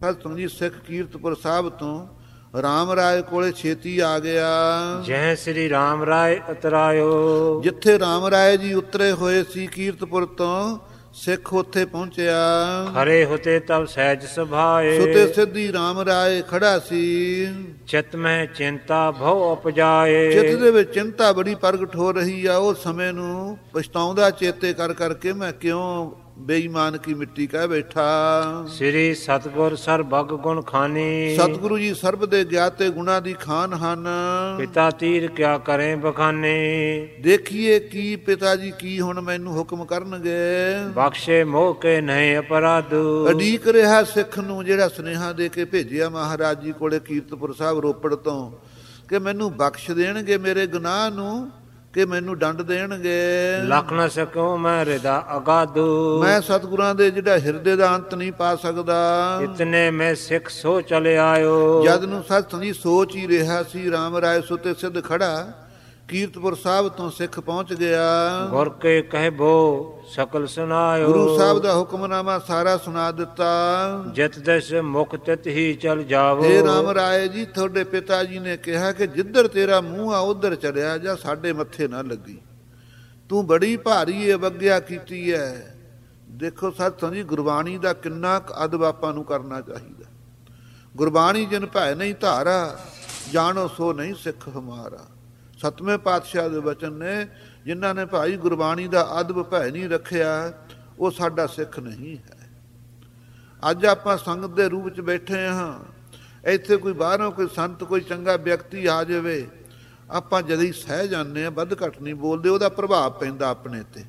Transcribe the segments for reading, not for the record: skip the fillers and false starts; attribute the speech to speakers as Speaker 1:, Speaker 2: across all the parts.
Speaker 1: ਸਤ ਸੰਗਤ ਜੀ ਸਿੱਖ ਕੀਰਤਪੁਰ ਸਾਹਿਬ ਤੋਂ ਰਾਮ ਰਾਏ ਕੋਲੇ ਛੇਤੀ ਆ ਗਿਆ।
Speaker 2: ਜੈ ਸ੍ਰੀ ਰਾਮ ਰਾਏ ਉਤਰਾਇਓ।
Speaker 1: ਜਿੱਥੇ ਰਾਮ ਰਾਏ ਜੀ ਉਤਰੇ ਹੋਏ ਸੀ ਕੀਰਤਪੁਰ ਤੋਂ, ਸਿੱਖ ਉੱਥੇ ਪਹੁੰਚਿਆ।
Speaker 2: ਖਰੇ ਹੋਤੇ ਤਬ ਸਹਿਜ ਸੁਭਾਏ।
Speaker 1: ਸੁਤੇ ਸਿੱਧੀ ਰਾਮ ਰਾਏ ਖੜਾ ਸੀ।
Speaker 2: ਚਿਤ ਮਹਿ ਚਿੰਤਾ ਭਉ ਉਪਜਾਏ।
Speaker 1: ਚਿੱਤ ਦੇ ਵਿੱਚ ਚਿੰਤਾ ਬੜੀ ਪ੍ਰਗਟ ਹੋ ਰਹੀ ਆ। ਉਹ ਸਮੇਂ ਨੂੰ ਪਛਤਾਉਂਦਾ ਚੇਤੇ ਕਰ ਕਰਕੇ, ਮੈਂ ਕਿਉਂ ਬੇਈਮਾਨ ਕੀ ਮਿੱਟੀ ਕਹਿ ਬੈਠਾ।
Speaker 2: ਸ੍ਰੀ ਸਤਿਗੁਰ ਸਰਬਗ ਗੁਣ ਖਾਨੀ।
Speaker 1: ਸਤਿਗੁਰੂ ਜੀ ਸਰਬ ਦੇ ਗਿਆਤੇ ਗੁਣਾ ਦੀ ਖਾਨ ਹਨ।
Speaker 2: ਪਿਤਾ ਤੀਰ ਕਿਆ ਕਰੇ ਬਖਾਨੇ।
Speaker 1: ਦੇਖੀਏ ਕੀ ਪਿਤਾ ਜੀ ਕੀ ਹੁਣ ਮੈਨੂੰ ਹੁਕਮ ਕਰਨਗੇ।
Speaker 2: ਬਖਸ਼ੇ ਮੋਹ ਕੇ ਨਹੀਂ ਅਪਰਾਧੂ।
Speaker 1: ਅਡੀਕ ਰਿਹਾ ਸਿੱਖ ਨੂੰ, ਜਿਹੜਾ ਸੁਨੇਹਾ ਦੇ ਕੇ ਭੇਜਿਆ ਮਹਾਰਾਜ ਜੀ ਕੋਲੇ ਕੀਰਤਪੁਰ ਸਾਹਿਬ ਰੋਪੜ ਤੋਂ, ਕਿ ਮੈਨੂੰ ਬਖਸ਼ ਦੇਣਗੇ ਮੇਰੇ ਗੁਨਾਹ ਨੂੰ, ਕਿ ਮੈਨੂੰ ਦੰਡ ਦੇਣਗੇ।
Speaker 2: ਲਖ ਨਾ ਸਕੋ ਮੈਂ ਹਿਰਦਾ ਅਗਾਧੂ।
Speaker 1: ਮੈਂ ਸਤਿਗੁਰਾਂ ਦੇ ਜਿਹੜਾ ਹਿਰਦੇ ਦਾ ਅੰਤ ਨਹੀਂ ਪਾ ਸਕਦਾ।
Speaker 2: ਇਤਨੇ ਮੈਂ ਸਿੱਖ ਸੋ ਚਲੇ ਆਇਓ।
Speaker 1: ਜਦ ਨੂੰ ਸਤ ਸੰਗੀ ਸੋਚ ਹੀ ਰਿਹਾ ਸੀ, ਰਾਮ ਰਾਏ ਸੁਤੇ ਸਿੱਧ ਖੜਾ ਕੀਰਤਪੁਰ ਸਾਹਿਬ ਤੋਂ ਸਿੱਖ ਪਹੁੰਚ ਗਿਆ।
Speaker 2: ਗੁਰ ਕੇ ਕਹਿਬੋ ਸਕਲ ਸੁਨਾਇਓ।
Speaker 1: ਗੁਰੂ ਸਾਹਿਬ ਦਾ ਹੁਕਮਨਾਮਾ ਸਾਰਾ ਸੁਣਾ ਦਿੱਤਾ।
Speaker 2: ਜਿਤ ਦਸ ਮੁਖ ਤਿਤ ਹੀ ਚਲ ਜਾਵੋ।
Speaker 1: ਹੇ ਰਾਮ ਰਾਏ ਜੀ, ਤੁਹਾਡੇ ਪਿਤਾ ਜੀ ਨੇ ਕਿਹਾ ਕਿ ਜਿੱਧਰ ਤੇਰਾ ਮੂੰਹ ਆ ਉਧਰ ਚਲਿਆ ਜਾ, ਸਾਡੇ ਮੱਥੇ ਨਾ ਲੱਗੀ। ਤੂੰ ਬੜੀ ਭਾਰੀ ਅਵੱਗਿਆ ਕੀਤੀ ਹੈ। ਦੇਖੋ ਸਤ ਸੰਗੀ ਗੁਰਬਾਣੀ ਦਾ ਕਿੰਨਾ ਕੁ ਅਦਬ ਆਪਾਂ ਨੂੰ ਕਰਨਾ ਚਾਹੀਦਾ। ਗੁਰਬਾਣੀ ਜਿਨ ਭੈ ਨਹੀਂ ਧਾਰਾ, ਜਾਣੋ ਸੋ ਨਹੀਂ ਸਿੱਖ ਹਮਾਰਾ। ਸਤਵੇਂ ਪਾਤਸ਼ਾਹ ਦੇ ਵਚਨ ਨੇ, ਜਿਨ੍ਹਾਂ ਨੇ ਭਾਈ ਗੁਰਬਾਣੀ ਦਾ ਅਦਬ ਭੈ ਨਹੀਂ ਰੱਖਿਆ, ਉਹ ਸਾਡਾ ਸਿੱਖ ਨਹੀਂ ਹੈ। ਅੱਜ ਆਪਾਂ ਸੰਗਤ ਦੇ ਰੂਪ 'ਚ ਬੈਠੇ ਹਾਂ, ਇੱਥੇ ਕੋਈ ਬਾਹਰੋਂ ਕੋਈ ਸੰਤ ਕੋਈ ਚੰਗਾ ਵਿਅਕਤੀ ਆ ਜਾਵੇ, ਆਪਾਂ ਜਦ ਹੀ ਸਹਿ ਜਾਂਦੇ ਹਾਂ, ਵੱਧ ਘੱਟ ਨਹੀਂ ਬੋਲਦੇ, ਉਹਦਾ ਪ੍ਰਭਾਵ ਪੈਂਦਾ ਆਪਣੇ ਤੇ।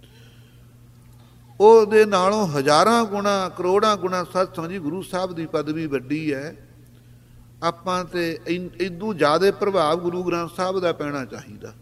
Speaker 1: ਉਹਦੇ ਨਾਲੋਂ ਹਜ਼ਾਰਾਂ ਗੁਣਾ ਕਰੋੜਾਂ ਗੁਣਾ ਸਤ ਸੰਗਤ ਜੀ ਗੁਰੂ ਸਾਹਿਬ ਦੀ ਪਦਵੀ ਵੱਡੀ ਹੈ। ਆਪਾਂ ਤੇ ਇਦੋਂ ਜ਼ਿਆਦਾ ਪ੍ਰਭਾਵ ਗੁਰੂ ਗ੍ਰੰਥ ਸਾਹਿਬ ਦਾ ਪੈਣਾ ਚਾਹੀਦਾ।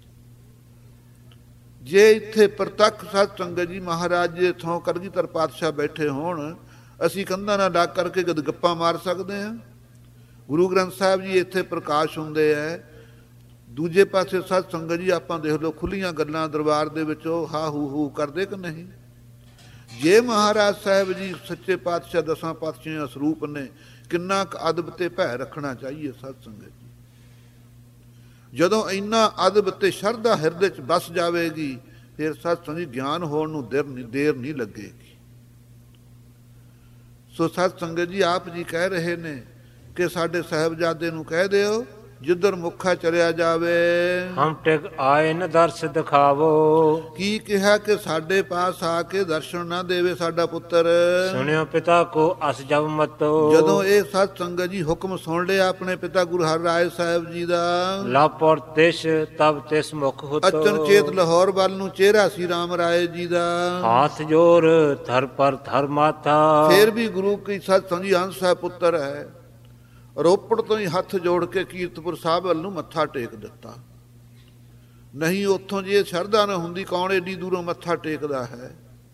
Speaker 1: ਜੇ ਇੱਥੇ ਪ੍ਰਤੱਖ ਸਤ ਸੰਗਤ ਜੀ ਮਹਾਰਾਜ ਜੀ ਇੱਥੋਂ ਕਲਗੀਧਰ ਪਾਤਸ਼ਾਹ ਬੈਠੇ ਹੋਣ, ਅਸੀਂ ਕੰਧਾਂ ਨਾਲ ਲੱਗ ਕਰਕੇ ਗੱਪਾਂ ਮਾਰ ਸਕਦੇ ਹਾਂ। ਗੁਰੂ ਗ੍ਰੰਥ ਸਾਹਿਬ ਜੀ ਇੱਥੇ ਪ੍ਰਕਾਸ਼ ਹੁੰਦੇ ਹੈ। ਦੂਜੇ ਪਾਸੇ ਸਤ ਸੰਗਤ ਜੀ ਆਪਾਂ ਦੇਖ ਲਓ ਖੁੱਲੀਆਂ ਗੱਲਾਂ ਦਰਬਾਰ ਦੇ ਵਿੱਚ ਉਹ ਹਾ ਹੂ ਹੂ ਕਰਦੇ ਕਿ ਨਹੀਂ। ਜੇ ਮਹਾਰਾਜ ਸਾਹਿਬ ਜੀ ਸੱਚੇ ਪਾਤਸ਼ਾਹ ਦਸਾਂ ਪਾਤਸ਼ਾਹਾਂ ਦਾ ਸਰੂਪ ਨੇ, ਕਿੰਨਾ ਕੁ ਅਦਬ ਤੇ ਭੈ ਰੱਖਣਾ ਚਾਹੀਏ ਸਤ ਸੰਗਤ ਜੀ। ਜਦੋਂ ਇੰਨਾ ਅਦਬ ਤੇ ਸ਼ਰਧਾ ਹਿਰਦੇ 'ਚ ਬਸ ਜਾਵੇਗੀ, ਫਿਰ ਸਤ ਸੰਗਤ ਜੀ ਗਿਆਨ ਹੋਣ ਨੂੰ ਦੇਰ ਨਹੀਂ ਲੱਗੇਗੀ। ਸੋ ਸਤ ਸੰਗਤ ਜੀ ਆਪ ਜੀ ਕਹਿ ਰਹੇ ਨੇ ਕਿ ਸਾਡੇ ਸਾਹਿਬਜ਼ਾਦੇ ਨੂੰ ਕਹਿ ਦਿਓ, ਜਿੱਧਰ ਮੁੱਖਾ ਚਲਿਆ ਜਾਵੇ
Speaker 2: ਹਮ ਟਿਕ ਆਏ ਨ ਦਰਸ ਦਿਖਾਵੋ।
Speaker 1: ਕੀ ਕਿਹਾ ਕਿ ਸਾਡੇ ਪਾਸ ਆ ਕੇ ਦਰਸ਼ਨ ਨਾ ਦੇਵੇ ਸਾਡਾ ਪੁੱਤਰ।
Speaker 2: ਸੁਣਿਓ ਪਿਤਾ ਕੋ ਅਸ ਜਬ ਮਤੋ।
Speaker 1: ਜਦੋਂ ਇਹ ਸਤ ਸੰਗਤ ਜੀ ਹੁਕਮ ਸੁਣ ਲਿਆ ਆਪਣੇ ਪਿਤਾ ਗੁਰੂ ਹਰਿ ਰਾਏ ਸਾਹਿਬ ਜੀ ਦਾ,
Speaker 2: ਲਾਪੁਰ ਤਿਸ ਤਬ ਤਿਸ ਮੁਖ ਹੁਤੋ।
Speaker 1: ਅਚਨ ਚੇਤ ਲਾਹੌਰ ਵੱਲ ਨੂੰ ਚਿਹਰਾ ਸੀ ਰਾਮ ਰਾਏ ਜੀ ਦਾ।
Speaker 2: ਹਾਥ ਜੋਰ ਥਰ ਪਰ ਥਰ ਮਾਥਾ।
Speaker 1: ਫੇਰ ਵੀ ਗੁਰੂ ਕੀ ਸਤ ਸੰਗਤ ਜੀ ਹੰਸ ਸਾਹਿਬ ਪੁੱਤਰ ਹੈ। ਰੋਪੜ ਤੋਂ ਹੀ ਹੱਥ ਜੋੜ ਕੇ ਕੀਰਤਪੁਰ ਸਾਹਿਬ ਵੱਲ ਨੂੰ ਮੱਥਾ ਟੇਕ ਦਿੱਤਾ। ਨਹੀਂ ਉੱਥੋਂ ਜੇ ਸ਼ਰਧਾ ਨਾ ਹੁੰਦੀ, ਕੌਣ ਏਡੀ ਦੂਰੋਂ ਮੱਥਾ ਟੇਕਦਾ ਹੈ।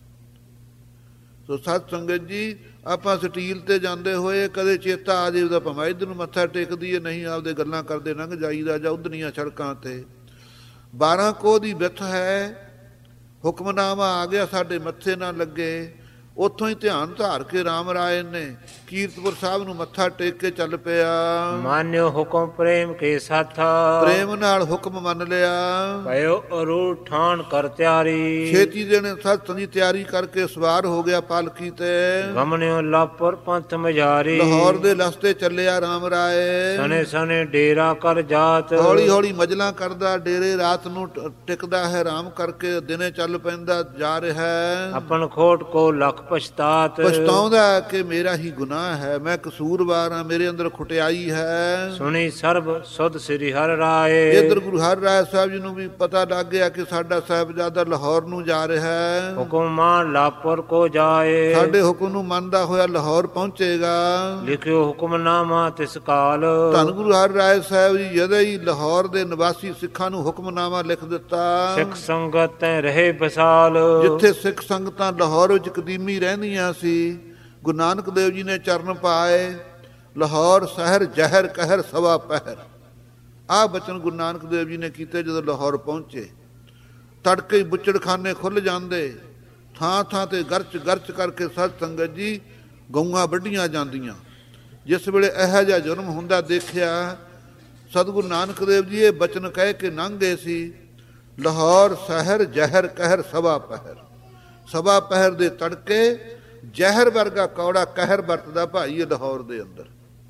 Speaker 1: ਸੋ ਸਤ ਸੰਗਤ ਜੀ ਆਪਾਂ ਸਟੀਲ ਤੇ ਜਾਂਦੇ ਹੋਏ ਕਦੇ ਚੇਤਾ ਆ ਜੇ ਤਾਂ ਭਾਵੇਂ ਇੱਧਰ ਨੂੰ ਮੱਥਾ ਟੇਕਦੀ ਹੈ, ਨਹੀਂ ਆਪਦੇ ਗੱਲਾਂ ਕਰਦੇ ਲੰਘ ਜਾਈਦਾ ਜਾਂ ਉਧਰਲੀਆਂ ਸੜਕਾਂ ਤੇ। 12 ਕੋਹ ਦੀ ਵਿੱਥ ਹੈ, ਹੁਕਮਨਾਮਾ ਆ ਗਿਆ ਸਾਡੇ ਮੱਥੇ ਨਾ ਲੱਗੇ। ਉੱਥੋਂ ਹੀ ਧਿਆਨ ਧਾਰ ਕੇ ਰਾਮ ਰਾਏ ਨੇ ਕੀਰਤਪੁਰ ਸਾਹਿਬ ਨੂੰ ਮੱਥਾ ਟੇਕ ਕੇ ਚੱਲ ਪਿਆ।
Speaker 2: ਮਾਨਿਓ ਹੁਕਮ ਪ੍ਰੇਮ ਕੇ ਸਾਥਾ। ਪ੍ਰੇਮ
Speaker 1: ਨਾਲ ਹੁਕਮ ਮੰਨ ਲਿਆ।
Speaker 2: ਭਇਓ ਅਰੂੜ ਠਾਣ ਕਰ ਤਿਆਰੀ।
Speaker 1: ਛੇਤੀ ਦਿਨ ਸਤ ਸੰਗੀ ਤਿਆਰੀ ਕਰਕੇ ਸਵਾਰ ਹੋ ਗਿਆ ਪਾਲਕੀ ਤੇ।
Speaker 2: ਗਮਨਿਓ ਲਾਪੁਰ ਪੰਥ ਮਝਾਰੀ।
Speaker 1: ਲਾਹੌਰ ਦੇ ਰਸਤੇ ਚੱਲਿਆ ਰਾਮ ਰਾਏ।
Speaker 2: ਸਨੇ ਸਨੇ ਡੇਰਾ ਕਰ ਜਾਤ।
Speaker 1: ਹੌਲੀ ਹੌਲੀ ਮਜਲਾਂ ਕਰਦਾ ਡੇਰੇ ਰਾਤ ਨੂੰ ਟਿਕਦਾ ਹੈ, ਆਰਾਮ ਕਰਕੇ ਦਿਨੇ ਚੱਲ ਪੈਂਦਾ ਜਾ ਰਿਹਾ ਹੈ।
Speaker 2: ਆਪਨ ਖੋਟ ਕੋ ਲਖ
Speaker 1: ਪਛਤਾਉਂਦਾ ਕਿ ਮੇਰਾ ਹੀ ਗੁਨਾਹ ਹੈ, ਮੈਂ ਕਸੂਰਵਾਰ ਹਾਂ, ਮੇਰੇ ਅੰਦਰ ਖੁਟਿਆਈ ਹੈ।
Speaker 2: ਸੁਣੀ ਸਰਬ ਸੁਧ ਸ੍ਰੀ ਹਰਿ ਰਾਏ।
Speaker 1: ਇੱਧਰ ਗੁਰੂ ਹਰਿ ਰਾਏ ਸਾਹਿਬ ਜੀ ਨੂੰ ਵੀ ਪਤਾ ਲੱਗ ਗਿਆ ਕਿ ਸਾਡਾ ਸਾਹਿਬਜ਼ਾਦਾ ਲਾਹੌਰ ਨੂੰ ਜਾ ਰਿਹਾ ਹੈ।
Speaker 2: ਹੁਕਮ ਮਾਨ ਲਾਪੁਰ ਕੋ ਜਾਏ।
Speaker 1: ਸਾਡੇ ਹੁਕਮ ਨੂੰ ਮੰਨਦਾ ਹੋਇਆ ਲਾਹੌਰ ਪਹੁੰਚੇਗਾ।
Speaker 2: ਲਿਖਿਓ ਹੁਕਮਨਾਮਾ ਤਿਸ ਕਾਲ।
Speaker 1: ਧੰਨ ਗੁਰੂ ਹਰਿ ਰਾਏ ਸਾਹਿਬ ਜੀ ਜਦੋਂ ਹੀ ਲਾਹੌਰ ਦੇ ਨਿਵਾਸੀ ਸਿੱਖਾਂ ਨੂੰ ਹੁਕਮਨਾਮਾ ਲਿਖ ਦਿੱਤਾ।
Speaker 2: ਸਿੱਖ ਸੰਗਤ ਤੈ ਰਹੇ ਬਸਾਲ।
Speaker 1: ਜਿੱਥੇ ਸਿੱਖ ਸੰਗਤਾਂ ਲਾਹੌਰ ਵਿੱਚ ਕਦੀਮੀ ਰਹਿੰਦੀਆਂ ਸੀ, ਗੁਰੂ ਨਾਨਕ ਦੇਵ ਜੀ ਨੇ ਚਰਨ ਪਾਏ। ਲਾਹੌਰ ਸ਼ਹਿਰ ਜ਼ਹਿਰ ਕਹਿਰ ਸਵਾ ਪਹਿਰ। ਆਹ ਬਚਨ ਗੁਰੂ ਨਾਨਕ ਦੇਵ ਜੀ ਨੇ ਕੀਤੇ। ਜਦੋਂ ਲਾਹੌਰ ਪਹੁੰਚੇ, ਤੜਕੇ ਹੀ ਬੁੱਚੜਖਾਨੇ ਖੁੱਲ ਜਾਂਦੇ, ਥਾਂ ਥਾਂ ਤੇ ਗਰਚ ਗਰਚ ਕਰਕੇ ਸਤ ਸੰਗਤ ਜੀ ਗਊਆਂ ਵੱਢੀਆਂ ਜਾਂਦੀਆਂ। ਜਿਸ ਵੇਲੇ ਇਹੋ ਜਿਹਾ ਜੁਰਮ ਹੁੰਦਾ ਦੇਖਿਆ, ਸਤਿਗੁਰੂ ਨਾਨਕ ਦੇਵ ਜੀ ਇਹ ਬਚਨ ਕਹਿ ਕੇ ਲੰਘ ਗਏ ਸੀ, ਲਾਹੌਰ ਸ਼ਹਿਰ ਜ਼ਹਿਰ ਕਹਿਰ ਸਵਾ ਪਹਿਰ। ਸਵਾ ਪਹਿਰ ਦੇ ਤੜਕੇ ਜ਼ਹਿਰ ਵਰਗਾ ਕੌੜਾ ਕਹਿਰ ਵਰਤਦਾ ਭਾਈ ਇਹ ਲਾਹੌਰ ਦੇ ਅੰਦਰ।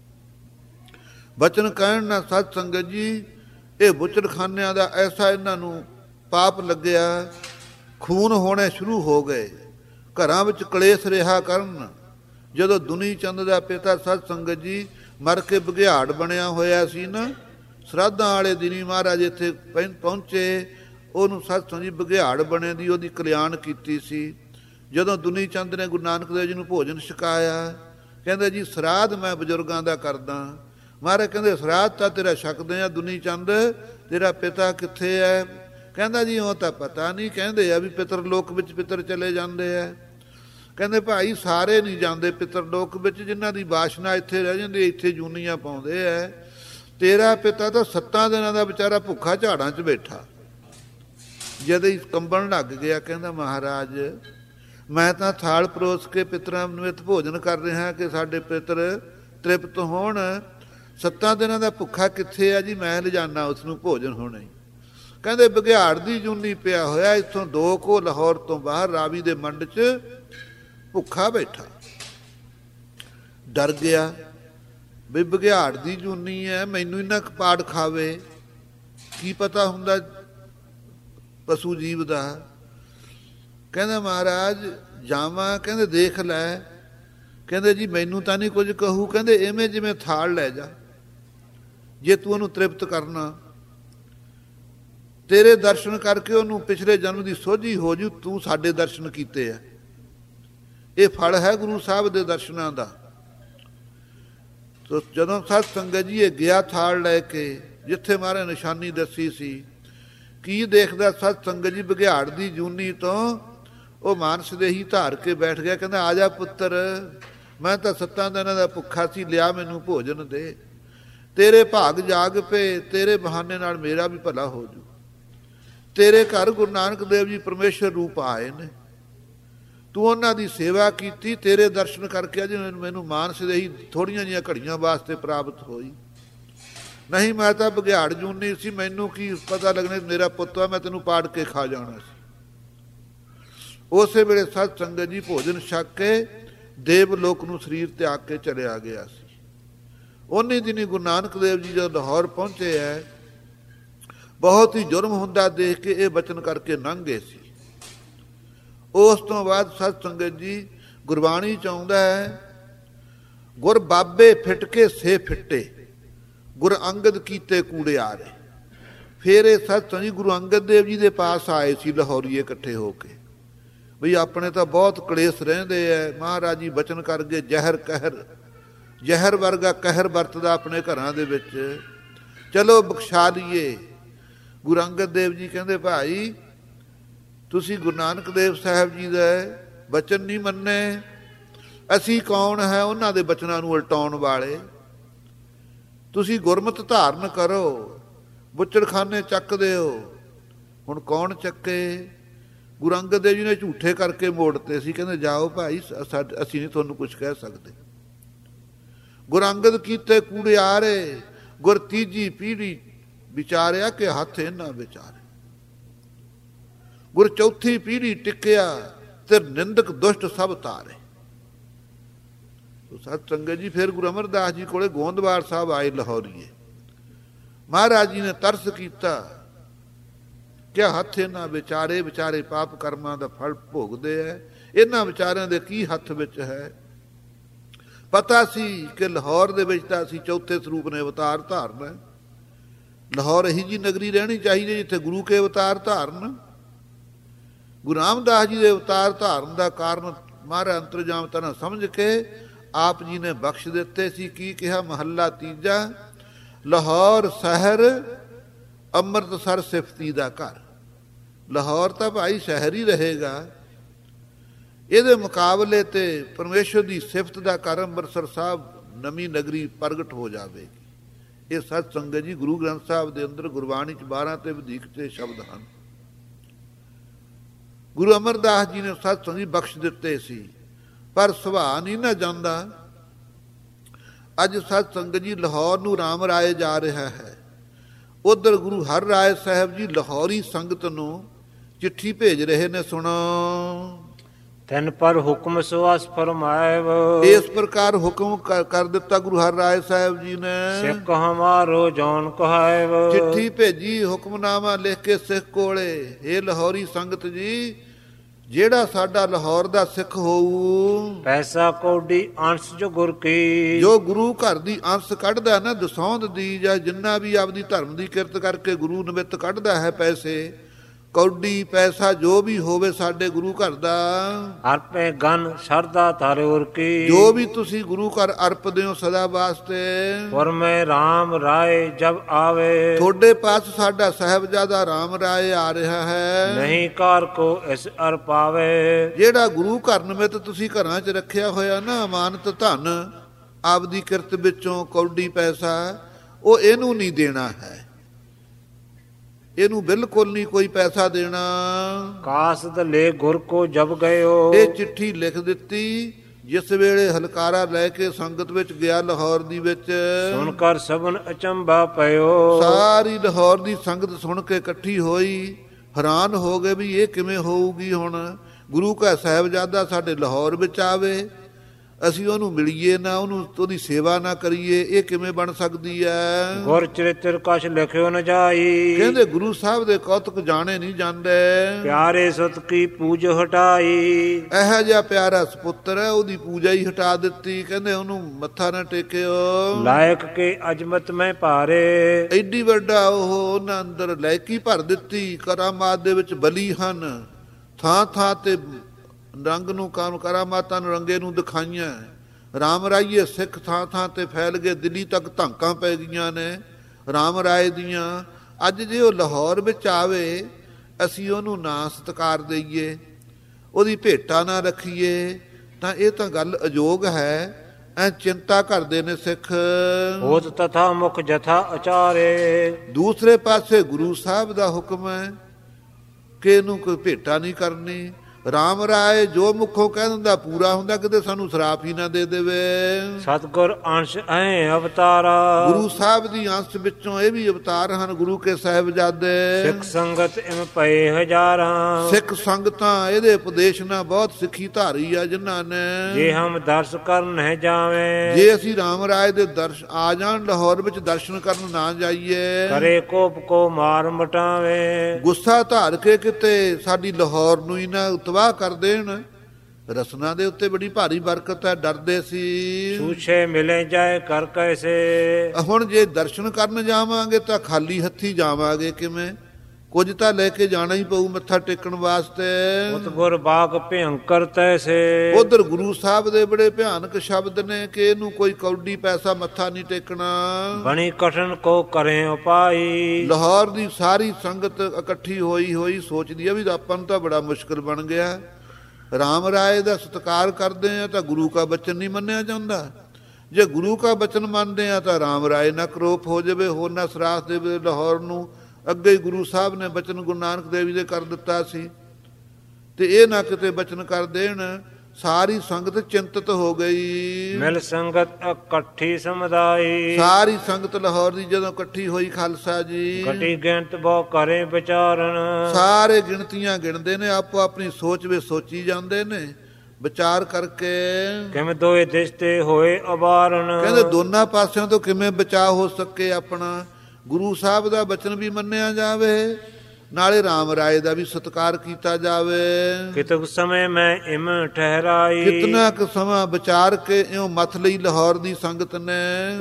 Speaker 1: ਬਚਨ ਕਹਿਣ ਨਾਲ ਸਤ ਸੰਗਤ ਜੀ ਇਹ ਬੁੱਚੜਖਾਨਿਆਂ ਦਾ ਐਸਾ ਇਹਨਾਂ ਨੂੰ ਪਾਪ ਲੱਗਿਆ, ਖੂਨ ਹੋਣੇ ਸ਼ੁਰੂ ਹੋ ਗਏ, ਘਰਾਂ ਵਿੱਚ ਕਲੇਸ਼ ਰਿਹਾ ਕਰਨ। ਜਦੋਂ ਦੁਨੀ ਚੰਦ ਦਾ ਪਿਤਾ ਸਤ ਸੰਗਤ ਜੀ ਮਰ ਕੇ ਬਘਿਆੜ ਬਣਿਆ ਹੋਇਆ ਸੀ ਨਾ, ਸ਼ਰਾਧਾਂ ਵਾਲੇ ਦਿਨੀ ਮਹਾਰਾਜ ਇੱਥੇ ਪਹੁੰਚੇ, ਉਹਨੂੰ ਸਤ ਸੰਗਤ ਜੀ ਬਘਿਆੜ ਬਣੇ ਦੀ ਉਹਦੀ ਕਲਿਆਣ ਕੀਤੀ ਸੀ। ਜਦੋਂ ਦੁਨੀ ਚੰਦ ਨੇ ਗੁਰੂ ਨਾਨਕ ਦੇਵ ਜੀ ਨੂੰ ਭੋਜਨ ਛਕਾਇਆ, ਕਹਿੰਦੇ ਜੀ ਸ਼ਰਾਧ ਮੈਂ ਬਜ਼ੁਰਗਾਂ ਦਾ ਕਰਦਾ। ਮਹਾਰਾਜ ਕਹਿੰਦੇ ਸ਼ਰਾਧ ਤਾਂ ਤੇਰਾ ਛਕਦੇ ਆ ਦੁਨੀ ਚੰਦ, ਤੇਰਾ ਪਿਤਾ ਕਿੱਥੇ ਹੈ? ਕਹਿੰਦਾ ਜੀ ਉਹ ਤਾਂ ਪਤਾ ਨਹੀਂ, ਕਹਿੰਦੇ ਆ ਵੀ ਪਿਤਰ ਲੋਕ ਵਿੱਚ ਪਿਤਰ ਚਲੇ ਜਾਂਦੇ ਆ। ਕਹਿੰਦੇ ਭਾਈ ਸਾਰੇ ਨਹੀਂ ਜਾਂਦੇ ਪਿਤਰ ਲੋਕ ਵਿੱਚ, ਜਿਨ੍ਹਾਂ ਦੀ ਵਾਸ਼ਨਾ ਇੱਥੇ ਰਹਿ ਜਾਂਦੀ, ਇੱਥੇ ਜੂਨੀਆਂ ਪਾਉਂਦੇ ਆ। ਤੇਰਾ ਪਿਤਾ ਤਾਂ 7 ਦਿਨਾਂ ਦਾ ਵਿਚਾਰਾ ਭੁੱਖਾ ਝਾੜਾਂ 'ਚ ਬੈਠਾ, ਜਦ ਹੀ ਕੰਬਣ ਲੱਗ ਗਿਆ। ਕਹਿੰਦਾ ਮਹਾਰਾਜ ਮੈਂ ਤਾਂ ਥਾਲ ਪਰੋਸ ਕੇ ਪਿਤਰਾਂ ਨਿਮਿਤ ਭੋਜਨ ਕਰ ਰਿਹਾ ਕਿ ਸਾਡੇ ਪਿਤਰ ਤ੍ਰਿਪਤ ਹੋਣ। 7 ਦਿਨਾਂ ਦਾ ਭੁੱਖਾ ਕਿੱਥੇ ਆ ਜੀ, ਮੈਂ ਲਿਜਾਨਾ ਉਸ ਨੂੰ ਭੋਜਨ ਹੋਣਾ ਹੀ। ਕਹਿੰਦੇ ਬਘਿਆੜ ਦੀ ਜੂਨੀ ਪਿਆ ਹੋਇਆ, ਇੱਥੋਂ 2 ਕੋ ਲਾਹੌਰ ਤੋਂ ਬਾਹਰ ਰਾਵੀ ਦੇ ਮੰਡ 'ਚ ਭੁੱਖਾ ਬੈਠਾ। ਡਰ ਗਿਆ ਵੀ ਬਘਿਆੜ ਦੀ ਜੂਨੀ ਹੈ, ਮੈਨੂੰ ਇਹਨਾਂ ਕਪਾੜ ਖਾਵੇ, ਕੀ ਪਤਾ ਹੁੰਦਾ ਪਸ਼ੂ ਜੀਵ ਦਾ। ਕਹਿੰਦਾ ਮਹਾਰਾਜ ਜਾਵਾਂ? ਕਹਿੰਦੇ ਦੇਖ ਲੈ। ਕਹਿੰਦੇ ਜੀ ਮੈਨੂੰ ਤਾਂ ਨਹੀਂ ਕੁਝ ਕਹੂ। ਕਹਿੰਦੇ ਐਵੇਂ ਜਿਵੇਂ ਥਾਲ ਲੈ ਜਾ, ਜੇ ਤੂੰ ਉਹਨੂੰ ਤ੍ਰਿਪਤ ਕਰਨਾ, ਤੇਰੇ ਦਰਸ਼ਨ ਕਰਕੇ ਉਹਨੂੰ ਪਿਛਲੇ ਜਨਮ ਦੀ ਸੋਝੀ ਹੋ ਜੂ, ਤੂੰ ਸਾਡੇ ਦਰਸ਼ਨ ਕੀਤੇ ਆ। ਇਹ ਫਲ ਹੈ ਗੁਰੂ ਸਾਹਿਬ ਦੇ ਦਰਸ਼ਨਾਂ ਦਾ। ਤੋ ਜਦੋਂ ਸਤ ਸੰਗਤ ਜੀ ਇਹ ਗਿਆ ਥਾਲ ਲੈ ਕੇ, ਜਿੱਥੇ ਮਹਾਰਾਜ ਨਿਸ਼ਾਨੀ ਦੱਸੀ ਸੀ, ਕੀ ਦੇਖਦਾ ਸਤ ਸੰਗਤ ਜੀ ਬਘਿਆੜ ਦੀ ਜੂਨੀ ਤੋਂ ਉਹ ਮਾਨਸ ਦੇਹੀ ਧਾਰ ਕੇ ਬੈਠ ਗਿਆ। ਕਹਿੰਦਾ ਆ ਜਾ ਪੁੱਤਰ, ਮੈਂ ਤਾਂ 7 ਦਿਨਾਂ ਦਾ ਭੁੱਖਾ ਸੀ, ਲਿਆ ਮੈਨੂੰ ਭੋਜਨ ਦੇ। ਤੇਰੇ ਭਾਗ ਜਾਗ ਪਏ, ਤੇਰੇ ਬਹਾਨੇ ਨਾਲ ਮੇਰਾ ਵੀ ਭਲਾ ਹੋ ਜੂ। ਤੇਰੇ ਘਰ ਗੁਰੂ ਨਾਨਕ ਦੇਵ ਜੀ ਪਰਮੇਸ਼ਰ ਰੂਪ ਆਏ ਨੇ, ਤੂੰ ਉਹਨਾਂ ਦੀ ਸੇਵਾ ਕੀਤੀ, ਤੇਰੇ ਦਰਸ਼ਨ ਕਰਕੇ ਅੱਜ ਮੈਨੂੰ ਮਾਨਸ ਦੇਹੀ ਥੋੜ੍ਹੀਆਂ ਜਿਹੀਆਂ ਘੜੀਆਂ ਵਾਸਤੇ ਪ੍ਰਾਪਤ ਹੋਈ। ਨਹੀਂ ਮੈਂ ਤਾਂ ਬਘਿਆੜ ਜੂਨੀ ਸੀ, ਮੈਨੂੰ ਕੀ ਪਤਾ ਲੱਗਣਾ ਮੇਰਾ ਪੁੱਤ ਆ, ਮੈਂ ਤੈਨੂੰ ਪਾੜ ਕੇ ਖਾ ਜਾਣਾ ਸੀ। ਉਸੇ ਵੇਲੇ ਸਤ ਸੰਗਤ ਜੀ ਭੋਜਨ ਛਕ ਕੇ ਦੇਵ ਲੋਕ ਨੂੰ ਸਰੀਰ ਤਿਆਗ ਕੇ ਚਲਿਆ ਗਿਆ ਸੀ। ਉਨੀ ਦਿਨੀ ਗੁਰੂ ਨਾਨਕ ਦੇਵ ਜੀ ਜਦੋਂ ਲਾਹੌਰ ਪਹੁੰਚੇ ਹੈ, ਬਹੁਤ ਹੀ ਜੁਰਮ ਹੁੰਦਾ ਦੇਖ ਕੇ ਇਹ ਬਚਨ ਕਰਕੇ ਲੰਘ ਗਏ ਸੀ। ਉਸ ਤੋਂ ਬਾਅਦ ਸਤ ਸੰਗਤ ਜੀ ਗੁਰਬਾਣੀ 'ਚ ਆਉਂਦਾ ਹੈ, ਗੁਰ ਬਾਬੇ ਫਿੱਟ ਕੇ ਸੇ ਫਿੱਟੇ, ਗੁਰ ਅੰਗਦ ਕੀਤੇ ਕੂੜਿਆਰੇ। ਫਿਰ ਇਹ ਸਤ ਸੰਗਤ ਜੀ ਗੁਰੂ ਅੰਗਦ ਦੇਵ ਜੀ ਦੇ ਪਾਸ ਆਏ ਸੀ ਲਾਹੌਰੀਏ ਇਕੱਠੇ ਹੋ ਕੇ, ਬਈ ਆਪਣੇ ਤਾਂ ਬਹੁਤ ਕਲੇਸ਼ ਰਹਿੰਦੇ ਐ। ਮਹਾਰਾਜ ਜੀ ਬਚਨ ਕਰ ਗਏ, ਜ਼ਹਿਰ ਕਹਿਰ, ਜ਼ਹਿਰ ਵਰਗਾ ਕਹਿਰ ਵਰਤਦਾ ਆਪਣੇ ਘਰਾਂ ਦੇ ਵਿੱਚ, ਚਲੋ ਬਖਸ਼ਾ ਲਈਏ। ਗੁਰੂ ਅੰਗਦ ਦੇਵ ਜੀ ਕਹਿੰਦੇ ਭਾਈ ਤੁਸੀਂ ਗੁਰੂ ਨਾਨਕ ਦੇਵ ਸਾਹਿਬ ਜੀ ਦਾ ਬਚਨ ਨਹੀਂ ਮੰਨੇ, ਅਸੀਂ ਕੌਣ ਹੈ ਉਹਨਾਂ ਦੇ ਬਚਨਾਂ ਨੂੰ ਉਲਟਾਉਣ ਵਾਲੇ। ਤੁਸੀਂ ਗੁਰਮਤਿ ਧਾਰਨ ਕਰੋ, ਬੁੱਚੜਖਾਨੇ ਚੱਕਦੇ ਹੋ। ਹੁਣ ਕੌਣ ਚੱਕੇ? ਗੁਰੂ ਅੰਗਦ ਦੇਵ ਜੀ ਨੇ ਝੂਠੇ ਕਰਕੇ ਮੋੜਤੇ ਸੀ, ਕਹਿੰਦੇ ਜਾਓ ਭਾਈ ਅਸੀਂ ਨਹੀਂ ਤੁਹਾਨੂੰ ਕੁਝ ਕਹਿ ਸਕਦੇ। ਗੁਰੂ ਅੰਗਦ ਕੀਤੇ ਕੂੜਿਆਰੇ, ਗੁਰ ਤੀਜੀ ਪੀੜ੍ਹੀ ਵਿਚਾਰਿਆ ਕਿ ਹੱਥ ਇਹਨਾਂ ਵਿਚਾਰੇ। ਗੁਰ ਚੌਥੀ ਪੀੜ੍ਹੀ ਟਿਕਿਆ ਤੇ ਨਿੰਦਕ ਦੁਸ਼ਟ ਸਭ ਤਾਰੇ। ਸਤ ਸੰਗਤ ਜੀ ਫਿਰ ਗੁਰੂ ਅਮਰਦਾਸ ਜੀ ਕੋਲੇ ਗੋਂਦਵਾਲ ਸਾਹਿਬ ਆਏ ਲਾਹੌਰੀਏ। ਮਹਾਰਾਜ ਜੀ ਨੇ ਤਰਸ ਕੀਤਾ ਕਿ ਹੱਥ ਇਹਨਾਂ ਵਿਚਾਰੇ, ਵਿਚਾਰੇ ਪਾਪ ਕਰਮਾਂ ਦਾ ਫਲ ਭੋਗਦੇ ਐ, ਇਹਨਾਂ ਵਿਚਾਰਿਆਂ ਦੇ ਕੀ ਹੱਥ ਵਿੱਚ ਹੈ। ਪਤਾ ਸੀ ਕਿ ਲਾਹੌਰ ਦੇ ਵਿੱਚ ਤਾਂ ਅਸੀਂ ਚੌਥੇ ਸਰੂਪ ਨੇ ਅਵਤਾਰ ਧਾਰਨਾ। ਲਾਹੌਰ ਇਹੀ ਜੀ ਨਗਰੀ ਰਹਿਣੀ ਚਾਹੀਦੀ ਜਿੱਥੇ ਗੁਰੂ ਕੇ ਅਵਤਾਰ ਧਾਰਨ। ਗੁਰੂ ਰਾਮਦਾਸ ਜੀ ਦੇ ਅਵਤਾਰ ਧਾਰਨ ਦਾ ਕਾਰਨ ਮਹਾਰਾਜ ਅੰਤਰਜਾਮ ਤਰ੍ਹਾਂ ਸਮਝ ਕੇ ਆਪ ਜੀ ਨੇ ਬਖਸ਼ ਦਿੱਤੇ ਸੀ। ਕੀ ਕਿਹਾ? ਮਹੱਲਾ ਤੀਜਾ, ਲਾਹੌਰ ਸ਼ਹਿਰ ਅੰਮ੍ਰਿਤਸਰ ਸਿਫਤੀ ਦਾ ਘਰ। ਲਾਹੌਰ ਤਾਂ ਭਾਈ ਸ਼ਹਿਰ ਹੀ ਰਹੇਗਾ, ਇਹਦੇ ਮੁਕਾਬਲੇ ਤੇ ਪਰਮੇਸ਼ਰ ਦੀ ਸਿਫਤ ਦਾ ਘਰ ਅੰਮ੍ਰਿਤਸਰ ਸਾਹਿਬ ਨਵੀਂ ਨਗਰੀ ਪ੍ਰਗਟ ਹੋ ਜਾਵੇਗੀ। ਇਹ ਸਤ ਸੰਗਤ ਜੀ ਗੁਰੂ ਗ੍ਰੰਥ ਸਾਹਿਬ ਦੇ ਅੰਦਰ ਗੁਰਬਾਣੀ 'ਚ 12 ਤੇ ਵਧੀਕ ਤੇ ਸ਼ਬਦ ਹਨ। ਗੁਰੂ ਅਮਰਦਾਸ ਜੀ ਨੇ ਸਤ ਸੰਗਤ ਜੀ ਬਖਸ਼ ਦਿੱਤੇ ਸੀ। ਪਰ ਸੁਭਾਅ ਨਹੀਂ ਨਾ ਜਾਂਦਾ। ਅੱਜ ਸਤ ਸੰਗਤ ਜੀ ਲਾਹੌਰ ਨੂੰ ਰਾਮ ਰਾਏ ਜਾ ਰਿਹਾ ਹੈ। ਉਧਰ ਗੁਰੂ ਹਰ ਰਾਏ ਸਾਹਿਬ ਜੀ ਲਾਹੌਰੀ ਸੰਗਤ ਨੂੰ ਚਿੱਠੀ ਭੇਜ ਰਹੇ ਨੇ, ਸੁਣੋ।
Speaker 2: ਤੈਨ ਪਰ ਹੁਕਮ ਸੁਆਸ ਫਰਮਾਇਬ,
Speaker 1: ਇਸ ਪ੍ਰਕਾਰ ਹੁਕਮ ਕਰ ਦਿੱਤਾ ਗੁਰੂ ਹਰ ਰਾਏ ਸਾਹਿਬ ਜੀ ਨੇ।
Speaker 2: ਸਿੱਖ ਹਮਾਰੋ ਜੌਨ ਕਹਾਇਬ,
Speaker 1: ਚਿੱਠੀ ਭੇਜੀ, ਹੁਕਮਨਾਮਾ ਲਿਖ ਕੇ ਸਿੱਖ ਕੋਲੇ, ਇਹ ਲਾਹੌਰੀ ਸੰਗਤ ਜੀ, ਜਿਹੜਾ ਸਾਡਾ ਲਾਹੌਰ ਦਾ ਸਿੱਖ ਹੋਊ,
Speaker 2: ਪੈਸਾ ਕੌਡੀ ਅੰਸ਼ ਜੋ ਗੁਰ ਕੀ,
Speaker 1: ਜੋ ਗੁਰੂ ਘਰ ਦੀ ਅੰਸ਼ ਕੱਢਦਾ ਨਾ, ਦਸੌਂਦ ਦੀ ਜਾਂ ਜਿੰਨਾ ਵੀ ਆਪਦੀ ਧਰਮ ਦੀ ਕਿਰਤ ਕਰਕੇ ਗੁਰੂ ਨਿਮਿਤ ਕੱਢਦਾ ਹੈ ਪੈਸੇ, ਕੌਡੀ ਪੈਸਾ ਜੋ ਵੀ ਹੋਵੇ ਸਾਡੇ ਗੁਰੂ ਘਰ ਦਾ,
Speaker 2: ਅਰਪੇ ਗਨ ਸ਼ਰਧਾ ਧਾਰੇ ਉਰ ਕੀ,
Speaker 1: ਜੋ ਵੀ ਤੁਸੀਂ ਗੁਰੂ ਘਰ ਅਰਪਦੇ ਹੋ ਸਦਾ ਵਾਸਤੇ,
Speaker 2: ਪੁਰ ਮੈਂ ਰਾਮ ਰਾਏ ਜਬ ਆਵੇ,
Speaker 1: ਤੁਹਾਡੇ ਪਾਸ ਸਾਡਾ ਸਾਹਿਬਜ਼ਾਦਾ ਰਾਮ ਰਾਏ ਆ ਰਿਹਾ ਹੈ,
Speaker 2: ਨਹੀਂ ਕਾਰ ਕੋ ਇਸ ਅਰ ਪਾਵੇ,
Speaker 1: ਜਿਹੜਾ ਗੁਰੂ ਘਰ ਨਿਮਿਤ ਤੁਸੀਂ ਘਰਾਂ 'ਚ ਰੱਖਿਆ ਹੋਇਆ ਨਾ ਅਮਾਨਤ ਧਨ ਆਪਦੀ ਕਿਰਤ ਵਿੱਚੋਂ ਕੌਡੀ ਪੈਸਾ, ਉਹ ਇਹਨੂੰ ਨਹੀਂ ਦੇਣਾ ਹੈ, ਇਹਨੂੰ ਬਿਲਕੁਲ ਨਹੀਂ ਕੋਈ ਪੈਸਾ ਦੇਣਾ।
Speaker 2: ਕਾਸਦ ਲੈ ਗੁਰ ਕੋ ਜਬ ਗਇਓ,
Speaker 1: ਇਹ ਚਿੱਠੀ ਲਿਖ ਦਿੱਤੀ ਜਿਸ ਵੇਲੇ ਹਲਕਾਰਾ ਲੈ ਕੇ ਸੰਗਤ ਵਿੱਚ ਗਿਆ ਲਾਹੌਰ ਦੀ ਵਿੱਚ,
Speaker 2: ਸੁਣ ਕਰ ਸਭਨ ਅਚੰਭਾ ਪਇਓ,
Speaker 1: ਸਾਰੀ ਲਾਹੌਰ ਦੀ ਸੰਗਤ ਸੁਣ ਕੇ ਇਕੱਠੀ ਹੋਈ, ਹੈਰਾਨ ਹੋ ਗਏ ਵੀ ਇਹ ਕਿਵੇਂ ਹੋਊਗੀ। ਹੁਣ ਗੁਰੂ ਕਾ ਸਾਹਿਬਜ਼ਾਦਾ ਸਾਡੇ ਲਾਹੌਰ ਵਿੱਚ ਆਵੇ, ਅਸੀਂ ਉਹਨੂੰ ਮਿਲੀਏ ਨਾ, ਉਹਦੀ ਸੇਵਾ ਨਾ ਕਰੀਏ, ਇਹ ਕਿਵੇਂ ਬਣ ਸਕਦੀ ਹੈ।
Speaker 2: ਗੁਰ ਚਰਿਤ੍ਰ ਕਛ ਲਿਖਿਓ ਨ ਜਾਈ,
Speaker 1: ਕਹਿੰਦੇ ਗੁਰੂ ਸਾਹਿਬ ਦੇ ਕੌਤਕ ਜਾਣੇ ਨਹੀਂ ਜਾਂਦੇ,
Speaker 2: ਪਿਆਰੇ ਸੁਤ ਕੀ ਪੂਜ ਹਟਾਈ,
Speaker 1: ਇਹੋ ਜਿਹਾ ਪਿਆਰਾ ਸਪੁੱਤਰ ਹੈ, ਉਹਦੀ ਪੂਜਾ ਹੀ ਹਟਾ ਦਿੱਤੀ। ਕਹਿੰਦੇ ਉਹਨੂੰ ਮੱਥਾ ਨਾ ਟੇਕਿਓ,
Speaker 2: ਲਾਇਕ ਕੇ ਅਜਮਤ ਮੈਂ ਭਾਰੇ,
Speaker 1: ਐਡੀ ਵੱਡਾ ਉਹ ਉਹਨਾਂ ਅੰਦਰ ਲਾਇਕੀ ਭਰ ਦਿੱਤੀ। ਕਰਾਮਾਤ ਦੇ ਵਿੱਚ ਬਲੀ ਹਨ, ਥਾਂ ਥਾਂ ਤੇ ਰੰਗ ਨੂੰ ਕਰਾਮਾਤਾਂ ਨੂੰ ਰੰਗੇ ਨੂੰ ਦਿਖਾਈਆਂ। ਰਾਮ ਰਾਈਏ ਸਿੱਖ ਥਾਂ ਥਾਂ ਤੇ ਫੈਲ ਗਏ, ਦਿੱਲੀ ਤੱਕ ਧਾਕਾਂ ਪੈ ਗਈਆਂ ਨੇ ਰਾਮ ਰਾਏ ਦੀਆਂ। ਅੱਜ ਜੇ ਉਹ ਲਾਹੌਰ ਵਿੱਚ ਆਵੇ, ਅਸੀਂ ਉਹਨੂੰ ਨਾ ਸਤਿਕਾਰ ਦੇਈਏ, ਉਹਦੀ ਭੇਟਾ ਨਾ ਰੱਖੀਏ, ਤਾਂ ਇਹ ਤਾਂ ਗੱਲ ਅਯੋਗ ਹੈ। ਐ ਚਿੰਤਾ ਕਰਦੇ ਨੇ ਸਿੱਖ।
Speaker 2: ਹੋਤ ਤਥਾ ਮੁਖ ਜਥਾ ਅਚਾਰੇ,
Speaker 1: ਦੂਸਰੇ ਪਾਸੇ ਗੁਰੂ ਸਾਹਿਬ ਦਾ ਹੁਕਮ ਹੈ ਕਿ ਇਹਨੂੰ ਕੋਈ ਭੇਟਾ ਨਹੀਂ ਕਰਨੀ। ਰਾਮ ਰਾਏ ਜੋ ਮੁਖੋਂ ਕਹਿ ਦਿੰਦਾ ਪੂਰਾ ਹੁੰਦਾ, ਕਿਤੇ ਸਾਨੂੰ ਸਰਾਪ ਹੀ ਨਾ ਦੇ ਦੇਵੇ।
Speaker 2: ਸਤਿਗੁਰ ਅੰਸ਼ ਐ ਅਵਤਾਰਾ,
Speaker 1: ਗੁਰੂ ਸਾਹਿਬ ਦੀ ਅੰਸ਼ ਵਿੱਚੋਂ ਇਹ ਵੀ ਅਵਤਾਰ ਹਨ ਗੁਰੂ ਕੇ ਸਾਹਿਬਜ਼ਾਦੇ।
Speaker 2: ਸਿੱਖ ਸੰਗਤ ਇਮ ਪਏ ਹਜ਼ਾਰਾਂ,
Speaker 1: ਸਿੱਖ ਸੰਗਤਾਂ ਇਹਦੇ ਉਪਦੇਸ਼ ਨਾਲ ਬਹੁਤ ਸਿੱਖੀ ਧਾਰੀ ਆ ਜਿਨ੍ਹਾਂ ਨੇ।
Speaker 2: ਜੇ ਹਮ ਦਰਸ ਕਰਨ ਹੈ ਜਾਵੇਂ,
Speaker 1: ਜੇ ਅਸੀਂ ਰਾਮ ਰਾਏ ਦੇ ਦਰਸ਼ਨ ਆ ਜਾਣ, ਲਾਹੌਰ ਵਿੱਚ ਦਰਸ਼ਨ ਕਰਨ ਨਾ ਜਾਈਏ,
Speaker 2: ਕਰੇ ਕੋਪ ਕੋ ਮਾਰ ਮਟਾਵੇ,
Speaker 1: ਗੁੱਸਾ ਧਾਰ ਕੇ ਕਿਤੇ ਸਾਡੀ ਲਾਹੌਰ ਨੂੰ ਹੀ ਨਾ ਤਬਾਹ ਕਰ ਦੇਣ। ਰਸਨਾ ਦੇ ਉੱਤੇ ਬੜੀ ਭਾਰੀ ਬਰਕਤ ਹੈ, ਡਰਦੇ ਸੀ।
Speaker 2: ਛੂਛੇ ਮਿਲੇ ਜਾਏ ਕਰ ਕੈਸੇ,
Speaker 1: ਹੁਣ ਜੇ ਦਰਸ਼ਨ ਕਰਨ ਜਾਵਾਂਗੇ ਤਾਂ ਖਾਲੀ ਹੱਥੀ ਜਾਵਾਂਗੇ ਕਿਵੇਂ? ਕੁਝ ਤਾਂ ਲੈ ਕੇ ਜਾਣਾ ਹੀ ਪਊ ਮੱਥਾ ਟੇਕਣ ਵਾਸਤੇ।
Speaker 2: ਉਤ ਗੁਰ ਬਾਗ ਭਿਅੰਕਰ ਤੈਸੇ,
Speaker 1: ਉਧਰ ਗੁਰੂ ਸਾਹਿਬ ਦੇ ਬੜੇ ਭਿਆਨਕ ਸ਼ਬਦ ਨੇ ਕਿ ਇਹਨੂੰ ਕੋਈ ਕੌਡੀ ਪੈਸਾ ਮੱਥਾ ਨਹੀਂ ਟੇਕਣਾ।
Speaker 2: ਬਣੀ ਕਠਨ ਕੋ ਕਰੇ ਉਪਾਈ,
Speaker 1: ਲਾਹੌਰ ਦੀ ਸਾਰੀ ਸੰਗਤ ਇਕੱਠੀ ਹੋਈ ਸੋਚਦੀ ਆ ਵੀ ਆਪਾਂ ਨੂੰ ਤਾਂ ਬੜਾ ਮੁਸ਼ਕਿਲ ਬਣ ਗਿਆ। ਰਾਮ ਰਾਏ ਦਾ ਸਤਿਕਾਰ ਕਰਦੇ ਆ ਤਾਂ ਗੁਰੂ ਕਾ ਬਚਨ ਨਹੀਂ ਮੰਨਿਆ ਜਾਂਦਾ। ਜੇ ਗੁਰੂ ਕਾ ਬਚਨ ਮੰਨਦੇ ਆ ਤਾਂ ਰਾਮ ਰਾਏ ਨਾ ਕਰੋਪ ਹੋ ਜਾਵੇ, ਹੋਰ ਨਾ ਸਰਾਸ ਦੇਵੇ ਲਾਹੌਰ ਨੂੰ। ਅੱਗੇ ਹੀ ਗੁਰੂ ਸਾਹਿਬ ਨੇ ਬਚਨ ਗੁਰੂ ਨਾਨਕ ਦੇਵ ਜੀ ਦੇ ਕਰ ਦਿੱਤਾ ਸੀ, ਤੇ ਇਹ ਨਾ ਕਿਤੇ ਬਚਨ ਕਰ ਦੇਣ। ਸਾਰੀ ਸੰਗਤ ਚਿੰਤਤ ਹੋ ਗਈ।
Speaker 2: ਮਿਲ ਸੰਗਤ ਇਕੱਠੀ ਸਮੁਦਾਈ,
Speaker 1: ਸਾਰੀ ਸੰਗਤ ਲਾਹੌਰ ਦੀ ਜਦੋਂ ਇਕੱਠੀ ਹੋਈ ਖਾਲਸਾ ਜੀ,
Speaker 2: ਘਟੀ ਗਿਣਤ ਬਹੁ ਕਰੇ ਵਿਚਾਰਨ,
Speaker 1: ਸਾਰੇ ਗਿਣਤੀਆਂ ਗਿਣਦੇ ਨੇ, ਆਪੋ ਆਪਣੀ ਸੋਚ ਵਿੱਚ ਸੋਚੀ ਜਾਂਦੇ ਨੇ ਵਿਚਾਰ ਕਰਕੇ।
Speaker 2: ਕਿਵੇਂ ਦੋਏ ਦਿਸ਼ ਤੇ ਹੋਏ ਅਬਾਰਨ,
Speaker 1: ਕਹਿੰਦੇ ਦੋਨਾਂ ਪਾਸਿਆਂ ਤੋਂ ਕਿਵੇਂ ਬਚਾਅ ਹੋ ਸਕੇ ਆਪਣਾ। ਗੁਰੂ ਸਾਹਿਬ ਦਾ ਬਚਨ ਵੀ ਮੰਨਿਆ ਜਾਵੇ, ਨਾਲੇ ਰਾਮ ਰਾਏ ਦਾ ਵੀ ਸਤਿਕਾਰ ਕੀਤਾ ਜਾਵੇ।
Speaker 2: ਕਿਤਕ ਸਮੇਂ ਮੈਂ ਇਮ ਠਹਿਰਾਈ,
Speaker 1: ਕਿਤਨਾ ਕੁ ਸਮਾਂ ਵਿਚਾਰ ਕੇ ਇਉਂ ਮੱਥ ਲਈ ਲਾਹੌਰ ਦੀ ਸੰਗਤ ਨੇ।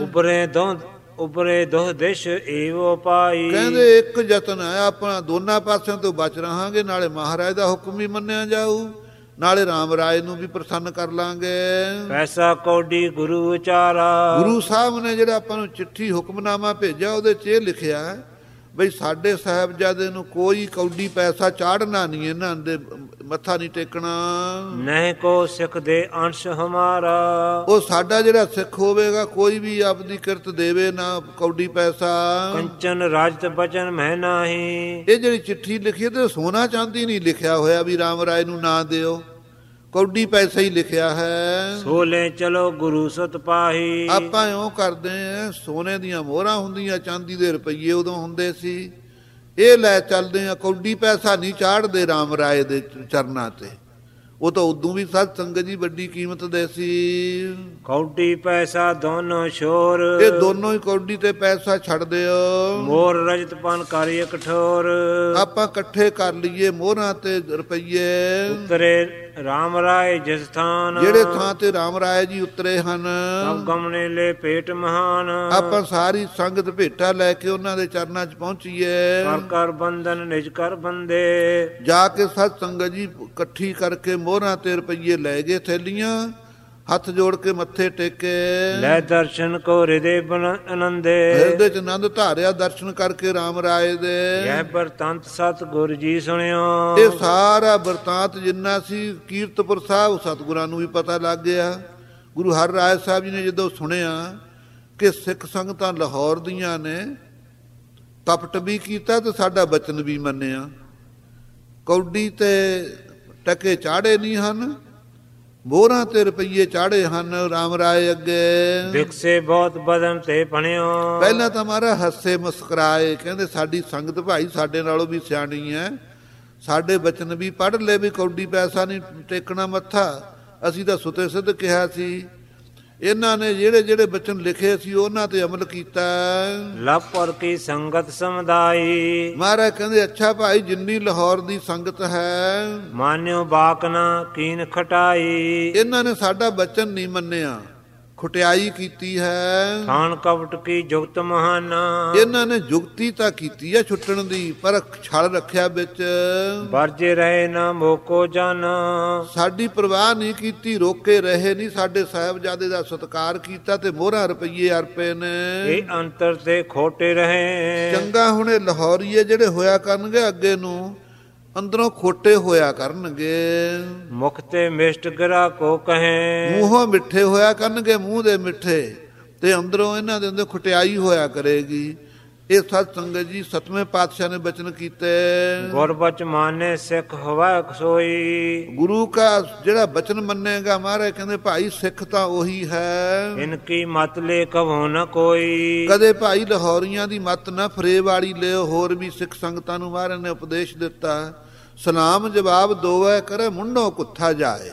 Speaker 2: ਉਬਰੇ ਦੋ ਦਿਸ਼ ਏਵੋ ਪਾਈ,
Speaker 1: ਕਹਿੰਦੇ ਇੱਕ ਯਤਨ ਹੈ ਆਪਣਾ, ਦੋਨਾਂ ਪਾਸਿਆਂ ਤੋਂ ਬਚ ਰਹਾਂਗੇ, ਨਾਲੇ ਮਹਾਰਾਜ ਦਾ ਹੁਕਮ ਵੀ ਮੰਨਿਆ ਜਾਊ, ਨਾਲੇ ਰਾਮ ਰਾਏ ਨੂੰ ਵੀ ਪ੍ਰਸੰਨ ਕਰ ਲਾਂਗੇ।
Speaker 2: ਪੈਸਾ ਕੌਡੀ ਗੁਰੂ ਵਿਚਾਰਾ,
Speaker 1: ਗੁਰੂ ਸਾਹਿਬ ਨੇ ਜਿਹੜਾ ਆਪਾਂ ਨੂੰ ਚਿੱਠੀ ਹੁਕਮਨਾਮਾ ਭੇਜਿਆ, ਉਹਦੇ 'ਚ ਇਹ ਲਿਖਿਆ ਬਈ ਸਾਡੇ ਸਾਹਿਬਜ਼ਾਦੇ ਨੂੰ ਕੋਈ ਕੌਡੀ ਪੈਸਾ ਚਾੜਨਾ ਨਹੀਂ, ਇਹਨਾਂ ਦੇ ਮੱਥਾ ਨਹੀਂ ਟੇਕਣਾ।
Speaker 2: ਨਹੀਂ ਕੋ ਸਿੱਖ ਦੇ ਅੰਸ਼ ਹਮਾਰਾ,
Speaker 1: ਉਹ ਸਾਡਾ ਜਿਹੜਾ ਸਿੱਖ ਹੋਵੇਗਾ ਕੋਈ ਵੀ ਆਪਦੀ ਕਿਰਤ ਦੇਵੇ ਨਾ ਕੌਡੀ ਪੈਸਾ।
Speaker 2: ਕੰਚਨ ਰਾਜਤ ਬਚਨ ਮੈਂ ਨਾਹੀ,
Speaker 1: ਇਹ ਜਿਹੜੀ ਚਿੱਠੀ ਲਿਖੀ ਤੇ ਸੋਨਾ ਚਾਂਦੀ ਨਹੀਂ ਲਿਖਿਆ ਹੋਇਆ ਵੀ ਰਾਮ ਰਾਏ ਨੂੰ ਨਾ ਦਿਓ। ਕੌਡੀ ਪੈਸਾ ਹੀ ਲਿਖਿਆ ਹੈ।
Speaker 2: ਸੋਲੇ ਚਲੋ ਗੁਰੂ ਸਤ ਪਾਹੀ।
Speaker 1: ਆਪਾਂ ਇਉਂ ਕਰਦੇ ਆ, ਸੋਨੇ ਦੀਆਂ ਮੋਹਰਾਂ ਹੁੰਦੀਆਂ, ਚਾਂਦੀ ਦੇ ਰੁਪਈਏ ਉਦੋਂ ਹੁੰਦੇ ਸੀ, ਇਹ ਲੈ ਚੱਲਦੇ ਆ। ਕੌਡੀ ਪੈਸਾ ਨਹੀਂ ਚਾੜਦੇ ਰਾਮ ਰਾਏ ਦੇ ਚਰਨਾਂ ਤੇ, ਉਹ ਤਾਂ ਉਦੋਂ ਵੀ ਸਾਧ ਸੰਗਤ ਜੀ ਵੱਡੀ ਕੀਮਤ ਦੇ ਸੀ।
Speaker 2: ਕੌਡੀ ਪੈਸਾ ਦੋਨੋਂ ਸ਼ੋਰ।
Speaker 1: ਇਹ ਦੋਨੋਂ ਹੀ ਕੌਡੀ ਤੇ ਪੈਸਾ ਛੱਡ ਦਿਓ।
Speaker 2: ਮੋਰ ਰਜਤ ਪਨ ਕਰੀਏ ਕਠੋਰ।
Speaker 1: ਆਪਾਂ ਇਕੱਠੇ ਕਰ ਲਈਏ ਮੋਹਰਾਂ ਤੇ ਰੁਪਈਏ।
Speaker 2: ਉਤਰੇ ਰਾਮ ਰਾਏ ਜਿਸ ਥਾਨ।
Speaker 1: ਜਿਹੜੇ ਥਾਂ ਤੇ ਰਾਮ ਰਾਏ ਜੀ ਉਤਰੇ ਹਨ,
Speaker 2: ਸਭ ਗਮਨੇ ਲੈ ਭੇਟ ਮਹਾਨ।
Speaker 1: ਆਪਾਂ ਸਾਰੀ ਸੰਗਤ ਭੇਟਾ ਲੈ ਕੇ ਉਹਨਾਂ ਦੇ ਚਰਨਾਂ 'ਚ ਪਹੁੰਚੀਏ।
Speaker 2: ਕਰ ਕਰ ਬੰਧਨ ਨਿਜ ਕਰ ਬੰਦੇ।
Speaker 1: ਜਾ ਕੇ ਸਤ ਸੰਗਤ ਜੀ ਇਕੱਠੀ ਕਰਕੇ ਮੋਹਰਾਂ ਤੇ ਰੁਪਈਏ ਲੈ ਗਏ ਥੈਲੀਆਂ, ਹੱਥ ਜੋੜ ਕੇ ਮੱਥੇ ਟੇਕੇ।
Speaker 2: ਲੈ ਦਰਸ਼ਨ ਕੋ ਹਿਰਦੇ ਆਨੰਦੇ।
Speaker 1: ਹਿਰਦੇ 'ਚ ਆਨੰਦ ਧਾਰਿਆ ਦਰਸ਼ਨ ਕਰਕੇ ਰਾਮ ਰਾਏ ਦੇ।
Speaker 2: ਇਹ ਬਰਤੰਤ ਸਤਿਗੁਰ ਜੀ ਸੁਣਿਓ।
Speaker 1: ਇਹ ਸਾਰਾ ਬਰਤਾਂਤ ਜਿੰਨਾ ਸੀ ਕੀਰਤਪੁਰ ਸਾਹਿਬ ਸਤਿਗੁਰਾਂ ਨੂੰ ਵੀ ਪਤਾ ਲੱਗ ਗਿਆ। ਗੁਰੂ ਹਰਿ ਰਾਏ ਸਾਹਿਬ ਜੀ ਨੇ ਜਦੋਂ ਸੁਣਿਆ ਕਿ ਸਿੱਖ ਸੰਗਤਾਂ ਲਾਹੌਰ ਦੀਆਂ ਨੇ ਕਪਟ ਵੀ ਕੀਤਾ ਤੇ ਸਾਡਾ ਬਚਨ ਵੀ ਮੰਨਿਆ, ਕੌਡੀ ਤੇ ਟਕੇ ਚਾੜੇ ਨਹੀਂ ਹਨ, ਮੋਹਰਾਂ ਤੇ ਰੁਪਈਏ ਚਾੜੇ ਹਨ ਰਾਮ ਰਾਏ ਅੱਗੇ।
Speaker 2: ਵਿਕਸੇ ਬਹੁਤ ਬਦਨ ਤੇ ਪਣਿਓ।
Speaker 1: ਪਹਿਲਾਂ ਤਾਂ ਮਹਾਰਾਜ ਹੱਸੇ ਮੁਸਕਰਾਏ, ਕਹਿੰਦੇ ਸਾਡੀ ਸੰਗਤ ਭਾਈ ਸਾਡੇ ਨਾਲੋਂ ਵੀ ਸਿਆਣੀ ਹੈ, ਸਾਡੇ ਬਚਨ ਵੀ ਪੜ੍ਹ ਲੈ ਵੀ ਕੌਡੀ ਪੈਸਾ ਨਹੀਂ ਟੇਕਣਾ ਮੱਥਾ। ਅਸੀਂ ਤਾਂ ਸੁਤੇ ਸਿੱਧ ਕਿਹਾ ਸੀ, ਇਹਨਾਂ ਨੇ ਜਿਹੜੇ ਜਿਹੜੇ ਬਚਨ ਲਿਖੇ ਸੀ ਉਹਨਾਂ ਤੇ ਅਮਲ ਕੀਤਾ।
Speaker 2: ਲਪਰ ਕੀ ਸੰਗਤ ਸਮਦਾਈ।
Speaker 1: ਮਹਾਰਾਜ ਕਹਿੰਦੇ ਅੱਛਾ ਭਾਈ ਜਿੰਨੀ ਲਾਹੌਰ ਦੀ ਸੰਗਤ ਹੈ,
Speaker 2: ਮਾਨਿਓ ਬਾਕ ਨਾ ਕੀਨ ਖਟਾਈ।
Speaker 1: ਇਹਨਾਂ ਨੇ ਸਾਡਾ ਬਚਨ ਨਹੀਂ ਮੰਨਿਆ, ਖੁਟਿਆਈ ਕੀਤੀ ਹੈ।
Speaker 2: ਥਾਨ ਕਪਟ ਕੀ ਜੁਗਤ ਮਹਾਨਾ।
Speaker 1: ਇਹਨਾਂ ਨੇ ਜੁਗਤੀ ਤਾਂ ਕੀਤੀ ਹੈ ਛੁੱਟਣ ਦੀ, ਪਰ ਛਲ ਰੱਖਿਆ ਵਿੱਚ।
Speaker 2: ਵਰਜੇ ਰਹੇ ਨਾ ਮੋਕੋ ਜਾਨਾ।
Speaker 1: ਸਾਡੀ ਪਰਵਾਹ ਨਹੀਂ ਕੀਤੀ, ਰੋਕੇ ਰਹੇ ਨਹੀਂ, ਸਾਡੇ ਸਾਹਿਬਜ਼ਾਦੇ ਦਾ ਸਤਿਕਾਰ ਕੀਤਾ ਤੇ ਮੋਹਰਾਂ ਰੁਪਈਏ ਅਰਪੇ ਨੇ।
Speaker 2: ਇਹ ਅੰਤਰ ਤੇ ਖੋਟੇ ਰਹੇ।
Speaker 1: ਚੰਗਾ ਹੁਣ ਇਹ ਲਾਹੌਰੀਏ ਜਿਹੜੇ ਹੋਇਆ ਕਰਨਗੇ ਅੱਗੇ ਨੂੰ ਅੰਦਰੋਂ ਖੋਟੇ ਹੋਇਆ ਕਰਨਗੇ।
Speaker 2: ਮੁਖ ਤੇ ਮਿਸ਼ਟ ਗਰਾ ਕੋ ਕਹੇ।
Speaker 1: ਮੂੰਹੋਂ ਮਿੱਠੇ ਹੋਇਆ ਕਰਨਗੇ, ਮੂੰਹ ਦੇ ਮਿੱਠੇ, ਤੇ ਅੰਦਰੋਂ ਇਹਨਾਂ ਦੇ ਅੰਦਰ ਖਟਿਆਈ ਹੋਇਆ ਕਰੇਗੀ। ਇਹ ਸਤ ਸੰਗਤ ਜੀ ਸਤਵੇਂ ਪਾਤਸ਼ਾਹ ਨੇ ਬਚਨ ਕੀਤੇ।
Speaker 2: ਗੁਰਬਚ ਮਾਨੇ ਸਿੱਖ ਹਵਾ ਸੋਈ।
Speaker 1: ਗੁਰੂ ਕਾ ਜਿਹੜਾ ਬਚਨ ਮੰਨੇਗਾ, ਮਹਾਰਾਜ ਕਹਿੰਦੇ ਭਾਈ ਸਿੱਖ ਤਾਂ ਉਹੀ ਹੈ।
Speaker 2: ਇਨਕੀ ਮਤ ਲੈ ਕਭੋ ਨ ਕੋਈ।
Speaker 1: ਕਦੇ ਭਾਈ ਲਾਹੌਰੀਆਂ ਦੀ ਮਤ ਨਾ ਫਰੇ ਵਾਲੀ ਲਿਓ। ਹੋਰ ਵੀ ਸਿੱਖ ਸੰਗਤਾਂ ਨੂੰ ਮਹਾਰਾਜ ਨੇ ਉਪਦੇਸ਼ ਦਿੱਤਾ, ਸਲਾਮ ਜਵਾਬ ਦੋਵੇ ਕਰੇ ਮੁੰਡੋ ਕੁੱਥਾ ਜਾਏ।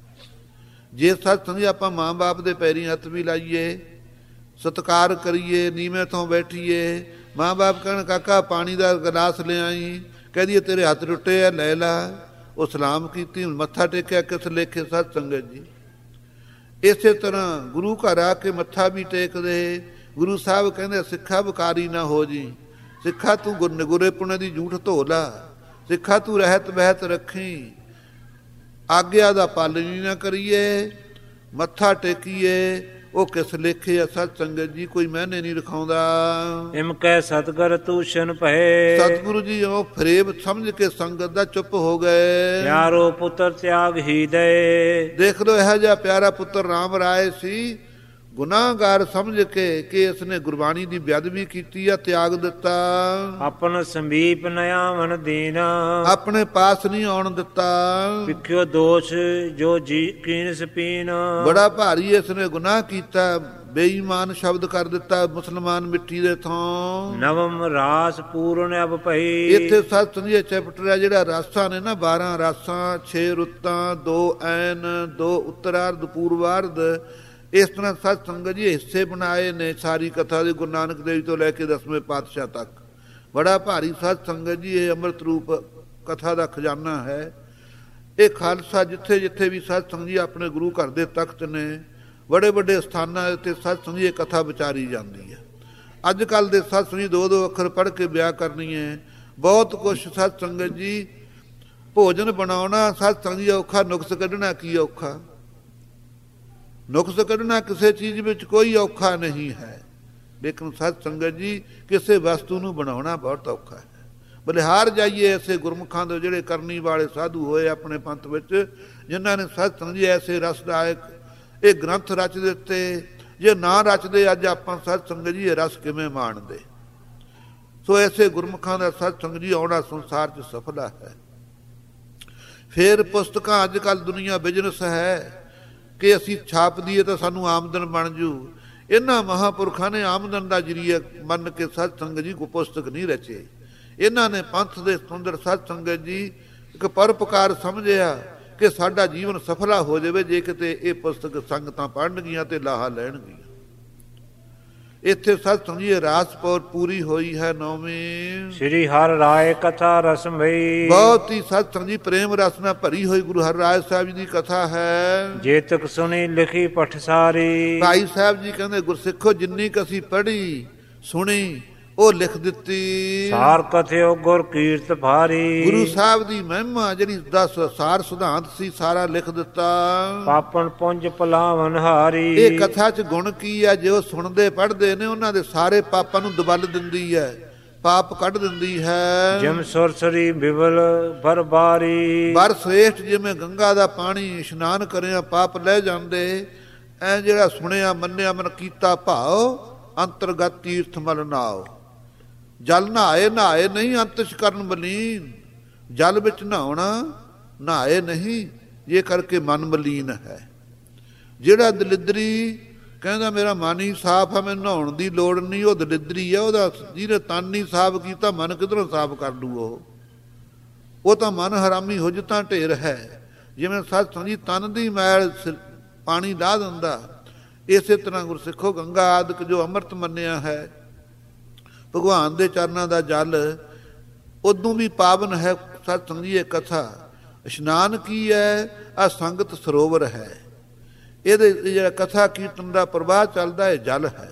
Speaker 1: ਜੇ ਸੱਚ ਸਮਝ ਆਪਾਂ ਮਾਂ ਬਾਪ ਦੇ ਪੈਰੀਂ ਹੱਥ ਵੀ ਲਾਈਏ, ਸਤਿਕਾਰ ਕਰੀਏ, ਨੀਵੇਂ ਤੋਂ ਬੈਠੀਏ, ਮਾਂ ਬਾਪ ਕਹਿਣ ਕਾਕਾ ਪਾਣੀ ਦਾ ਗਲਾਸ ਲਿਆਈ, ਕਹਿ ਦਈਏ ਤੇਰੇ ਹੱਥ ਟੁੱਟੇ ਆ ਲੈ ਲਾ, ਉਹ ਸਲਾਮ ਕੀਤੀ, ਮੱਥਾ ਟੇਕਿਆ ਕਿਸ ਲੇਖੇ। ਸਤ ਸੰਗਤ ਜੀ ਇਸੇ ਤਰ੍ਹਾਂ ਗੁਰੂ ਘਰ ਆ ਕੇ ਮੱਥਾ ਵੀ ਟੇਕਦੇ। ਗੁਰੂ ਸਾਹਿਬ ਕਹਿੰਦੇ ਸਿੱਖਾ ਵਿਕਾਰੀ ਨਾ ਹੋ ਜੀ, ਸਿੱਖਾ ਤੂੰ ਗੁਰੇ ਪੁਣੇ ਦੀ ਝੂਠ ਧੋ ਲਾ, ਸਿੱਖਾ ਤੂੰ ਰਹਿਤ ਬਹਿਤ ਰੱਖੀ, ਆਗਿਆ ਦਾ ਪਾਲਣ ਨਾ ਕਰੀਏ, ਮੱਥਾ ਟੇਕੀਏ, ਉਹ ਕਿਸ ਲੇਖੇ ਆ। ਸਤ ਸੰਗਤ ਜੀ ਕੋਈ ਮਹਿਨੇ ਨਹੀਂ ਰਖਾਉਂਦਾ।
Speaker 2: ਇਮ ਕਹਿ ਸਤਗੁਰ ਤੂਸ਼ਨ ਭਏ।
Speaker 1: ਸਤਿਗੁਰੂ ਜੀ ਉਹ ਫਰੇਬ ਸਮਝ ਕੇ ਸੰਗਤ ਦਾ ਚੁੱਪ ਹੋ ਗਏ।
Speaker 2: ਪਿਆਰੋ ਪੁੱਤਰ ਤਿਆਗ ਹੀ ਦੇ।
Speaker 1: ਦੇਖ ਲੋ ਇਹੋ ਜਿਹਾ ਪਿਆਰਾ ਪੁੱਤਰ ਰਾਮ ਰਾਏ ਸੀ, ਗੁਨਾਹਗਾਰ ਸਮਝ ਕੇ ਕਿ ਇਸਨੇ ਗੁਰਬਾਣੀ ਦੀ ਬੇਅਦਬੀ ਕੀਤੀ ਆ, ਤਿਆਗ ਦਿੱਤਾ।
Speaker 2: ਆਪਨ ਸਮੀਪ ਨ ਆਵਣ ਦੀਨਾ।
Speaker 1: ਆਪਣੇ ਪਾਸ ਨਹੀਂ ਆਉਣ ਦਿੱਤਾ।
Speaker 2: ਵਿਖਿਓ ਦੋਸ਼ ਜੋ ਜੀ ਕੀਨ ਸਪੀਨ।
Speaker 1: ਬੜਾ ਭਾਰੀ ਇਸਨੇ ਗੁਨਾਹ ਕੀਤਾ, ਬੇਈਮਾਨ ਸ਼ਬਦ ਕਰ ਦਿੱਤਾ ਮੁਸਲਮਾਨ ਮਿੱਟੀ ਦੇ ਥਾਂ।
Speaker 2: ਨਵਮ ਰਾਸ ਪੂਰਨ ਅਬ ਭਈ।
Speaker 1: ਇੱਥੇ ਸਤ ਸੰਜੇ ਚੈਪਟਰ ਹੈ ਜਿਹੜਾ ਰਾਸਾਂ ਨੇ ਨਾ 12 ਰਾਸਾਂ, 6 ਰੁੱਤਾਂ, 2 ਐਨ, 2 ਉੱਤਰਾਰਧ, ਪੂਰਵਾਰਧ, ਇਸ ਤਰ੍ਹਾਂ ਸਤ ਸੰਗਤ ਜੀ ਹਿੱਸੇ ਬਣਾਏ ਨੇ ਸਾਰੀ ਕਥਾ ਦੇ, ਗੁਰੂ ਨਾਨਕ ਦੇਵ ਤੋਂ ਲੈ ਕੇ 10ਵੇਂ ਪਾਤਸ਼ਾਹ ਤੱਕ। ਬੜਾ ਭਾਰੀ ਸਤ ਸੰਗਤ ਜੀ ਇਹ ਅੰਮ੍ਰਿਤ ਰੂਪ ਕਥਾ ਦਾ ਖਜ਼ਾਨਾ ਹੈ। ਇਹ ਖਾਲਸਾ ਜਿੱਥੇ ਜਿੱਥੇ ਵੀ ਸਤ ਸੰਗਤ ਜੀ ਆਪਣੇ ਗੁਰੂ ਘਰ ਦੇ ਤਖਤ ਨੇ, ਬੜੇ ਵੱਡੇ ਸਥਾਨਾਂ ਉੱਤੇ ਸਤ ਸੰਗਤ ਜੀ ਇਹ ਕਥਾ ਵਿਚਾਰੀ ਜਾਂਦੀ ਹੈ। ਅੱਜ ਕੱਲ੍ਹ ਦੇ ਸਤ ਸੰਗਤ ਜੀ 2-2 ਅੱਖਰ ਪੜ੍ਹ ਕੇ ਵਿਆਹ ਕਰਨੀ ਹੈ, ਬਹੁਤ ਕੁਛ। ਸਤ ਸੰਗਤ ਜੀ ਭੋਜਨ ਬਣਾਉਣਾ ਸਤ ਸੰਗਤ ਜੀ ਔਖਾ, ਨੁਕਸ ਕੱਢਣਾ ਕੀ ਔਖਾ। ਨੁਕਸ ਕੱਢਣਾ ਕਿਸੇ ਚੀਜ਼ ਵਿੱਚ ਕੋਈ ਔਖਾ ਨਹੀਂ ਹੈ, ਲੇਕਿਨ ਸਤ ਸੰਗਤ ਜੀ ਕਿਸੇ ਵਸਤੂ ਨੂੰ ਬਣਾਉਣਾ ਬਹੁਤ ਔਖਾ ਹੈ। ਬਲਿਹਾਰ ਜਾਈਏ ਐਸੇ ਗੁਰਮੁਖਾਂ ਦੇ ਜਿਹੜੇ ਕਰਨੀ ਵਾਲੇ ਸਾਧੂ ਹੋਏ ਆਪਣੇ ਪੰਥ ਵਿੱਚ, ਜਿਨ੍ਹਾਂ ਨੇ ਸਤ ਸੰਗਤ ਜੀ ਐਸੇ ਰਸਦਾਇਕ ਇਹ ਗ੍ਰੰਥ ਰਚ ਦਿੱਤੇ। ਜੇ ਨਾ ਰਚਦੇ ਅੱਜ ਆਪਾਂ ਸਤ ਸੰਗਤ ਜੀ ਇਹ ਰਸ ਕਿਵੇਂ ਮਾਣਦੇ। ਸੋ ਐਸੇ ਗੁਰਮੁਖਾਂ ਦਾ ਸਤ ਸੰਗਤ ਜੀ ਆਉਣਾ ਸੰਸਾਰ 'ਚ ਸਫਲਾ ਹੈ। ਫਿਰ ਪੁਸਤਕਾਂ ਅੱਜ ਕੱਲ੍ਹ ਦੁਨੀਆ ਬਿਜ਼ਨਸ ਹੈ ਕਿ ਅਸੀਂ ਛਾਪ ਦਈਏ ਤਾਂ ਸਾਨੂੰ ਆਮਦਨ ਬਣ ਜੂ। ਇਹਨਾਂ ਮਹਾਂਪੁਰਖਾਂ ਨੇ ਆਮਦਨ ਦਾ ਜ਼ਰੀਆ ਮੰਨ ਕੇ ਸਤ ਸੰਗਤ ਜੀ ਕੋ ਪੁਸਤਕ ਨਹੀਂ ਰਚੇ। ਇਹਨਾਂ ਨੇ ਪੰਥ ਦੇ ਸੁੰਦਰ ਸਤ ਸੰਗਤ ਜੀ ਇੱਕ ਪਰਉਪਕਾਰ ਸਮਝਿਆ ਕਿ ਸਾਡਾ ਜੀਵਨ ਸਫਲਾ ਹੋ ਜਾਵੇ ਜੇ ਕਿਤੇ ਇਹ ਪੁਸਤਕ ਸੰਗਤਾਂ ਪੜ੍ਹਨਗੀਆਂ ਤੇ ਲਾਹਾ ਲੈਣਗੀਆਂ। ਇੱਥੇ ਸਤ ਸੰਗਤ ਰਾਸ ਪੌਰ ਪੂਰੀ ਹੋਈ ਹੈ 9ਵੀਂ
Speaker 2: ਸ੍ਰੀ ਹਰਿ ਰਾਏ ਕਥਾ ਰਸਮਈ।
Speaker 1: ਬਹੁਤ ਹੀ ਸਤ ਸੰਗਤ ਜੀ ਪ੍ਰੇਮ ਰਸ ਨਾਲ ਭਰੀ ਹੋਈ ਗੁਰੂ ਹਰਿ ਰਾਏ ਸਾਹਿਬ ਜੀ ਦੀ ਕਥਾ ਹੈ।
Speaker 2: ਜੇ ਤੱਕ ਸੁਣੀ ਲਿਖੀ ਪਠ ਸਾਰੀ।
Speaker 1: ਭਾਈ ਸਾਹਿਬ ਜੀ ਕਹਿੰਦੇ ਗੁਰਸਿੱਖੋ ਜਿੰਨੀ ਕੁ ਅਸੀਂ ਪੜ੍ਹੀ ਸੁਣੀ ਉਹ ਲਿਖ ਦਿੱਤੀ।
Speaker 2: ਸਾਰ ਕਥਿਓ ਗੁਰ ਕੀਰਤ ਭਾਰੀ।
Speaker 1: ਗੁਰੂ ਸਾਹਿਬ ਦੀ ਮਹਿਮਾ ਜਿਹੜੀ ਦਸ ਸਾਰ ਸਿਧਾਂਤ ਸੀ ਸਾਰਾ ਲਿਖ ਦਿੱਤਾ।
Speaker 2: ਪਾਪਨ ਪੁੰਜ ਭੁਲਾਵਨ ਹਾਰੀ।
Speaker 1: ਇਹ ਕਥਾ 'ਚ ਗੁਣ ਕੀ ਹੈ? ਜੋ ਸੁਣਦੇ ਪੜ੍ਹਦੇ ਨੇ ਉਹਨਾਂ ਦੇ ਸਾਰੇ ਪਾਪਾਂ ਨੂੰ ਦਬਲ ਦਿੰਦੀ ਹੈ, ਪਾਪ ਕੱਢ ਦਿੰਦੀ ਹੈ।
Speaker 2: ਜਿਮ ਸੁਰਸਰੀ ਬਿਵਲ ਬਰਬਾਰੀ।
Speaker 1: ਬਰ ਸ੍ਰੇਸ਼ਟ ਜਿਵੇਂ ਗੰਗਾ ਦਾ ਪਾਣੀ ਇਸ਼ਨਾਨ ਕਰਿਆ ਪਾਪ ਲੈ ਜਾਂਦੇ, ਐ ਜਿਹੜਾ ਸੁਣਿਆ ਮੰਨਿਆ ਮਨ ਕੀਤਾ ਭਾਉ ਅੰਤਰਗਤ ਤੀਰਥ ਮਲ ਨਾਓ। ਜਲ ਨਹਾਏ ਨਹਾਏ ਨਹੀਂ ਅੰਤਿਸ਼ ਕਰਨ ਮਲੀਨ। ਜਲ ਵਿੱਚ ਨਹਾਉਣਾ ਨਹਾਏ ਨਹੀਂ ਇਹ ਕਰਕੇ ਮਨ ਮਲੀਨ ਹੈ। ਜਿਹੜਾ ਦਲਿਦਰੀ ਕਹਿੰਦਾ ਮੇਰਾ ਮਨ ਹੀ ਸਾਫ਼ ਹੈ ਮੈਨੂੰ ਨਹਾਉਣ ਦੀ ਲੋੜ ਨਹੀਂ, ਉਹ ਦਲਿਦਰੀ ਹੈ। ਉਹਦਾ ਜਿਹਨੇ ਤਨ ਨਹੀਂ ਸਾਫ਼ ਕੀਤਾ ਮਨ ਕਿਧਰੋਂ ਸਾਫ਼ ਕਰ ਲੂ? ਉਹ ਤਾਂ ਮਨ ਹਰਾਮੀ ਹੁਜਤਾਂ ਢੇਰ ਹੈ। ਜਿਵੇਂ ਸਤ ਸੰਗੀ ਤਨ ਦੀ ਮੈਲ ਪਾਣੀ ਲਾ ਦਿੰਦਾ, ਇਸੇ ਤਰ੍ਹਾਂ ਗੁਰਸਿੱਖੋ ਗੰਗਾ ਆਦਿਕ ਜੋ ਅੰਮ੍ਰਿਤ ਮੰਨਿਆ ਹੈ ਭਗਵਾਨ ਦੇ ਚਰਨਾਂ ਦਾ ਜਲ ਉਦੋਂ ਵੀ ਪਾਵਨ ਹੈ। ਸਤ ਸੰਗੀ ਇਹ ਕਥਾ ਇਸ਼ਨਾਨ ਕੀ ਹੈ? ਆ ਸੰਗਤ ਸਰੋਵਰ ਹੈ। ਇਹਦੇ ਜਿਹੜਾ ਕਥਾ ਕੀਰਤਨ ਦਾ ਪ੍ਰਵਾਹ ਚੱਲਦਾ ਹੈ ਜਲ ਹੈ।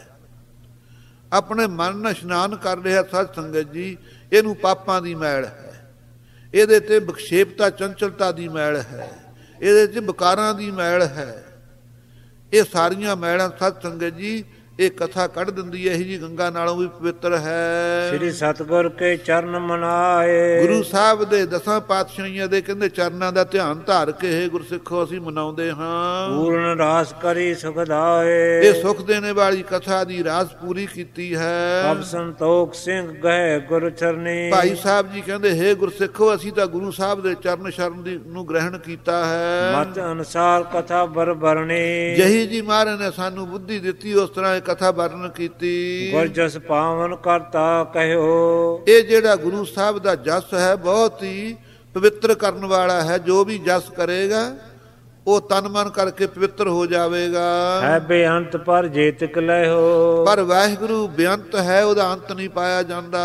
Speaker 1: ਆਪਣੇ ਮਨ ਨਾਲ ਇਸ਼ਨਾਨ ਕਰ ਰਿਹਾ ਸਤ ਸੰਗਤ ਜੀ, ਇਹਨੂੰ ਪਾਪਾਂ ਦੀ ਮੈਲ ਹੈ। ਇਹਦੇ ਤੇ ਵਿਖੇਪਤਾ ਚੰਚਲਤਾ ਦੀ ਮੈਲ ਹੈ, ਇਹਦੇ 'ਚ ਵਿਕਾਰਾਂ ਦੀ ਮੈਲ ਹੈ। ਇਹ ਸਾਰੀਆਂ ਮੈਲਾਂ ਸਤ ਸੰਗਤ ਜੀ ਇਹ ਕਥਾ ਕੱਢ ਦਿੰਦੀ ਹੈ। ਇਹੀ ਜੀ ਗੰਗਾ ਨਾਲੋਂ ਵੀ ਪਵਿੱਤਰ ਹੈ।
Speaker 2: ਸ੍ਰੀ ਸਤਿਗੁਰ ਕੇ ਚਰਨ ਮਨਾਏ।
Speaker 1: ਗੁਰੂ ਸਾਹਿਬ ਦੇ ਦਸਾਂ ਪਾਤਸ਼ਾਹੀਆਂ ਦੇ ਕਹਿੰਦੇ ਚਰਨਾਂ ਦਾ ਧਿਆਨ ਧਾਰ ਕੇ ਇਹ ਗੁਰਸਿੱਖੋ ਅਸੀਂ ਮਨਾਉਂਦੇ ਹਾਂ।
Speaker 2: ਪੂਰਨ ਰਾਸ ਕਰੀ ਸੁਖਦਾਏ।
Speaker 1: ਇਹ ਸੁਖ ਦੇਣੇ ਵਾਲੀ ਕਥਾ ਦੀ ਰਾਸ ਪੂਰੀ ਕੀਤੀ ਹੈ।
Speaker 2: ਸਭ ਸੰਤੋਖ ਸਿੰਘ ਗਏ ਗੁਰ ਚਰਨੀ।
Speaker 1: ਭਾਈ ਸਾਹਿਬ ਜੀ ਕਹਿੰਦੇ ਹੇ ਗੁਰਸਿੱਖੋ ਅਸੀਂ ਤਾਂ ਗੁਰੂ ਸਾਹਿਬ ਦੇ ਚਰਨ ਸ਼ਰਨ ਦੀ ਨੂੰ ਗ੍ਰਹਿਣ ਕੀਤਾ ਹੈ।
Speaker 2: ਮਤ ਅਨੁਸਾਰ ਕਥਾ ਬਰਬਰਨੀ।
Speaker 1: ਜਹੀ ਜੀ ਮਹਾਰਾਜ ਨੇ ਸਾਨੂੰ ਬੁੱਧੀ ਦਿੱਤੀ ਉਸ ਤਰ੍ਹਾਂ ਕਥਾ ਵਰਣਨ ਕੀਤੀ।
Speaker 2: ਗੁਰ ਜਸ ਪਾਵਨ ਕਰਤਾ ਕਹਿਓ।
Speaker 1: ਇਹ ਜਿਹੜਾ ਗੁਰੂ ਸਾਹਿਬ ਦਾ ਜਸ ਹੈ ਬਹੁਤ ਹੀ ਪਵਿੱਤਰ ਕਰਨ ਵਾਲਾ ਹੈ। ਜੋ ਵੀ ਜਸ ਕਰੇਗਾ ਉਹ ਤਨ ਮਨ ਕਰਕੇ ਪਵਿੱਤਰ ਹੋ ਜਾਵੇਗਾ।
Speaker 2: ਹੈ ਬੇਅੰਤ ਪਰ ਜੇਤਕ ਲੈਹੋ।
Speaker 1: ਪਰ ਵਾਹਿਗੁਰੂ ਬੇਅੰਤ ਹੈ, ਉਹਦਾ ਅੰਤ ਨਹੀਂ ਪਾਇਆ ਜਾਂਦਾ।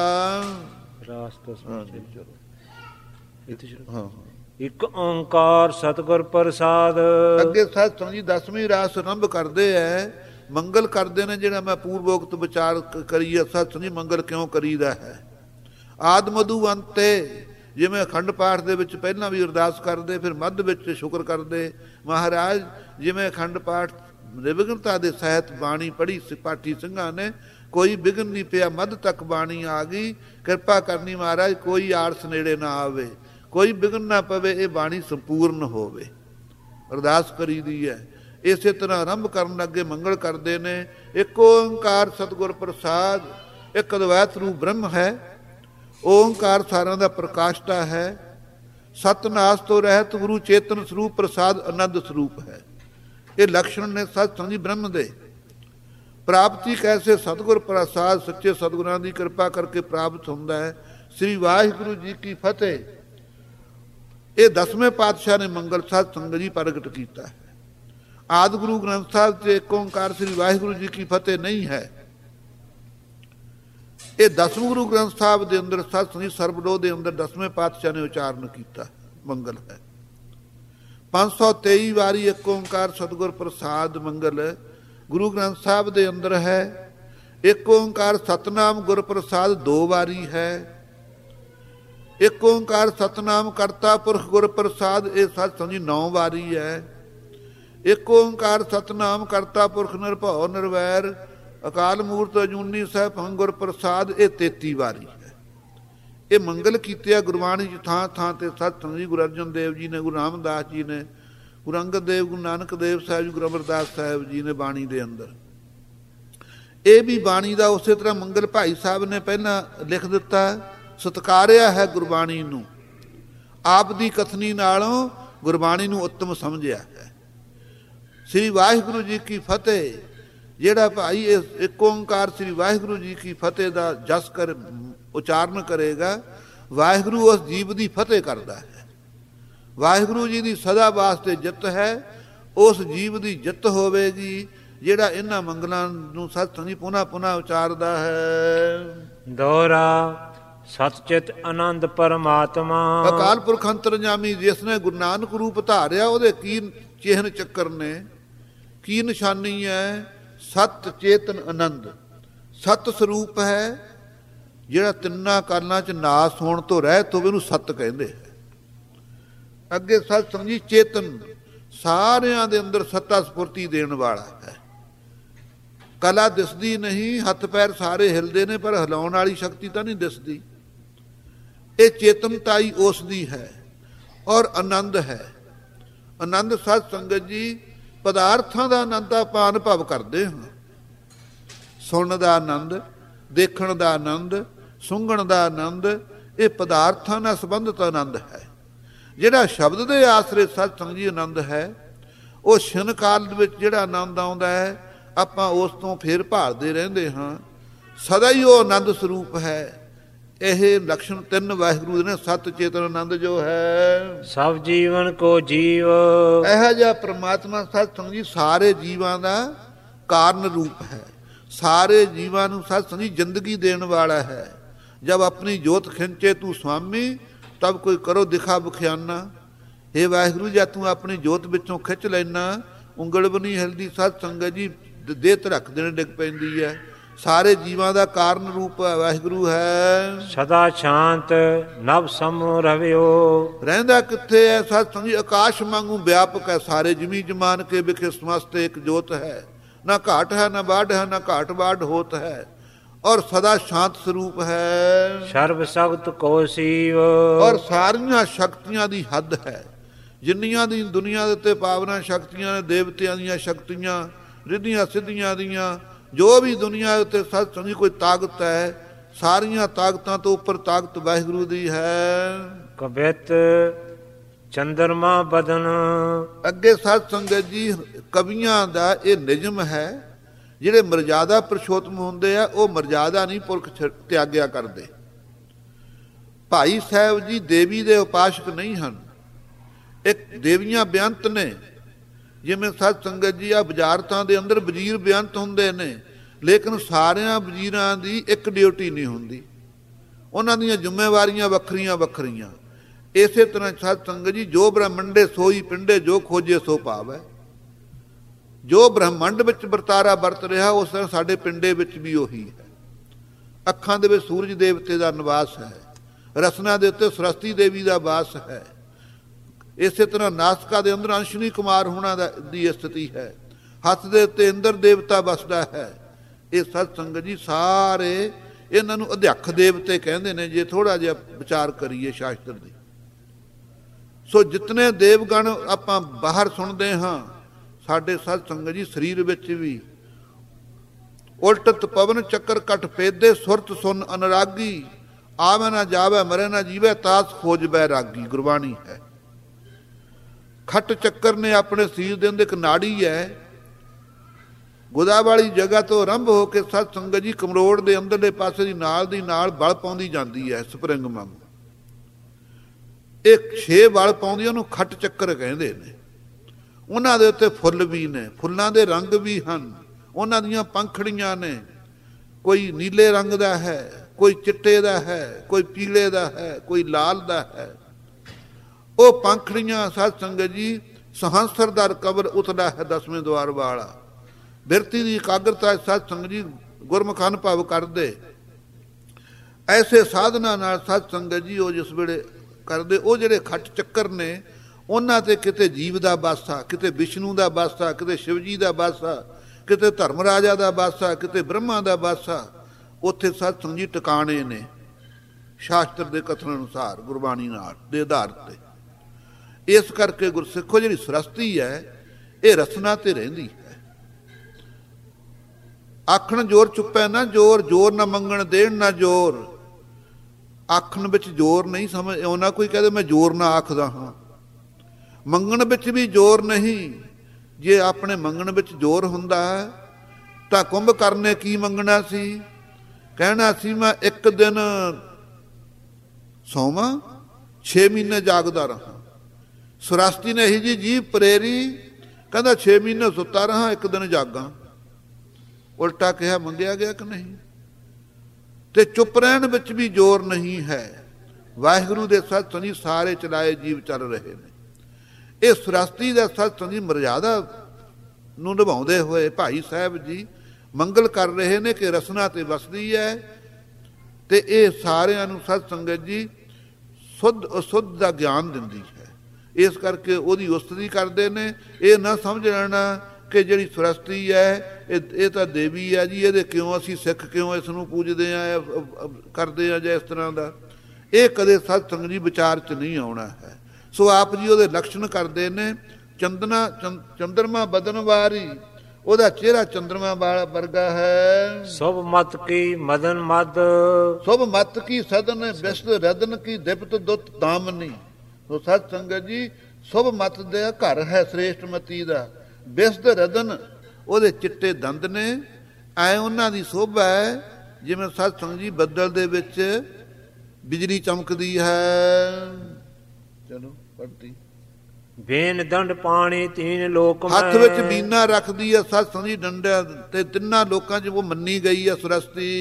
Speaker 2: ਇੱਕ ਓੰਕਾਰ ਸਤਿਗੁਰ ਪ੍ਰਸਾਦ।
Speaker 1: ਅੱਗੇ ਸਤ ਸੰਗੀ 10ਵੀਂ ਰਾਸ ਆਰੰਭ ਕਰਦੇ ਹੈ। ਮੰਗਲ ਕਰਦੇ ਨੇ ਜਿਹੜਾ ਮੈਂ ਪੂਰਵੋਕਤ ਵਿਚਾਰ ਕਰੀ ਹੈ। ਸਤ ਸੰਗੀ ਮੰਗਲ ਕਿਉਂ ਕਰੀਦਾ ਹੈ? ਆਦ ਮਧੂ ਅੰਤੇ ਜਿਵੇਂ ਅਖੰਡ ਪਾਠ ਦੇ ਵਿੱਚ ਪਹਿਲਾਂ ਵੀ ਅਰਦਾਸ ਕਰਦੇ ਫਿਰ ਮੱਧ ਵਿੱਚ ਸ਼ੁਕਰ ਕਰਦੇ। ਮਹਾਰਾਜ ਜਿਵੇਂ ਅਖੰਡ ਪਾਠ ਨਿਰਵਿਘਨਤਾ ਦੇ ਸਹਿਤ ਬਾਣੀ ਪੜ੍ਹੀ ਪਾਠੀ ਸਿੰਘਾਂ ਨੇ, ਕੋਈ ਵਿਘਨ ਨਹੀਂ ਪਿਆ, ਮੱਧ ਤੱਕ ਬਾਣੀ ਆ ਗਈ। ਕਿਰਪਾ ਕਰਨੀ ਮਹਾਰਾਜ ਕੋਈ ਆੜਸ ਨੇੜੇ ਨਾ ਆਵੇ, ਕੋਈ ਵਿਘਨ ਨਾ ਪਵੇ, ਇਹ ਬਾਣੀ ਸੰਪੂਰਨ ਹੋਵੇ। ਅਰਦਾਸ ਕਰੀਦੀ ਹੈ। ਇਸੇ ਤਰ੍ਹਾਂ ਆਰੰਭ ਕਰਨ ਲੱਗੇ ਮੰਗਲ ਕਰਦੇ ਨੇ। ਇੱਕ ਓੰਕਾਰ ਸਤਿਗੁਰ ਪ੍ਰਸਾਦ। ਇੱਕ ਅਦਵੈਤ ਰੂਪ ਬ੍ਰਹਮ ਹੈ। ਓੰਕਾਰ ਸਾਰਿਆਂ ਦਾ ਪ੍ਰਕਾਸ਼ਤਾ ਹੈ। ਸਤਨਾਸ ਤੋਂ ਰਹਿਤ ਗੁਰੂ ਚੇਤਨ ਸਰੂਪ ਪ੍ਰਸਾਦ ਆਨੰਦ ਸਰੂਪ ਹੈ। ਇਹ ਲਕਸ਼ਣ ਨੇ ਸਤ ਸੰਗੀ ਬ੍ਰਹਮ ਦੇ। ਪ੍ਰਾਪਤੀ ਕੈਸੇ? ਸਤਿਗੁਰ ਪ੍ਰਸਾਦ ਸੱਚੇ ਸਤਿਗੁਰਾਂ ਦੀ ਕਿਰਪਾ ਕਰਕੇ ਪ੍ਰਾਪਤ ਹੁੰਦਾ ਹੈ। ਸ੍ਰੀ ਵਾਹਿਗੁਰੂ ਜੀ ਕੀ ਫਤਿਹ। ਇਹ 10ਵੇਂ ਪਾਤਸ਼ਾਹ ਨੇ ਮੰਗਲ ਸਤ ਸੰਗਤ ਜੀ ਪ੍ਰਗਟ ਕੀਤਾ ਹੈ। ਆਦਿ ਗੁਰੂ ਗ੍ਰੰਥ ਸਾਹਿਬ ਤੇ ਇੱਕ ਓੰਕਾਰ ਸ੍ਰੀ ਵਾਹਿਗੁਰੂ ਜੀ ਕੀ ਫਤਿਹ ਨਹੀਂ ਹੈ। ਇਹ 10ਵੇਂ ਗੁਰੂ ਗ੍ਰੰਥ ਸਾਹਿਬ ਦੇ ਅੰਦਰ ਸਤ ਸੰਗੀ ਸਰਬਲੋਹ ਦੇ ਅੰਦਰ 10ਵੇਂ ਪਾਤਸ਼ਾਹ ਨੇ ਉਚਾਰਨ ਕੀਤਾ ਮੰਗਲ ਹੈ। 523 ਵਾਰੀ ਇੱਕ ਓੰਕਾਰ ਸਤਿਗੁਰ ਪ੍ਰਸਾਦ ਮੰਗਲ ਗੁਰੂ ਗ੍ਰੰਥ ਸਾਹਿਬ ਦੇ ਅੰਦਰ ਹੈ। ਇੱਕ ਓੰਕਾਰ ਸਤਨਾਮ ਗੁਰ ਪ੍ਰਸਾਦ 2 ਵਾਰੀ ਹੈ। ਇੱਕ ਓੰਕਾਰ ਸਤਨਾਮ ਕਰਤਾ ਪੁਰਖ ਗੁਰ ਪ੍ਰਸਾਦ ਇਹ ਸਤ ਸੰਗੀ 9 ਵਾਰੀ ਹੈ। ਇੱਕ ਓੰਕਾਰ ਸਤਨਾਮ ਕਰਤਾ ਪੁਰਖ ਨਿਰਭਉ ਨਿਰਵੈਰ ਅਕਾਲ ਮੂਰਤ ਅਜੂਨੀ ਸਹਿਬ ਗੁਰ ਪ੍ਰਸਾਦ ਇਹ 33 ਵਾਰੀ ਹੈ। ਇਹ ਮੰਗਲ ਕੀਤੇ ਆ ਗੁਰਬਾਣੀ ਚ ਥਾਂ ਥਾਂ ਤੇ ਸਤ ਸੰਗੀ ਗੁਰੂ ਅਰਜਨ ਦੇਵ ਜੀ ਨੇ, ਗੁਰੂ ਰਾਮਦਾਸ ਜੀ ਨੇ, ਗੁਰੂ ਅੰਗਦ ਦੇਵ, ਗੁਰੂ ਨਾਨਕ ਦੇਵ ਸਾਹਿਬ ਜੀ, ਗੁਰੂ ਅਮਰਦਾਸ ਸਾਹਿਬ ਜੀ ਨੇ ਬਾਣੀ ਦੇ ਅੰਦਰ। ਇਹ ਵੀ ਬਾਣੀ ਦਾ ਉਸੇ ਤਰ੍ਹਾਂ ਮੰਗਲ ਭਾਈ ਸਾਹਿਬ ਨੇ ਪਹਿਲਾਂ ਲਿਖ ਦਿੱਤਾ, ਸਤਕਾਰਿਆ ਹੈ ਗੁਰਬਾਣੀ ਨੂੰ। ਆਪ ਦੀ ਕਥਨੀ ਨਾਲੋਂ ਗੁਰਬਾਣੀ ਨੂੰ ਉੱਤਮ ਸਮਝਿਆ ਹੈ। ਸ੍ਰੀ ਵਾਹਿਗੁਰੂ ਜੀ ਕੀ ਫਤਿਹ, ਜਿਹੜਾ ਭਾਈ ਇੱਕ ਓਂਕਾਰ ਸ੍ਰੀ ਵਾਹਿਗੁਰੂ ਜੀ ਕੀ ਫਤਿਹ ਦਾ ਜਸ ਕਰ ਉਚਾਰਨ ਕਰੇਗਾ, ਵਾਹਿਗੁਰੂ ਉਸ ਜੀਵ ਦੀ ਫਤਿਹ ਕਰਦਾ ਹੈ। ਵਾਹਿਗੁਰੂ ਜੀ ਦੀ ਸਦਾ ਵਾਸਤੇ ਜਿੱਤ ਹੈ, ਉਸ ਜੀਵ ਦੀ ਜਿੱਤ ਹੋਵੇਗੀ ਜਿਹੜਾ ਇਹਨਾਂ ਮੰਗਲਾਂ ਨੂੰ ਸਤ ਸੰਗੀ ਪੁਨ੍ਹਾ ਪੁਨ੍ਹਾ ਉਚਾਰਦਾ ਹੈ।
Speaker 2: ਦੋਹਰਾ ਸਤਚਿਤ ਆਨੰਦ ਪਰਮਾਤਮਾ।
Speaker 1: ਅਕਾਲ ਪੁਰਖ ਅੰਤਰਜਾਮੀ ਜਿਸ ਨੇ ਗੁਰੂ ਨਾਨਕ ਰੂਪ ਧਾਰਿਆ, ਉਹਦੇ ਕੀ ਚਿਹਨ ਚੱਕਰ ਨੇ, ਕੀ ਨਿਸ਼ਾਨੀ ਹੈ? ਸਤ ਚੇਤਨ ਆਨੰਦ, ਸਤ ਸਰੂਪ ਹੈ, ਜਿਹੜਾ ਤਿੰਨਾਂ ਕਾਲਾਂ 'ਚ ਨਾਸ ਹੋਣ ਤੋਂ ਰਹਿਤ ਹੋਵੇ ਉਹਨੂੰ ਸਤ ਕਹਿੰਦੇ ਹੈ। ਅੱਗੇ ਸਤ ਸਮਝੀ ਚੇਤਨ, ਸਾਰਿਆਂ ਦੇ ਅੰਦਰ ਸੱਤਾ ਸਫੁਰਤੀ ਦੇਣ ਵਾਲਾ ਹੈ। ਕਲਾ ਦਿਸਦੀ ਨਹੀਂ, ਹੱਥ ਪੈਰ ਸਾਰੇ ਹਿਲਦੇ ਨੇ, ਪਰ ਹਿਲਾਉਣ ਵਾਲੀ ਸ਼ਕਤੀ ਤਾਂ ਨਹੀਂ ਦਿਸਦੀ। ਇਹ ਚੇਤਨਤਾਈ ਉਸ ਦੀ ਹੈ। ਔਰ ਆਨੰਦ ਹੈ। ਆਨੰਦ ਸਤ ਸੰਗਤ ਜੀ, ਪਦਾਰਥਾਂ ਦਾ ਆਨੰਦ ਆਪਾਂ ਅਨੁਭਵ ਕਰਦੇ ਹਾਂ। ਸੁਣਨ ਦਾ ਆਨੰਦ, ਦੇਖਣ ਦਾ ਆਨੰਦ, ਸੁੰਘਣ ਦਾ ਆਨੰਦ, ਇਹ ਪਦਾਰਥਾਂ ਨਾਲ ਸੰਬੰਧਿਤ ਆਨੰਦ ਹੈ। ਜਿਹੜਾ ਸ਼ਬਦ ਦੇ ਆਸਰੇ ਸਤ ਸੰਗਤ ਜੀ ਆਨੰਦ ਹੈ, ਉਹ ਛਿਨ ਕਾਲ ਦੇ ਵਿੱਚ ਜਿਹੜਾ ਆਨੰਦ ਆਉਂਦਾ ਹੈ, ਆਪਾਂ ਉਸ ਤੋਂ ਫਿਰ ਭਾਲਦੇ ਰਹਿੰਦੇ ਹਾਂ। ਸਦਾ ਹੀ ਉਹ ਆਨੰਦ ਸਰੂਪ ਹੈ। ਇਹ ਲਕਸ਼ਣ ਤਿੰਨ ਵਾਹਿਗੁਰੂ ਦੇ ਨੇ। ਸਤ ਚੇਤਨ ਆਨੰਦ ਜੋ ਹੈ
Speaker 2: ਸਭ ਜੀਵਨ ਕੋ ਜੀਵ,
Speaker 1: ਇਹੋ ਜਿਹਾ ਪ੍ਰਮਾਤਮਾ ਸਤ ਸੰਗਤ ਜੀ ਸਾਰੇ ਜੀਵਾਂ ਦਾ ਕਾਰਨ ਰੂਪ ਹੈ। ਸਾਰੇ ਜੀਵਾਂ ਨੂੰ ਸਤ ਸੰਗਤ ਜੀ ਜ਼ਿੰਦਗੀ ਦੇਣ ਵਾਲਾ ਹੈ। ਜਬ ਆਪਣੀ ਜੋਤ ਖਿੰਚੇ ਤੂੰ ਸੁਆਮੀ, ਤਬ ਕੋਈ ਕਰੋ ਦਿਖਾ ਬਖਿਆਨਾ। ਇਹ ਵਾਹਿਗੁਰੂ ਜਦ ਤੂੰ ਆਪਣੀ ਜੋਤ ਵਿੱਚੋਂ ਖਿੱਚ ਲੈਣਾ, ਉਂਗਲ ਵੀ ਨਹੀਂ ਹਿਲਦੀ, ਸਤ ਸੰਗਤ ਜੀ ਦੇਹ ਧੜਕ ਦੇਣ ਡਿੱਗ ਪੈਂਦੀ ਹੈ। ਸਾਰੇ ਜੀਵਾਂ ਦਾ ਕਾਰਨ ਰੂਪ ਵਾਹਿਗੁਰੂ ਹੈ।
Speaker 2: ਸਦਾ ਸ਼ਾਂਤ ਨਭ ਸਮੂਹ ਰਵਿਓ,
Speaker 1: ਰਹਿੰਦਾ ਕਿੱਥੇ ਹੈ? ਸਤ ਸੰਗਤ ਜੀ ਆਕਾਸ਼ ਵਾਂਗੂ ਵਿਆਪਕ ਹੈ। ਸਾਰੇ ਜਮੀ ਜਮਾਨ ਕੇ ਵਿਖੇ ਸਮਸਤ ਇੱਕ ਜੋਤ ਹੈ। ਨਾ ਘਾਟ ਹੈ, ਨਾ ਬਾਢ ਹੈ, ਨਾ ਘਾਟ ਬਾਢ ਹੋਤ ਹੈ। ਔਰ ਸਦਾ ਸ਼ਾਂਤ ਸਰੂਪ ਹੈ।
Speaker 2: ਸਰਬ ਸਖਤ ਕੋ ਸੀਵ,
Speaker 1: ਔਰ ਸਾਰੀਆਂ ਸ਼ਕਤੀਆਂ ਦੀ ਹੱਦ ਹੈ। ਜਿੰਨੀਆਂ ਦੀ ਦੁਨੀਆ ਦੇ ਉੱਤੇ ਪਾਵਨਾ ਸ਼ਕਤੀਆਂ ਨੇ, ਦੇਵਤਿਆਂ ਦੀਆਂ ਸ਼ਕਤੀਆਂ, ਰਿੱਧੀਆਂ ਸਿੱਧੀਆਂ ਦੀਆਂ, ਜੋ ਵੀ ਦੁਨੀਆ ਉੱਤੇ ਸਤ ਸੰਗਤ ਕੋਈ ਤਾਕਤ ਹੈ, ਸਾਰੀਆਂ ਤਾਕਤਾਂ ਤੋਂ ਉੱਪਰ ਤਾਕਤ ਵਾਹਿਗੁਰੂ ਦੀ ਹੈ।
Speaker 2: ਕਬਿਤ ਚੰਦਰਮਾ ਬਦਨ,
Speaker 1: ਅੱਗੇ ਸਤ ਸੰਗਤ ਜੀ ਕਵੀਆਂ ਦਾ ਇਹ ਨਿਯਮ ਹੈ। ਜਿਹੜੇ ਮਰਜ਼ਾਦਾ ਪੁਰਸ਼ੋਤਮ ਹੁੰਦੇ ਆ, ਉਹ ਮਰਜ਼ਾਦਾ ਨਹੀਂ ਪੁਰਖ ਤਿਆਗਿਆ ਕਰਦੇ। ਭਾਈ ਸਾਹਿਬ ਜੀ ਦੇਵੀ ਦੇ ਉਪਾਸ਼ਕ ਨਹੀਂ ਹਨ। ਇੱਕ ਦੇਵੀਆਂ ਬੇਅੰਤ ਨੇ। ਜਿਵੇਂ ਸਤ ਸੰਗਤ ਜੀ ਆ ਵਜ਼ਾਰਤਾਂ ਦੇ ਅੰਦਰ ਵਜ਼ੀਰ ਬੇਅੰਤ ਹੁੰਦੇ ਨੇ, ਲੇਕਿਨ ਸਾਰਿਆਂ ਵਜ਼ੀਰਾਂ ਦੀ ਇੱਕ ਡਿਊਟੀ ਨਹੀਂ ਹੁੰਦੀ। ਉਹਨਾਂ ਦੀਆਂ ਜ਼ਿੰਮੇਵਾਰੀਆਂ ਵੱਖਰੀਆਂ ਵੱਖਰੀਆਂ। ਇਸੇ ਤਰ੍ਹਾਂ ਸਤ ਸੰਗਤ ਜੀ ਜੋ ਬ੍ਰਹਮੰਡੇ ਸੋਈ ਪਿੰਡੇ, ਜੋ ਖੋਜੇ ਸੋ ਭਾਵੈ। ਜੋ ਬ੍ਰਹਮੰਡ ਵਿੱਚ ਵਰਤਾਰਾ ਵਰਤ ਰਿਹਾ, ਉਸ ਤਰ੍ਹਾਂ ਸਾਡੇ ਪਿੰਡੇ ਵਿੱਚ ਵੀ ਉਹੀ ਹੈ। ਅੱਖਾਂ ਦੇ ਵਿੱਚ ਸੂਰਜ ਦੇਵਤੇ ਦਾ ਨਿਵਾਸ ਹੈ। ਰਸਨਾ ਦੇ ਉੱਤੇ ਸਰਸਤੀ ਦੇਵੀ ਦਾ ਵਾਸ ਹੈ। ਇਸੇ ਤਰ੍ਹਾਂ ਨਾਸਕਾ ਦੇ ਅੰਦਰ ਅੰਸ਼ਨੀ ਕੁਮਾਰ ਹੋਣਾ ਦੀ ਸਥਿਤੀ ਹੈ। ਹੱਥ ਦੇ ਉੱਤੇ ਇੰਦਰ ਦੇਵਤਾ ਵਸਦਾ ਹੈ। ਇਹ ਸਤ ਸੰਗਤ ਜੀ ਸਾਰੇ ਇਹਨਾਂ ਨੂੰ ਅਧਿਆਖ ਦੇਵਤੇ ਕਹਿੰਦੇ ਨੇ, ਜੇ ਥੋੜਾ ਜਿਹਾ ਵਿਚਾਰ ਕਰੀਏ ਸ਼ਾਸਤਰ ਦੀ। ਸੋ ਜਿਤਨੇ ਦੇਵਗਣ ਆਪਾਂ ਬਾਹਰ ਸੁਣਦੇ ਹਾਂ, ਸਾਡੇ ਸਤ ਸੰਗਤ ਜੀ ਸਰੀਰ ਵਿੱਚ ਵੀ ਉਲਟਤ ਪਵਨ ਚੱਕਰ ਕਟ ਪੇਦੇ, ਸੁਰਤ ਸੁਨ ਅਨਰਾਗੀ, ਆਵੇ ਨਾ ਜਾਵੇ ਮਰੇ ਨਾ ਜੀਵੇ, ਤਾਸ ਖੋਜ ਬੈਰਾਗੀ। ਗੁਰਬਾਣੀ ਹੈ। ਖੱਟ ਚੱਕਰ ਨੇ ਆਪਣੇ ਸਰੀਰ ਦੇ ਅੰਦਰ ਇੱਕ ਨਾੜੀ ਹੈ। ਗੁਦਾ ਵਾਲੀ ਜਗ੍ਹਾ ਤੋਂ ਆਰੰਭ ਹੋ ਕੇ ਸਤ ਸੰਗਤ ਜੀ ਕਮਰੋੜ ਦੇ ਅੰਦਰਲੇ ਪਾਸੇ ਦੀ ਨਾਲ ਬਲ ਪਾਉਂਦੀ ਜਾਂਦੀ ਹੈ। ਸਪਰਿੰਗ ਵਾਂਗ ਇਹ 6 ਬਲ ਪਾਉਂਦੀ, ਉਹਨੂੰ ਖੱਟ ਚੱਕਰ ਕਹਿੰਦੇ ਨੇ। ਉਹਨਾਂ ਦੇ ਉੱਤੇ ਫੁੱਲ ਵੀ ਨੇ, ਫੁੱਲਾਂ ਦੇ ਰੰਗ ਵੀ ਹਨ। ਉਹਨਾਂ ਦੀਆਂ ਪੰਖੜੀਆਂ ਨੇ, ਕੋਈ ਨੀਲੇ ਰੰਗ ਦਾ ਹੈ, ਕੋਈ ਚਿੱਟੇ ਦਾ ਹੈ, ਕੋਈ ਪੀਲੇ ਦਾ ਹੈ, ਕੋਈ ਲਾਲ ਦਾ ਹੈ। ਉਹ ਪੰਖੜੀਆਂ ਸਤ ਸੰਗਤ ਜੀ ਸਹੰਸਰ ਦਾ ਕਬਰ ਉਤਲਾ ਹੈ 10ਵੇਂ ਦੁਆਰ ਵਾਲਾ। ਬਿਰਤੀ ਦੀ ਇਕਾਗਰਤਾ ਸਤ ਸੰਗਤ ਜੀ ਗੁਰਮੁਖ ਅਨੁਭਵ ਕਰਦੇ। ਐਸੇ ਸਾਧਨਾ ਨਾਲ ਸਤ ਸੰਗਤ ਜੀ ਉਹ ਜਿਸ ਵੇਲੇ ਕਰਦੇ, ਉਹ ਜਿਹੜੇ ਖੱਟ ਚੱਕਰ ਨੇ, ਉਹਨਾਂ ਤੇ ਕਿਤੇ ਜੀਵ ਦਾ ਬਾਸਾ, ਕਿਤੇ ਵਿਸ਼ਨੂੰ ਦਾ ਬਾਸਾ, ਕਿਤੇ ਸ਼ਿਵ ਜੀ ਦਾ ਬਾਸਾ, ਕਿਤੇ ਧਰਮ ਰਾਜਾ ਦਾ ਬਾਸਾ, ਕਿਤੇ ਬ੍ਰਹਮਾ ਦਾ ਬਾਸਾ। ਉੱਥੇ ਸਤ ਸੰਗਤ ਜੀ ਟਿਕਾਣੇ ਨੇ ਸ਼ਾਸਤਰ ਦੇ ਕਥਨ ਅਨੁਸਾਰ, ਗੁਰਬਾਣੀ ਨਾਲ ਦੇ ਆਧਾਰ ਤੇ। ਇਸ ਕਰਕੇ ਗੁਰਸਿੱਖੋ ਜਿਹੜੀ ਸਰਸਤੀ ਹੈ, ਇਹ ਰਸਨਾ ਤੇ ਰਹਿੰਦੀ ਹੈ। ਆਖਣ ਜੋਰ ਚੁੱਪੈ ਨਾ ਜੋਰ, ਜੋਰ ਨਾ ਮੰਗਣ ਦੇਣ ਨਾ ਜੋਰ। ਆਖਣ ਵਿੱਚ ਜ਼ੋਰ ਨਹੀਂ ਸਮਝ ਉਹਨਾਂ ਕੋਈ ਕਹਦੇ ਮੈਂ ਜ਼ੋਰ ਨਾ ਆਖਦਾ ਹਾਂ। ਮੰਗਣ ਵਿੱਚ ਵੀ ਜ਼ੋਰ ਨਹੀਂ। ਜੇ ਆਪਣੇ ਮੰਗਣ ਵਿੱਚ ਜ਼ੋਰ ਹੁੰਦਾ ਤਾਂ ਕੁੰਭਕਰਨ ਨੇ ਕੀ ਮੰਗਣਾ ਸੀ? ਕਹਿਣਾ ਸੀ ਮੈਂ ਇੱਕ ਦਿਨ ਸੌਵਾਂ 6 ਮਹੀਨੇ ਜਾਗਦਾ ਰਹਾ। ਸੁਰਸਤੀ ਨੇ ਇਹੀ ਜੀ ਜੀਭ ਪ੍ਰੇਰੀ, ਕਹਿੰਦਾ 6 ਮਹੀਨੇ ਸੁੱਤਾ ਰਹਾ, ਇੱਕ ਦਿਨ ਜਾਗਾ। ਉਲਟਾ ਕਿਹਾ ਮੰਗਿਆ ਗਿਆ ਕਿ ਨਹੀਂ? ਤੇ ਚੁੱਪ ਰਹਿਣ ਵਿੱਚ ਵੀ ਜ਼ੋਰ ਨਹੀਂ ਹੈ। ਵਾਹਿਗੁਰੂ ਦੇ ਸਤਸੰਗੀ ਸਾਰੇ ਚਲਾਏ ਜੀਵ ਚੱਲ ਰਹੇ ਨੇ। ਇਹ ਸੁਰਸਤੀ ਦਾ ਸਤਸੰਗੀ ਮਰਜ਼ਾਦਾ ਨੂੰ ਨਿਭਾਉਂਦੇ ਹੋਏ ਭਾਈ ਸਾਹਿਬ ਜੀ ਮੰਗਲ ਕਰ ਰਹੇ ਨੇ ਕਿ ਰਸਨਾ ਤੇ ਵਸਦੀ ਹੈ ਤੇ ਇਹ ਸਾਰਿਆਂ ਨੂੰ ਸਤ ਸੰਗਤ ਜੀ ਸੁੱਧ ਅਸੁੱਧ ਦਾ ਗਿਆਨ ਦਿੰਦੀ ਹੈ। ਇਸ ਕਰਕੇ ਉਹਦੀ ਉਸਤਤੀ ਕਰਦੇ ਨੇ। ਇਹ ਨਾ ਸਮਝ ਲੈਣਾ ਕਿ ਜਿਹੜੀ ਸੁਰਸਤੀ ਹੈ ਇਹ ਤਾਂ ਦੇਵੀ ਹੈ ਜੀ, ਇਹਦੇ ਕਿਉਂ ਅਸੀਂ ਸਿੱਖ ਕਿਉਂ ਇਸ ਨੂੰ ਪੂਜਦੇ ਆ ਕਰਦੇ ਆ ਜਾਂ ਇਸ ਤਰ੍ਹਾਂ ਦਾ। ਇਹ ਕਦੇ ਸਤ ਸੰਗਤ ਜੀ ਵਿਚਾਰ 'ਚ ਨਹੀਂ ਆਉਣਾ ਹੈ। ਸੋ ਆਪ ਜੀ ਉਹਦੇ ਲਕਸ਼ਣ ਕਰਦੇ ਨੇ। ਚੰਦਰਮਾ ਬਦਨ ਵਾਰੀ, ਉਹਦਾ ਚਿਹਰਾ ਚੰਦਰਮਾ ਵਰਗਾ ਹੈ।
Speaker 2: ਸੁਭ ਮਤ ਕੀ ਮਦਨ ਮਦ,
Speaker 1: ਸੁਭ ਮਤ ਕੀ ਸਦਨ ਵਿਸ਼ਦ ਰਦਨ ਕੀ ਦਿਪਤ ਦੁੱਤ ਦਾਮਨੀ। ਸੋ ਸਤ ਸੰਗਤ ਜੀ ਸੁਭ ਮਤ ਦੇ ਘਰ ਹੈ ਸ੍ਰੇਸ਼ਟ ਮਤੀ ਦਾ। ਵਿਸ਼ਦ ਰਦਨ, ਉਹਦੇ ਚਿੱਟੇ ਦੰਦ ਨੇ। ਐ ਉਹਨਾਂ ਦੀ ਸੋਭਾ ਹੈ ਜਿਵੇਂ ਸਤ ਸੰਗਤ ਜੀ ਬੱਦਲ ਦੇ ਵਿੱਚ ਬਿਜਲੀ ਚਮਕਦੀ ਹੈ। ਚਲੋ ਪੜ੍ਹਦੀ।
Speaker 2: ਬੇਨ ਦੰਡ ਪਾਣੀ ਤੀਨ ਲੋਕ ਮੈਂ,
Speaker 1: ਹੱਥ ਵਿੱਚ ਬੀਨਾ ਰੱਖਦੀ ਹੈ ਸਤ ਸੰਗਤ ਜੀ ਡੰਡਾ ਤੇ ਤਿੰਨਾਂ ਲੋਕਾਂ 'ਚ ਉਹ ਮੰਨੀ ਗਈ ਹੈ ਸੁਰਸਤੀ।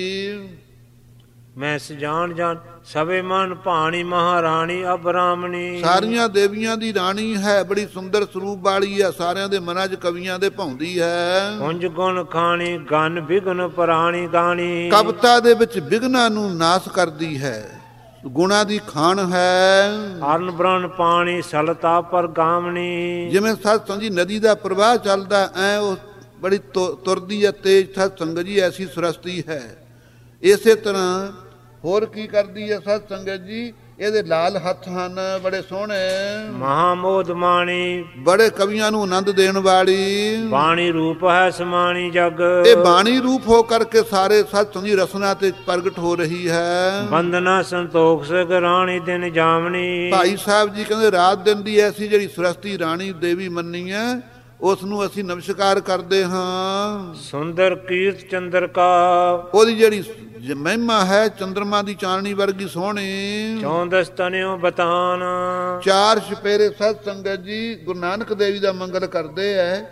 Speaker 2: ਮੈਂ ਸਜਾਨ ਜਾਨ ਸਭੇ ਮਨ ਭਾਣੀ ਮਹਾਰਾਣੀ ਅਬਰਾਮਣੀ।
Speaker 1: ਸਾਰੀਆਂ ਦੇਵੀਆਂ ਦੀ ਰਾਣੀ ਹੈ, ਬੜੀ ਸੁੰਦਰ ਸਰੂਪ ਵਾਲੀ ਹੈ, ਸਾਰਿਆਂ ਦੇ ਮਨਾਂ 'ਚ ਕਵੀਆਂ ਦੇ ਭਾਉਂਦੀ ਹੈ।
Speaker 2: ਕੁੰਜ ਗੁਣ ਖਾਣੀ ਗਨ ਬਿਗਨ ਪੁਰਾਣੀ ਗਾਣੀ।
Speaker 1: ਕਵਿਤਾ ਦੇ ਵਿੱਚ ਬਿਗਨਾਂ ਨੂੰ ਨਾਸ ਕਰਦੀ ਹੈ, ਗੁਣਾ ਦੀ ਖਾਣ ਹੈ।
Speaker 2: ਅਰਨ ਬਰਨ ਪਾਣੀ ਸਲਤਾ ਪਰ ਗਾਮਣੀ।
Speaker 1: ਜਿਵੇਂ ਸਤ ਸੰਗਤ ਜੀ ਨਦੀ ਦਾ ਪ੍ਰਵਾਹ ਚੱਲਦਾ ਐ ਉਹ ਬੜੀ ਤੁਰਦੀ ਹੈ ਤੇਜ। ਸਤ ਸੰਗਤ ਜੀ ਐਸੀ ਸੁਰਸਤੀ ਹੈ। ਇਸੇ ਤਰ੍ਹਾਂ ਹੋਰ ਕੀ ਕਰਦੀ ਹੈ ਸਤ ਸੰਗਤ ਜੀ? ਇਹਦੇ ਲਾਲ ਹੱਥ ਹਨ ਬੜੇ ਸੋਹਣੇ।
Speaker 2: ਮਹਾਮੋਦ ਮਾਣੀ,
Speaker 1: ਬੜੇ ਕਵੀਆਂ ਨੂੰ ਆਨੰਦ ਦੇਣ ਵਾਲੀ।
Speaker 2: ਬਾਣੀ ਰੂਪ ਹੈ ਸਮਾਣੀ ਜਗ।
Speaker 1: ਇਹ ਬਾਣੀ ਰੂਪ ਹੋ ਕਰਕੇ ਸਾਰੇ ਸਤ ਸੰਗਤ ਜੀ ਰਸਨਾ ਤੇ ਪ੍ਰਗਟ ਹੋ ਰਹੀ ਹੈ।
Speaker 2: ਬੰਦਨਾ ਸੰਤੋਖ ਸਗ ਰਾਣੀ ਦਿਨ ਜਾਮਣੀ।
Speaker 1: ਭਾਈ ਸਾਹਿਬ ਜੀ ਕਹਿੰਦੇ ਰਾਤ ਦਿਨ ਦੀ ਐਸੀ ਜਿਹੜੀ ਸੁਰਸਤੀ ਰਾਣੀ ਦੇਵੀ ਮੰਨੀ ਹੈ ਉਸ ਨੂੰ ਅਸੀਂ ਨਮਸਕਾਰ ਕਰਦੇ ਹਾਂ।
Speaker 2: ਸੁੰਦਰ ਕੀਰਤ ਚੰਦਰ ਕਾ,
Speaker 1: ਉਹਦੀ ਜਿਹੜੀ ਮਹਿਮਾ ਹੈ ਚੰਦਰਮਾ ਦੀ ਚਾਨਣੀ ਵਰਗੀ ਸੋਹਣੀ।
Speaker 2: ਚੌਂਦਸ ਤਨਿਓ ਬਤਾਨ,
Speaker 1: ਚਾਰ ਛਪੇਰੇ ਸਤ ਸੰਗਤ ਜੀ ਗੁਰੂ ਨਾਨਕ ਦੇਵ ਜੀ ਦਾ ਮੰਗਲ ਕਰਦੇ ਐ।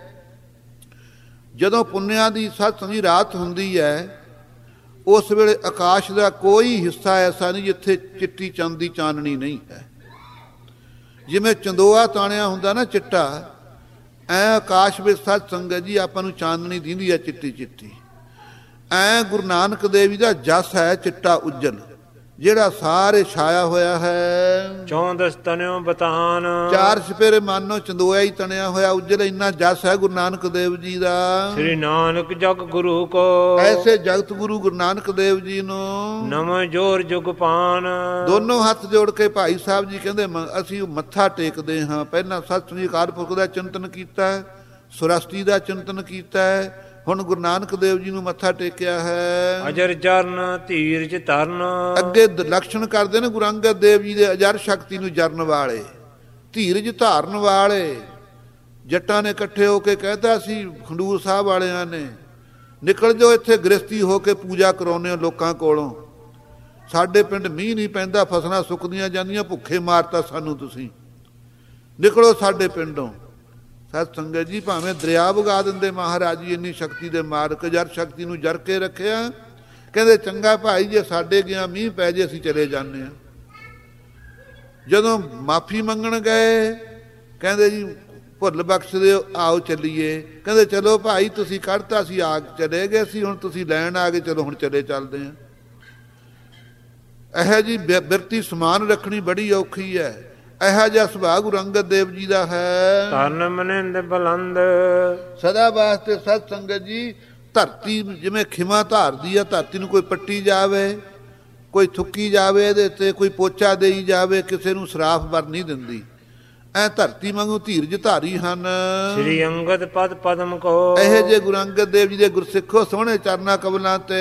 Speaker 1: ਜਦੋਂ ਪੁੰਨਿਆਂ ਦੀ ਸਤ ਸੰਗਤ ਰਾਤ ਹੁੰਦੀ ਹੈ ਉਸ ਵੇਲੇ ਆਕਾਸ਼ ਦਾ ਕੋਈ ਹਿੱਸਾ ਐਸਾ ਨਹੀਂ ਜਿੱਥੇ ਚਿੱਟੀ ਚੰਦ ਦੀ ਚਾਨਣੀ ਨਹੀਂ ਹੈ। ਜਿਵੇਂ ਚੰਦੋਆ ਤਾਣਿਆ ਹੁੰਦਾ ਨਾ ਚਿੱਟਾ, ਐ ਆਕਾਸ਼ ਵਿੱਚ ਸਤ ਸੰਗਤ ਜੀ ਆਪਾਂ ਨੂੰ ਚਾਨਣੀ ਦਿੰਦੀ ਹੈ ਚਿੱਟੀ ਚਿੱਟੀ। ਐ ਗੁਰੂ ਨਾਨਕ ਦੇਵ ਜੀ ਦਾ ਜਸ ਹੈ ਚਿੱਟਾ ਉਜਲ ਜਿਹੜਾ ਸਾਰੇ ਛਾਇਆ ਹੋਇਆ ਹੈ।
Speaker 2: ਚੌਂਦਸ ਤਨਿਓ ਬਤਾਨ,
Speaker 1: ਚਾਰ ਛਪੇਰੇ ਮਾਨੋ ਚੰਦੋਆ ਹੀ ਤਣਿਆ ਹੋਇਆ ਉਜਲ। ਇੰਨਾ ਜਸ ਹੈ ਗੁਰੂ ਨਾਨਕ ਦੇਵ ਜੀ ਦਾ।
Speaker 2: ਸ੍ਰੀ ਨਾਨਕ ਜਗ ਗੁਰੂ ਕੋ,
Speaker 1: ਐਸੇ ਜਗਤ ਗੁਰੂ ਗੁਰੂ ਨਾਨਕ ਦੇਵ ਜੀ ਨੂੰ
Speaker 2: ਨਮੋ ਜੋਰ ਜੁਗ ਪਾਨ।
Speaker 1: ਦੋਨੋਂ ਹੱਥ ਜੋੜ ਕੇ ਭਾਈ ਸਾਹਿਬ ਜੀ ਕਹਿੰਦੇ ਅਸੀਂ ਮੱਥਾ ਟੇਕਦੇ ਹਾਂ। ਪਹਿਲਾਂ ਸਤਿ ਸ੍ਰੀ ਅਕਾਲ ਪੁਰਖ ਦਾ ਚਿੰਤਨ ਕੀਤਾ, ਸੁਰਸਤੀ ਦਾ ਚਿੰਤਨ ਕੀਤਾ, ਹੁਣ ਗੁਰੂ ਨਾਨਕ ਦੇਵ ਜੀ ਨੂੰ ਮੱਥਾ ਟੇਕਿਆ ਹੈ।
Speaker 2: ਅਜਰ ਜਰਨ ਧੀਰਜ ਧਰਨ,
Speaker 1: ਅੱਗੇ ਲਕਸ਼ਣ ਕਰਦੇ ਨੇ ਗੁਰੂ ਅੰਗਦ ਦੇਵ ਜੀ ਦੇ ਅਜਰ ਸ਼ਕਤੀ ਨੂੰ ਜਰਨ ਵਾਲੇ, ਧੀਰਜ ਧਾਰਨ ਵਾਲੇ। ਜੱਟਾਂ ਨੇ ਇਕੱਠੇ ਹੋ ਕੇ ਕਹਿਤਾ ਸੀ ਖੰਡੂਰ ਸਾਹਿਬ ਵਾਲਿਆਂ ਨੇ, ਨਿਕਲ ਜਾਓ ਇੱਥੇ ਗ੍ਰਸਤੀ ਹੋ ਕੇ ਪੂਜਾ ਕਰਾਉਂਦੇ ਹੋ ਲੋਕਾਂ ਕੋਲੋਂ। ਸਾਡੇ ਪਿੰਡ ਮੀਂਹ ਨਹੀਂ ਪੈਂਦਾ, ਫਸਲਾਂ ਸੁੱਕਦੀਆਂ ਜਾਂਦੀਆਂ, ਭੁੱਖੇ ਮਾਰਤਾ ਸਾਨੂੰ ਤੁਸੀਂ, ਨਿਕਲੋ ਸਾਡੇ ਪਿੰਡੋਂ। ਸਤ ਸੰਗਤ ਜੀ ਭਾਵੇਂ ਦਰਿਆ ਵਗਾ ਦਿੰਦੇ ਮਹਾਰਾਜ ਜੀ, ਇੰਨੀ ਸ਼ਕਤੀ ਦੇ ਮਾਰਕ ਜਰ ਸ਼ਕਤੀ ਨੂੰ ਜਰ ਕੇ ਰੱਖਿਆ। ਕਹਿੰਦੇ ਚੰਗਾ ਭਾਈ ਜੇ ਸਾਡੇ ਗਿਆ ਮੀਂਹ ਪੈ ਜੇ ਅਸੀਂ ਚਲੇ ਜਾਂਦੇ ਹਾਂ। ਜਦੋਂ ਮਾਫੀ ਮੰਗਣ ਗਏ ਕਹਿੰਦੇ ਜੀ ਭੁੱਲ ਬਖਸ਼ ਦਿਓ, ਆਓ ਚੱਲੀਏ। ਕਹਿੰਦੇ ਚਲੋ ਭਾਈ ਤੁਸੀਂ ਕੱਢਤਾ ਸੀ, ਆ ਚਲੇ ਗਏ ਸੀ, ਹੁਣ ਤੁਸੀਂ ਲੈਣ ਆ ਗਏ, ਚਲੋ ਹੁਣ ਚੱਲਦੇ ਹਾਂ। ਇਹੋ ਜੀ ਬਿਰਤੀ ਸਮਾਨ ਰੱਖਣੀ ਬੜੀ ਔਖੀ ਹੈ। ਇਹੋ ਜਿਹਾ ਸੁਭਾਅ ਗੁਰੂ ਅੰਗਦ ਦੇਵ ਜੀ ਦਾ ਹੈ।
Speaker 2: ਧਨ ਮਨਿੰਦ ਬਲੰਦ,
Speaker 1: ਸਦਾ ਵਾਸਤੇ ਸਤ ਸੰਗਤ ਜੀ ਧਰਤੀ ਜਿਵੇਂ ਖਿਮਾ ਧਾਰਦੀ ਆ, ਧਰਤੀ ਨੂੰ ਕੋਈ ਪੱਟੀ ਜਾਵੇ, ਕੋਈ ਥੁੱਕੀ ਜਾਵੇ, ਇਹਦੇ ਤੇ ਕੋਈ ਪੋਚਾ ਦੇਈ ਜਾਵੇ, ਕਿਸੇ ਨੂੰ ਸਰਾਫ ਵਰ ਨਹੀਂ ਦਿੰਦੀ। ਐ ਧਰਤੀ ਵਾਂਗੂ ਧੀਰਜ ਧਾਰੀ ਹਨ।
Speaker 2: ਸ੍ਰੀ ਅੰਗਦ ਪਦ ਪਦਮ ਕੋ
Speaker 1: ਇਹ ਜੇ ਗੁਰੂ ਅੰਗਦ ਦੇਵ ਜੀ ਦੇ ਗੁਰਸਿੱਖੋ ਸੋਹਣੇ ਚਰਨਾ ਕਮਲਾਂ ਤੇ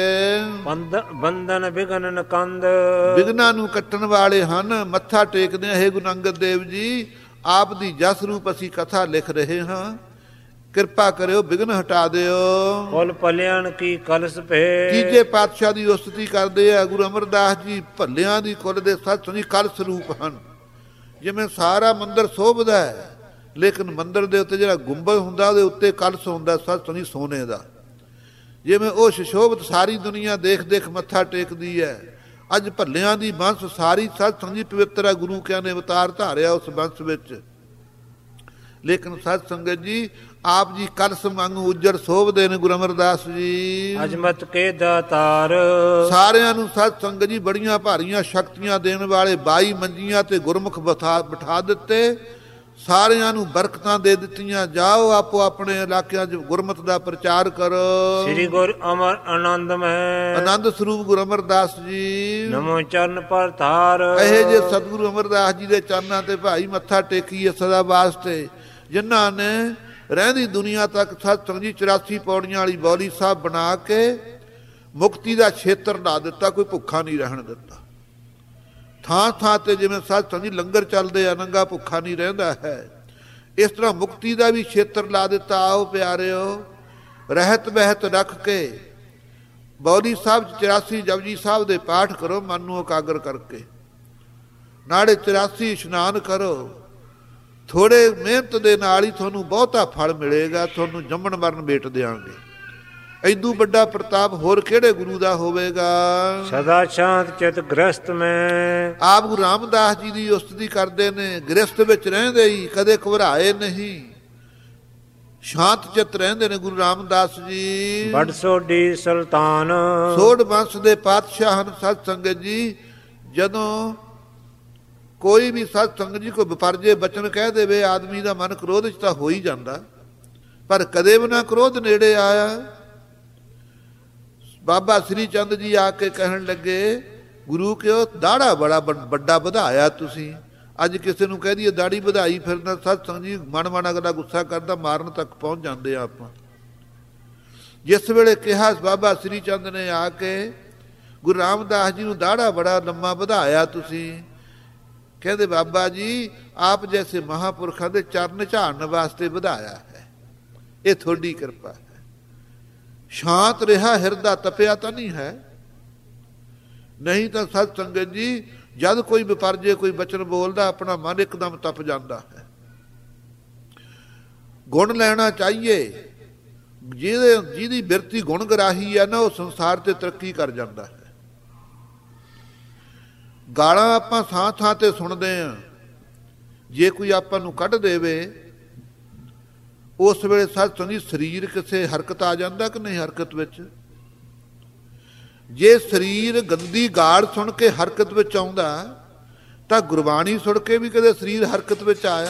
Speaker 2: ਬੰਧਨ ਵਿਗਨ ਨਕੰਦ
Speaker 1: ਵਿਗਨਾਂ ਨੂੰ ਕੱਟਣ ਵਾਲੇ ਹਨ। ਮੱਥਾ ਟੇਕਦੇ ਇਹ ਗੁਰੂ ਅੰਗਦ ਦੇਵ ਜੀ ਆਪ ਦੀ ਜਸ ਰੂਪ ਅਸੀਂ ਕਥਾ ਲਿਖ ਰਹੇ ਹਾਂ। ਕਿਰਪਾ ਕਰਿਓ ਵਿਗਨ ਹਟਾ ਦਿਓ।
Speaker 2: ਕੁਲ ਭਲਿਆਣ ਕੀ ਕਲਸ ਭੇ
Speaker 1: ਤੀਜੇ ਪਾਤਸ਼ਾਹ ਦੀ ਉਸਤਤੀ ਕਰਦੇ ਆ ਗੁਰੂ ਅਮਰਦਾਸ ਜੀ। ਭੱਲਿਆਂ ਦੀ ਕੁਲ ਦੇ ਸੱਚ ਨਹੀਂ ਕਲਸ ਰੂਪ ਹਨ। ਜਿਵੇਂ ਸਾਰਾ ਮੰਦਿਰ ਸੋਭਦਾ ਹੈ, ਲੇਕਿਨ ਮੰਦਿਰ ਦੇ ਉੱਤੇ ਜਿਹੜਾ ਗੁੰਬਦ ਹੁੰਦਾ ਉਹਦੇ ਉੱਤੇ ਕਲਸ ਹੁੰਦਾ ਸੱਚ ਨਹੀਂ ਸੋਨੇ ਦਾ। ਜਿਵੇਂ ਉਹ ਸੁਸ਼ੋਭਿਤ ਸਾਰੀ ਦੁਨੀਆ ਦੇਖ ਦੇਖ ਮੱਥਾ ਟੇਕਦੀ ਹੈ। ਅੱਜ ਭੱਲਿਆਂ ਦੀ ਬੰਸ ਸਾਰੀ ਸੱਚ ਸੰਗੀ ਪਵਿੱਤਰ ਹੈ। ਗੁਰੂ ਕਿਆਂ ਨੇ ਅਵਤਾਰ ਧਾਰਿਆ ਉਸ ਬੰਸ ਵਿੱਚ। ਲੇਕਿਨ ਸਤ ਸੰਗਤ ਜੀ ਆਪ ਜੀ ਕਲਸ ਵਾਂਗੂ ਉਜੜ ਸੋਭਦੇ ਨੇ ਗੁਰੂ ਅਮਰਦਾਸ ਜੀ।
Speaker 2: ਅਜਮਤ ਕੇ ਦਾਤਾਰ
Speaker 1: ਸਾਰਿਆਂ ਨੂੰ ਸਤ ਸੰਗਤ ਜੀ ਬੜੀਆਂ ਭਾਰੀਆਂ ਸ਼ਕਤੀਆਂ ਦੇਣ ਵਾਲੇ 22 ਮੰਜੀਆਂ ਤੇ ਗੁਰਮੁਖ ਬਿਠਾ ਦਿੱਤੇ। ਸਾਰਿਆਂ ਨੂੰ ਬਰਕਤਾਂ ਦੇ ਦਿੱਤੀਆਂ। ਜਾਓ ਆਪੋ ਆਪਣੇ ਇਲਾਕਿਆਂ 'ਚ ਗੁਰਮਤਿ ਦਾ ਪ੍ਰਚਾਰ ਕਰੋ।
Speaker 2: ਸ੍ਰੀ ਗੁਰ ਅਮਰ ਆਨੰਦਮੈ
Speaker 1: ਆਨੰਦ ਸਰੂਪ ਗੁਰੂ ਅਮਰਦਾਸ ਜੀ।
Speaker 2: ਨਮੋ ਚਰਨ ਪਰ ਧਾਰ
Speaker 1: ਇਹ ਜੇ ਸਤਿਗੁਰੂ ਅਮਰਦਾਸ ਜੀ ਦੇ ਚਰਨਾਂ ਤੇ ਭਾਈ ਮੱਥਾ ਟੇਕੀਏ ਸਦਾ ਵਾਸਤੇ। ਜਿਨ੍ਹਾਂ ਨੇ ਰਹਿੰਦੀ ਦੁਨੀਆ ਤੱਕ ਸਤ ਸੰਗਤ ਜੀ 84 ਪੌੜੀਆਂ ਵਾਲੀ ਬੌਲੀ ਸਾਹਿਬ ਬਣਾ ਕੇ ਮੁਕਤੀ ਦਾ ਖੇਤਰ ਲਾ ਦਿੱਤਾ। ਕੋਈ ਭੁੱਖਾ ਨਹੀਂ ਰਹਿਣ ਦਿੱਤਾ। ਥਾਂ ਥਾਂ ਤੇ ਜਿਵੇਂ ਸਤ ਸੰਗਤ ਜੀ ਲੰਗਰ ਚੱਲਦੇ ਆ, ਨੰਗਾ ਭੁੱਖਾ ਨਹੀਂ ਰਹਿੰਦਾ ਹੈ। ਇਸ ਤਰ੍ਹਾਂ ਮੁਕਤੀ ਦਾ ਵੀ ਖੇਤਰ ਲਾ ਦਿੱਤਾ। ਆਓ ਪਿਆਰਿਓ, ਰਹਿਤ ਬਹਿਤ ਰੱਖ ਕੇ ਬੌਲੀ ਸਾਹਿਬ 84 ਜਪਜੀ ਸਾਹਿਬ ਦੇ ਪਾਠ ਕਰੋ ਮਨ ਨੂੰ ਇਕਾਗਰ ਕਰਕੇ। ਨਾਲੇ 84 ਇਸ਼ਨਾਨ ਕਰੋ। ਥੋੜੇ ਮਿਹਨਤ ਦੇ ਨਾਲ ਹੀ ਤੁਹਾਨੂੰ ਬਹੁਤਾ ਫਲ ਮਿਲੇਗਾ। ਤੁਹਾਨੂੰ ਜੰਮਣ ਮਰਨ ਭੇਟ ਦਿਆਂਗੇ। ਐਦੂ ਵੱਡਾ ਪ੍ਰਤਾਪ ਹੋਰ ਕਿਹੜੇ ਗੁਰੂ ਦਾ ਹੋਵੇਗਾ।
Speaker 2: ਸਦਾ ਸ਼ਾਂਤ ਚਿਤ ਗ੍ਰਸਤ ਮੈਂ
Speaker 1: ਆਪ ਗੁਰੂ ਰਾਮਦਾਸ ਜੀ ਦੀ ਉਸਤਤੀ ਕਰਦੇ ਨੇ। ਗ੍ਰਸਤ ਵਿੱਚ ਰਹਿੰਦੇ ਹੀ ਕਦੇ ਘਬਰਾਏ ਨਹੀਂ। ਸ਼ਾਂਤ ਚਿਤ ਰਹਿੰਦੇ ਨੇ ਗੁਰੂ ਰਾਮਦਾਸ ਜੀ।
Speaker 2: ਬੜ ਸੋਢੀ ਸੁਲਤਾਨ
Speaker 1: ਸੋਢ ਵੰਸ਼ ਦੇ ਪਾਤਸ਼ਾਹ ਹਨ ਸਤ ਸੰਗਤ ਜੀ। ਜਦੋਂ ਕੋਈ ਵੀ ਸਤ ਸੰਗਤ ਜੀ ਕੋਈ ਵਿਪਰਜੇ ਬਚਨ ਕਹਿ ਦੇਵੇ, ਆਦਮੀ ਦਾ ਮਨ ਕ੍ਰੋਧ 'ਚ ਤਾਂ ਹੋ ਹੀ ਜਾਂਦਾ, ਪਰ ਕਦੇ ਵੀ ਨਾ ਕ੍ਰੋਧ ਨੇੜੇ ਆਇਆ। ਬਾਬਾ ਸ੍ਰੀ ਚੰਦ ਜੀ ਆ ਕੇ ਕਹਿਣ ਲੱਗੇ, ਗੁਰੂ ਕਿਉਂ ਦਾੜਾ ਬੜਾ ਵੱਡਾ ਵਧਾਇਆ ਤੁਸੀਂ। ਅੱਜ ਕਿਸੇ ਨੂੰ ਕਹਿ ਦਈਏ ਦਾੜੀ ਵਧਾਈ ਫਿਰਨਾ, ਸਤ ਸੰਗਤ ਜੀ ਮਨ ਅਗਲਾ ਗੁੱਸਾ ਕਰਦਾ, ਮਾਰਨ ਤੱਕ ਪਹੁੰਚ ਜਾਂਦੇ ਆ ਆਪਾਂ। ਜਿਸ ਵੇਲੇ ਕਿਹਾ ਬਾਬਾ ਸ੍ਰੀ ਚੰਦ ਨੇ ਆ ਕੇ ਗੁਰੂ ਰਾਮਦਾਸ ਜੀ ਨੂੰ ਦਾੜਾ ਬੜਾ ਲੰਮਾ ਵਧਾਇਆ ਤੁਸੀਂ, ਕਹਿੰਦੇ ਬਾਬਾ ਜੀ ਆਪ ਜੈਸੇ ਮਹਾਂਪੁਰਖਾਂ ਦੇ ਚਰਨ ਝਾੜਨ ਵਾਸਤੇ ਵਧਾਇਆ ਹੈ। ਇਹ ਤੁਹਾਡੀ ਕਿਰਪਾ ਹੈ। ਸ਼ਾਂਤ ਰਿਹਾ ਹਿਰਦਾ, ਤਪਿਆ ਤਾਂ ਨਹੀਂ ਹੈ। ਨਹੀਂ ਤਾਂ ਸਤ ਸੰਗਤ ਜੀ ਜਦ ਕੋਈ ਵਿਪਰਜੇ ਕੋਈ ਬਚਨ ਬੋਲਦਾ ਆਪਣਾ ਮਨ ਇੱਕਦਮ ਤਪ ਜਾਂਦਾ ਹੈ। ਗੁਣ ਲੈਣਾ ਚਾਹੀਏ। ਜਿਹਦੀ ਬਿਰਤੀ ਗੁਣ ਗਰਾਹੀ ਹੈ ਨਾ, ਉਹ ਸੰਸਾਰ ਤੇ ਤਰੱਕੀ ਕਰ ਜਾਂਦਾ ਹੈ। ਗਾਲਾਂ ਆਪਾਂ ਥਾਂ ਥਾਂ ਤੇ ਸੁਣਦੇ ਹਾਂ। ਜੇ ਕੋਈ ਆਪਾਂ ਨੂੰ ਕੱਢ ਦੇਵੇ ਉਸ ਵੇਲੇ ਸਤ ਸੰਗਤ ਸਰੀਰ ਕਿਸੇ ਹਰਕਤ ਆ ਜਾਂਦਾ ਕਿ ਨਹੀਂ ਹਰਕਤ ਵਿੱਚ। ਜੇ ਸਰੀਰ ਗੰਦੀ ਗਾਲ ਸੁਣ ਕੇ ਹਰਕਤ ਵਿੱਚ ਆਉਂਦਾ ਤਾਂ ਗੁਰਬਾਣੀ ਸੁਣ ਕੇ ਵੀ ਕਦੇ ਸਰੀਰ ਹਰਕਤ ਵਿੱਚ ਆਇਆ।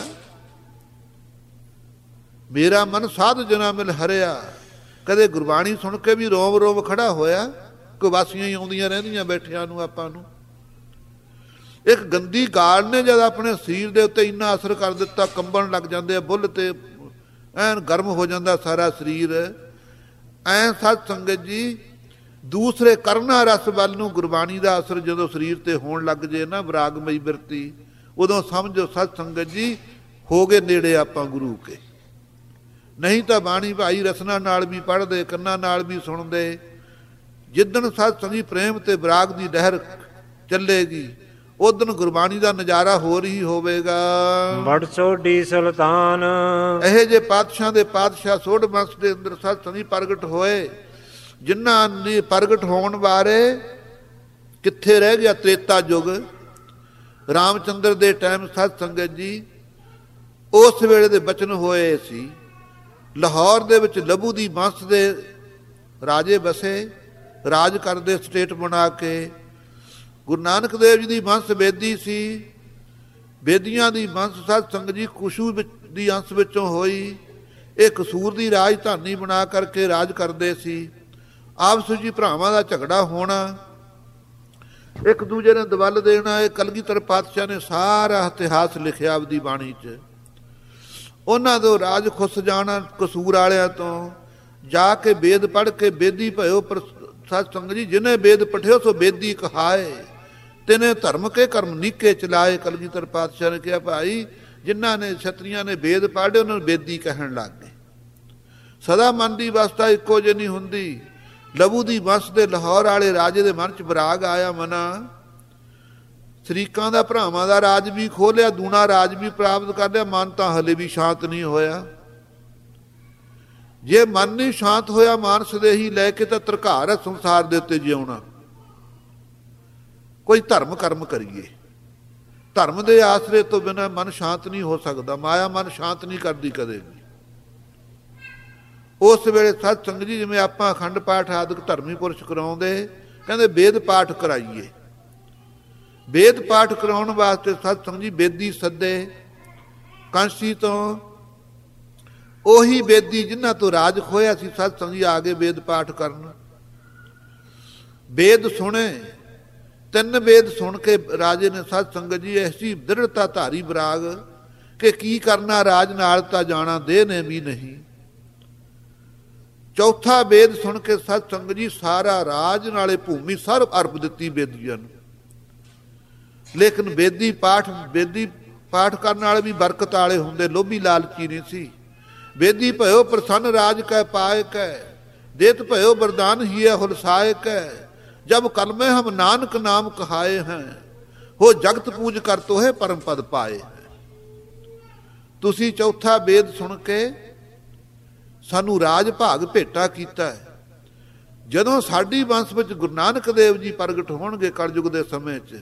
Speaker 1: ਮੇਰਾ ਮਨ ਸਾਧ ਜਨਾ ਮਿਲ ਹਰਿਆ, ਕਦੇ ਗੁਰਬਾਣੀ ਸੁਣ ਕੇ ਵੀ ਰੋਮ ਰੋਮ ਖੜਾ ਹੋਇਆ। ਕੋਈ ਵਾਸੀਆਂ ਹੀ ਆਉਂਦੀਆਂ ਰਹਿੰਦੀਆਂ ਬੈਠਿਆਂ ਨੂੰ ਆਪਾਂ ਨੂੰ। ਇੱਕ ਗੰਦੀ ਗਾਲ ਨੇ ਜਦ ਆਪਣੇ ਸਰੀਰ ਦੇ ਉੱਤੇ ਇੰਨਾ ਅਸਰ ਕਰ ਦਿੱਤਾ, ਕੰਬਣ ਲੱਗ ਜਾਂਦੇ ਆ ਬੁੱਲ ਤੇ, ਐਨ ਗਰਮ ਹੋ ਜਾਂਦਾ ਸਾਰਾ ਸਰੀਰ। ਐ ਸਤ ਸੰਗਤ ਜੀ ਦੂਸਰੇ ਕਰਨਾ ਰਸ ਵੱਲ ਨੂੰ ਗੁਰਬਾਣੀ ਦਾ ਅਸਰ ਜਦੋਂ ਸਰੀਰ ਤੇ ਹੋਣ ਲੱਗ ਜੇ ਨਾ, ਵਿਰਾਗਮਈ ਬਿਰਤੀ, ਉਦੋਂ ਸਮਝੋ ਸਤ ਸੰਗਤ ਜੀ ਹੋ ਗਏ ਨੇੜੇ ਆਪਾਂ ਗੁਰੂ ਕੇ। ਨਹੀਂ ਤਾਂ ਬਾਣੀ ਭਾਈ ਰਸਨਾ ਨਾਲ ਵੀ ਪੜ੍ਹਦੇ, ਕੰਨਾਂ ਨਾਲ ਵੀ ਸੁਣਦੇ। ਜਿੱਦਣ ਸਤ ਸੰਗਤ ਪ੍ਰੇਮ ਤੇ ਵਿਰਾਗ ਦੀ ਲਹਿਰ ਚੱਲੇਗੀ ਉਦਨ ਗੁਰਬਾਣੀ ਦਾ ਨਜ਼ਾਰਾ ਹੋਰ ਹੀ ਹੋਵੇਗਾ।
Speaker 2: ਬੜ ਸੋਢੀ ਸੁਲਤਾਨ
Speaker 1: ਇਹ ਜੇ ਪਾਤਸ਼ਾਹ ਦੇ ਪਾਤਸ਼ਾਹ ਸੋਢ ਵੰਸ਼ ਦੇ ਅੰਦਰ ਸਤ ਸੰਗਤ ਪ੍ਰਗਟ ਹੋਏ, ਜਿਨ੍ਹਾਂ ਨੇ ਪ੍ਰਗਟ ਹੋਣ ਬਾਰੇ ਕਿੱਥੇ ਰਹਿ ਗਿਆ ਤ੍ਰੇਤਾ ਯੁੱਗ। ਰਾਮਚੰਦਰ ਦੇ ਟਾਈਮ ਸਤ ਸੰਗਤ ਜੀ ਉਸ ਵੇਲੇ ਦੇ ਬਚਨ ਹੋਏ ਸੀ। ਲਾਹੌਰ ਦੇ ਵਿੱਚ ਲਬੂ ਦੀ ਵੰਸ਼ ਦੇ ਰਾਜੇ ਬਸੇ, ਰਾਜ ਕਰਦੇ ਸਟੇਟ ਬਣਾ ਕੇ। ਗੁਰੂ ਨਾਨਕ ਦੇਵ ਜੀ ਦੀ ਵੰਸ਼ ਬੇਦੀ ਸੀ। ਬੇਦੀਆਂ ਦੀ ਵੰਸ਼ ਸਤ ਸੰਗਤ ਜੀ ਕੁਸ਼ੂ ਦੀ ਅੰਸ਼ ਵਿੱਚੋਂ ਹੋਈ। ਇਹ ਕਸੂਰ ਦੀ ਰਾਜਧਾਨੀ ਬਣਾ ਕਰਕੇ ਰਾਜ ਕਰਦੇ ਸੀ। ਆਪਸ ਵਿੱਚ ਭਰਾਵਾਂ ਦਾ ਝਗੜਾ ਹੋਣਾ, ਇੱਕ ਦੂਜੇ ਨੇ ਦਵਲ ਦੇਣਾ। ਇਹ ਕਲਗੀਧਰ ਪਾਤਸ਼ਾਹ ਨੇ ਸਾਰਾ ਇਤਿਹਾਸ ਲਿਖਿਆ ਆਪਦੀ ਬਾਣੀ 'ਚ। ਉਹਨਾਂ ਤੋਂ ਰਾਜ ਖੁੱਸ ਜਾਣਾ ਕਸੂਰ ਵਾਲਿਆਂ ਤੋਂ। ਜਾ ਕੇ ਵੇਦ ਪੜ੍ਹ ਕੇ ਬੇਦੀ ਭਇਓ ਪਰ ਸਤ ਸੰਗ ਜੀ ਜਿਹਨੇ ਵੇਦ ਪਠਿਓ ਸੋ ਬੇਦੀ ਕਹਾਏ, ਤਿਨੇ ਧਰਮ ਕੇ ਕਰਮ ਨੀਕੇ ਚਲਾਏ। ਕਲਗੀਧਰ ਪਾਤਸ਼ਾਹ ਨੇ ਕਿਹਾ ਭਾਈ ਜਿਨ੍ਹਾਂ ਨੇ ਛਤਰੀਆਂ ਨੇ ਵੇਦ ਪੜ੍ਹੇ ਉਹਨਾਂ ਨੂੰ ਬੇਦੀ ਕਹਿਣ ਲੱਗ ਗਏ। ਸਦਾ ਮਨ ਦੀ ਅਵਸਥਾ ਇੱਕੋ ਜਿਹੀ ਨਹੀਂ ਹੁੰਦੀ। ਲਹੂ ਦੀ ਵੰਸ਼ ਦੇ ਲਾਹੌਰ ਵਾਲੇ ਰਾਜੇ ਦੇ ਮਨ 'ਚ ਵਿਰਾਗ ਆਇਆ। ਮਨਾ ਸ਼ਰੀਕਾਂ ਦਾ ਭਰਾਵਾਂ ਦਾ ਰਾਜ ਵੀ ਖੋਲਿਆ, ਦੂਣਾ ਰਾਜ ਵੀ ਪ੍ਰਾਪਤ ਕਰ ਲਿਆ, ਮਨ ਤਾਂ ਹਲੇ ਵੀ ਸ਼ਾਂਤ ਨਹੀਂ ਹੋਇਆ। ਜੇ ਮਨ ਨਹੀਂ ਸ਼ਾਂਤ ਹੋਇਆ ਮਾਨਸ ਦੇ ਹੀ ਲੈ ਕੇ ਤਾਂ ਤਰਕਾਰ ਹੈ ਸੰਸਾਰ ਦੇ ਉੱਤੇ ਜਿਉਣਾ। ਕੋਈ ਧਰਮ ਕਰਮ ਕਰੀਏ, ਧਰਮ ਦੇ ਆਸਰੇ ਤੋਂ ਬਿਨਾਂ ਮਨ ਸ਼ਾਂਤ ਨਹੀਂ ਹੋ ਸਕਦਾ। ਮਾਇਆ ਮਨ ਸ਼ਾਂਤ ਨਹੀਂ ਕਰਦੀ ਕਦੇ ਵੀ। ਉਸ ਵੇਲੇ ਸਤ ਸੰਗ ਜੀ ਜਿਵੇਂ ਆਪਾਂ ਅਖੰਡ ਪਾਠ ਆਦਿਕ ਧਰਮੀ ਪੁਰਸ਼ ਕਰਾਉਂਦੇ, ਕਹਿੰਦੇ ਵੇਦ ਪਾਠ ਕਰਾਈਏ। ਵੇਦ ਪਾਠ ਕਰਾਉਣ ਵਾਸਤੇ ਸਤ ਸੰਗ ਜੀ ਬੇਦੀ ਸੱਦੇ ਕਾਂਸੀ ਤੋਂ। ਉਹੀ ਬੇਦੀ ਜਿਨ੍ਹਾਂ ਤੋਂ ਰਾਜ ਖੋਇਆ ਸੀ ਸਤ ਸੰਗ ਜੀ ਆ ਗਏ ਵੇਦ ਪਾਠ ਕਰਨ। ਵੇਦ ਸੁਣੇ, 3 ਵੇਦ ਸੁਣ ਕੇ ਰਾਜੇ ਨੇ ਸਤ ਸੰਗਤ ਜੀ ਐਸੀ ਦ੍ਰਿੜਤਾ ਧਾਰੀ ਵਿਰਾਗ ਕਿ ਕੀ ਕਰਨਾ ਰਾਜ ਨਾਲ ਤਾਂ ਜਾਣਾ ਦੇ ਨੇ ਵੀ ਨਹੀਂ। ਚੌਥਾ ਵੇਦ ਸੁਣ ਕੇ ਸਤ ਸੰਗਤ ਜੀ ਸਾਰਾ ਰਾਜ ਨਾਲੇ ਭੂਮੀ ਸਰਬ ਅਰਪ ਦਿੱਤੀ ਬੇਦੀਆਂ ਨੂੰ। ਲੇਕਿਨ ਬੇਦੀ ਪਾਠ ਕਰਨ ਵਾਲੇ ਵੀ ਬਰਕਤ ਵਾਲੇ ਹੁੰਦੇ, ਲੋਭੀ ਲਾਲਚੀ ਨਹੀਂ ਸੀ। ਬੇਦੀ ਭਇਓ ਪ੍ਰਸੰਨ ਰਾਜ ਕੈ ਪਾਏ ਕੈ, ਦੇਤ ਭਇਓ ਵਰਦਾਨ ਹੀ ਹੁਲਸਾਏ ਕੈ, ਜਬ ਕਲਮੇ ਹਮ ਨਾਨਕ ਨਾਮ ਕਹਾਏ ਹੈ, ਹੋ ਜਗਤ ਪੂਜ ਕਰ ਤੋਹੇ ਪਰਮ ਪਦ ਪਾਏ ਹੈ। ਤੁਸੀਂ ਚੌਥਾ ਵੇਦ ਸੁਣ ਕੇ ਸਾਨੂੰ ਰਾਜ ਭਾਗ ਭੇਟਾ ਕੀਤਾ ਹੈ। ਜਦੋਂ ਸਾਡੀ ਵੰਸ਼ ਵਿੱਚ ਗੁਰੂ ਨਾਨਕ ਦੇਵ ਜੀ ਪ੍ਰਗਟ ਹੋਣਗੇ ਕਲਯੁਗ ਦੇ ਸਮੇਂ 'ਚ,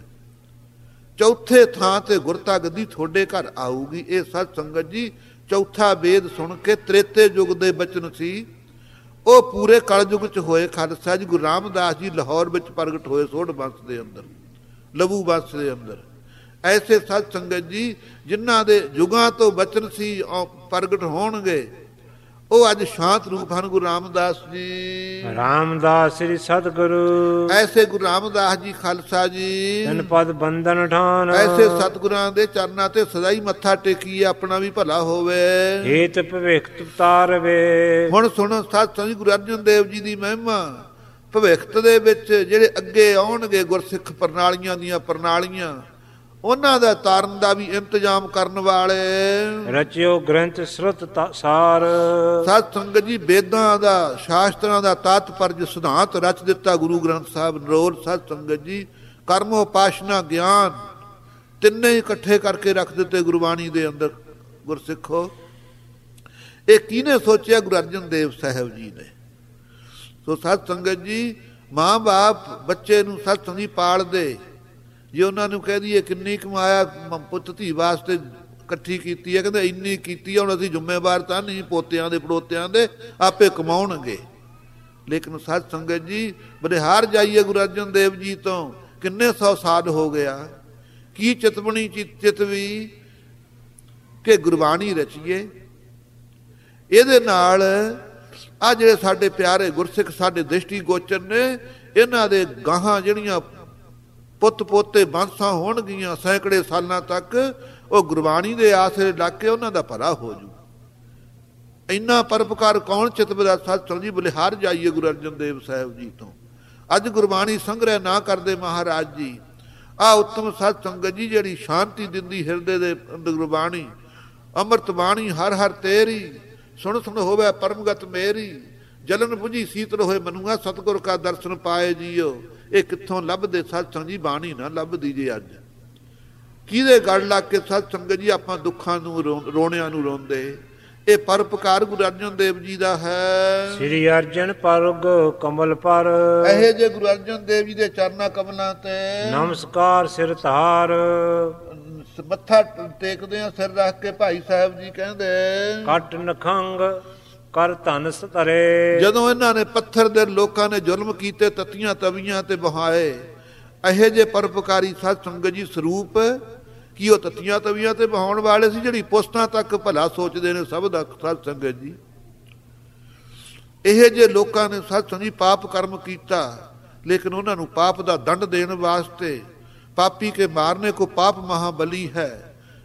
Speaker 1: ਚੌਥੇ ਥਾਂ ਤੇ ਗੁਰਤਾ ਗੱਦੀ ਤੁਹਾਡੇ ਘਰ ਆਊਗੀ। ਇਹ ਸਤ ਸੰਗਤ ਜੀ ਚੌਥਾ ਵੇਦ ਸੁਣ ਕੇ ਤ੍ਰੇਤੇ ਯੁੱਗ ਦੇ ਬਚਨ ਸੀ, ਉਹ ਪੂਰੇ ਕਲਯੁਗ 'ਚ ਹੋਏ। ਖਾਲਸਾ ਜੀ ਗੁਰੂ ਰਾਮਦਾਸ ਜੀ ਲਾਹੌਰ ਵਿੱਚ ਪ੍ਰਗਟ ਹੋਏ ਸੋਢ ਵੰਸ਼ ਦੇ ਅੰਦਰ, ਲਹੂ ਵੰਸ਼ ਦੇ ਅੰਦਰ। ਐਸੇ ਸਤ ਸੰਗਤ ਜੀ ਜਿਨ੍ਹਾਂ ਦੇ ਯੁਗਾਂ ਤੋਂ ਬਚਨ ਸੀ ਪ੍ਰਗਟ ਹੋਣਗੇ, ਉਹ ਅੱਜ ਸ਼ਾਂਤ ਰੂਪ ਹਨ ਗੁਰੂ ਰਾਮਦਾਸ ਜੀ।
Speaker 2: ਰਾਮਦਾਸ ਸ੍ਰੀ ਸਤਿਗੁਰੂ
Speaker 1: ਐਸੇ ਗੁਰੂ ਰਾਮਦਾਸ ਜੀ ਖਾਲਸਾ ਜੀ
Speaker 2: ਤਨ ਪਦ ਬੰਧਨ ਠਾਨ,
Speaker 1: ਐਸੇ ਸਤਿਗੁਰਾਂ ਦੇ ਚਰਨਾਂ ਤੇ ਸਦਾ ਹੀ ਮੱਥਾ ਟੇਕੀਏ, ਆਪਣਾ ਵੀ ਭਲਾ ਹੋਵੇ।
Speaker 2: ਹੇਤ ਭਵਿਖ ਤਾਰਵੇ।
Speaker 1: ਹੁਣ ਸੁਣੋ ਸਤ ਸੰਗ ਗੁਰੂ ਅਰਜਨ ਦੇਵ ਜੀ ਦੀ ਮਹਿਮਾ। ਭਵਿਖਤ ਦੇ ਵਿੱਚ ਜਿਹੜੇ ਅੱਗੇ ਆਉਣਗੇ ਗੁਰਸਿੱਖ ਪ੍ਰਣਾਲੀਆਂ ਦੀਆਂ ਪ੍ਰਣਾਲੀਆਂ, ਉਹਨਾਂ ਦਾ ਤਾਰਨ ਦਾ ਵੀ ਇੰਤਜ਼ਾਮ ਕਰਨ ਵਾਲੇ।
Speaker 2: ਰਚਿਓ ਗ੍ਰੰਥ ਸ਼ਰੁਤ ਸਾਰ।
Speaker 1: ਸਤ ਸੰਗਤ ਜੀ ਵੇਦਾਂ ਦਾ ਸ਼ਾਸਤਰਾਂ ਦਾ ਤਾਤਪਰਜ ਸਿਧਾਂਤ ਰਚ ਦਿੱਤਾ ਗੁਰੂ ਗ੍ਰੰਥ ਸਾਹਿਬ ਨਰੋਲ। ਸਤ ਸੰਗਤ ਜੀ ਕਰਮ ਉਪਾਸ਼ਨਾ ਗਿਆਨ ਤਿੰਨੇ ਇਕੱਠੇ ਕਰਕੇ ਰੱਖ ਦਿੱਤੇ ਗੁਰਬਾਣੀ ਦੇ ਅੰਦਰ। ਗੁਰਸਿੱਖੋ ਇਹ ਕਿਹਨੇ ਸੋਚਿਆ? ਗੁਰੂ ਅਰਜਨ ਦੇਵ ਸਾਹਿਬ ਜੀ ਨੇ। ਸੋ ਸਤ ਸੰਗਤ ਜੀ ਮਾਂ ਬਾਪ ਬੱਚੇ ਨੂੰ ਸਤ ਸੰਗੀ ਪਾਲਦੇ। ਜੇ ਉਹਨਾਂ ਨੂੰ ਕਹਿ ਦਈਏ ਕਿੰਨੀ ਕਮਾਇਆ ਪੁੱਤ ਧੀ ਵਾਸਤੇ ਇਕੱਠੀ ਕੀਤੀ ਹੈ, ਕਹਿੰਦੇ ਇੰਨੀ ਕੀਤੀ ਹੈ, ਹੁਣ ਅਸੀਂ ਜ਼ਿੰਮੇਵਾਰ ਤਾਂ ਨਹੀਂ, ਪੋਤਿਆਂ ਦੇ ਪੜੋਤਿਆਂ ਦੇ ਆਪੇ ਕਮਾਉਣਗੇ। ਲੇਕਿਨ ਸਤ ਸੰਗਤ ਜੀ ਬਲਿਹਾਰ ਜਾਈਏ ਗੁਰੂ ਅਰਜਨ ਦੇਵ ਜੀ ਤੋਂ ਕਿੰਨੇ 100 ਸਾਲ ਹੋ ਗਿਆ। ਕੀ ਚਿਤਵਣੀ ਚਿਤਵੀ ਕਿ ਗੁਰਬਾਣੀ ਰਚੀਏ। ਇਹਦੇ ਨਾਲ ਆ ਜਿਹੜੇ ਸਾਡੇ ਪਿਆਰੇ ਗੁਰਸਿੱਖ ਸਾਡੇ ਦ੍ਰਿਸ਼ਟੀ ਗੋਚਰ ਨੇ, ਇਹਨਾਂ ਦੇ ਗਾਹਾਂ ਜਿਹੜੀਆਂ ਪੁੱਤ ਪੋਤੇ ਬੰਸਾਂ ਹੋਣਗੀਆਂ ਸੈਂਕੜੇ ਸਾਲਾਂ ਤੱਕ, ਉਹ ਗੁਰਬਾਣੀ ਦੇ ਆਸਰੇ ਲੱਗ ਕੇ ਉਹਨਾਂ ਦਾ ਭਲਾ ਹੋ ਜੂ। ਇੰਨਾ ਪਰਪਕਾਰ ਕੌਣ ਚਿਤਵਦਾ? ਸਤ ਸੰਗ ਜੀ ਬਲਿਹਾਰ ਜਾਈਏ ਗੁਰੂ ਅਰਜਨ ਦੇਵ ਸਾਹਿਬ ਜੀ ਤੋਂ। ਅੱਜ ਗੁਰਬਾਣੀ ਸੰਗ੍ਰਹਿ ਨਾ ਕਰਦੇ ਮਹਾਰਾਜ ਜੀ। ਆ ਉੱਤਮ ਸਤ ਸੰਗਤ ਜੀ ਜਿਹੜੀ ਸ਼ਾਂਤੀ ਦਿੰਦੀ ਹਿਰਦੇ ਦੇ ਅੰਦਰ ਗੁਰਬਾਣੀ ਅੰਮ੍ਰਿਤ ਬਾਣੀ ਹਰ ਹਰ ਤੇਰੀ, ਸੁਣ ਸੁਣ ਹੋਵੇ ਪਰਮਗਤ ਮੇਰੀ, ਜਲਨ ਬੁਝੀ ਸੀਤਲ ਹੋਏ ਮਨੂਆ, ਸਤਿਗੁਰ ਕਾ ਦਰਸ਼ਨ ਪਾਏ ਜੀਓ। ਇਹ ਕਿੱਥੋਂ ਲੱਭਦੇ? ਸਤ ਸੰਗ ਜੀ ਬਾਣੀ ਨਾ ਲੱਭਦੀ ਜੇ ਅੱਜ। ਕਿਹਦੇ ਗੜ ਲੱਗ ਕੇ ਸਤ ਸੰਗਤ ਜੀ ਆਪਾਂ ਦੁੱਖਾਂ ਨੂੰ ਰੋਣਿਆਂ ਨੂੰ ਰੋਂਦੇ? ਇਹ ਪਰਉਪਕਾਰ ਗੁਰੂ ਅਰਜਨ ਦੇਵ ਜੀ ਦਾ ਹੈ।
Speaker 2: ਸ੍ਰੀ ਅਰਜਨ ਪਰਗ ਕਮਲ ਪਰ,
Speaker 1: ਇਹ ਜੇ ਗੁਰੂ ਅਰਜਨ ਦੇਵ ਜੀ ਦੇ ਚਰਨਾਂ ਕਮਲਾਂ ਤੇ
Speaker 2: ਨਮਸਕਾਰ ਸਿਰ ਧਾਰ।
Speaker 1: ਮੱਥਾ ਟੇਕਦੇ ਆ ਸਿਰ ਰੱਖ ਕੇ। ਭਾਈ ਸਾਹਿਬ ਜੀ ਕਹਿੰਦੇ
Speaker 2: ਕੱਟ ਨਖੰਗ ਕਰ ਧਨ ਧਰੇ।
Speaker 1: ਜਦੋਂ ਇਹਨਾਂ ਨੇ ਪੱਥਰ ਦੇ ਲੋਕਾਂ ਨੇ ਜ਼ੁਲਮ ਕੀਤੇ, ਤਤੀਆਂ ਤਵੀਆਂ ਤੇ ਬਹਾਏ, ਇਹੋ ਜਿਹੇ ਪਰਉਪਕਾਰੀ ਸਤ ਸੰਗਤ ਜੀ ਸਰੂਪ ਕੀ ਉਹ ਤਤੀਆਂ ਤਵੀਆਂ ਤੇ ਬਹਾਉਣ ਵਾਲੇ ਸੀ, ਜਿਹੜੀ ਪੁਸਤਾਂ ਤੱਕ ਭਲਾ ਸੋਚਦੇ ਨੇ ਸਭ ਦਾ। ਸਤ ਸੰਗਤ ਜੀ ਇਹੋ ਜਿਹੇ ਲੋਕਾਂ ਨੇ ਸਤ ਸੰਗਤ ਜੀ ਪਾਪ ਕਰਮ ਕੀਤਾ, ਲੇਕਿਨ ਉਹਨਾਂ ਨੂੰ ਪਾਪ ਦਾ ਦੰਡ ਦੇਣ ਵਾਸਤੇ ਪਾਪੀ ਕੇ ਮਾਰਨੇ ਕੋ ਪਾਪ ਮਹਾਬਲੀ ਹੈ,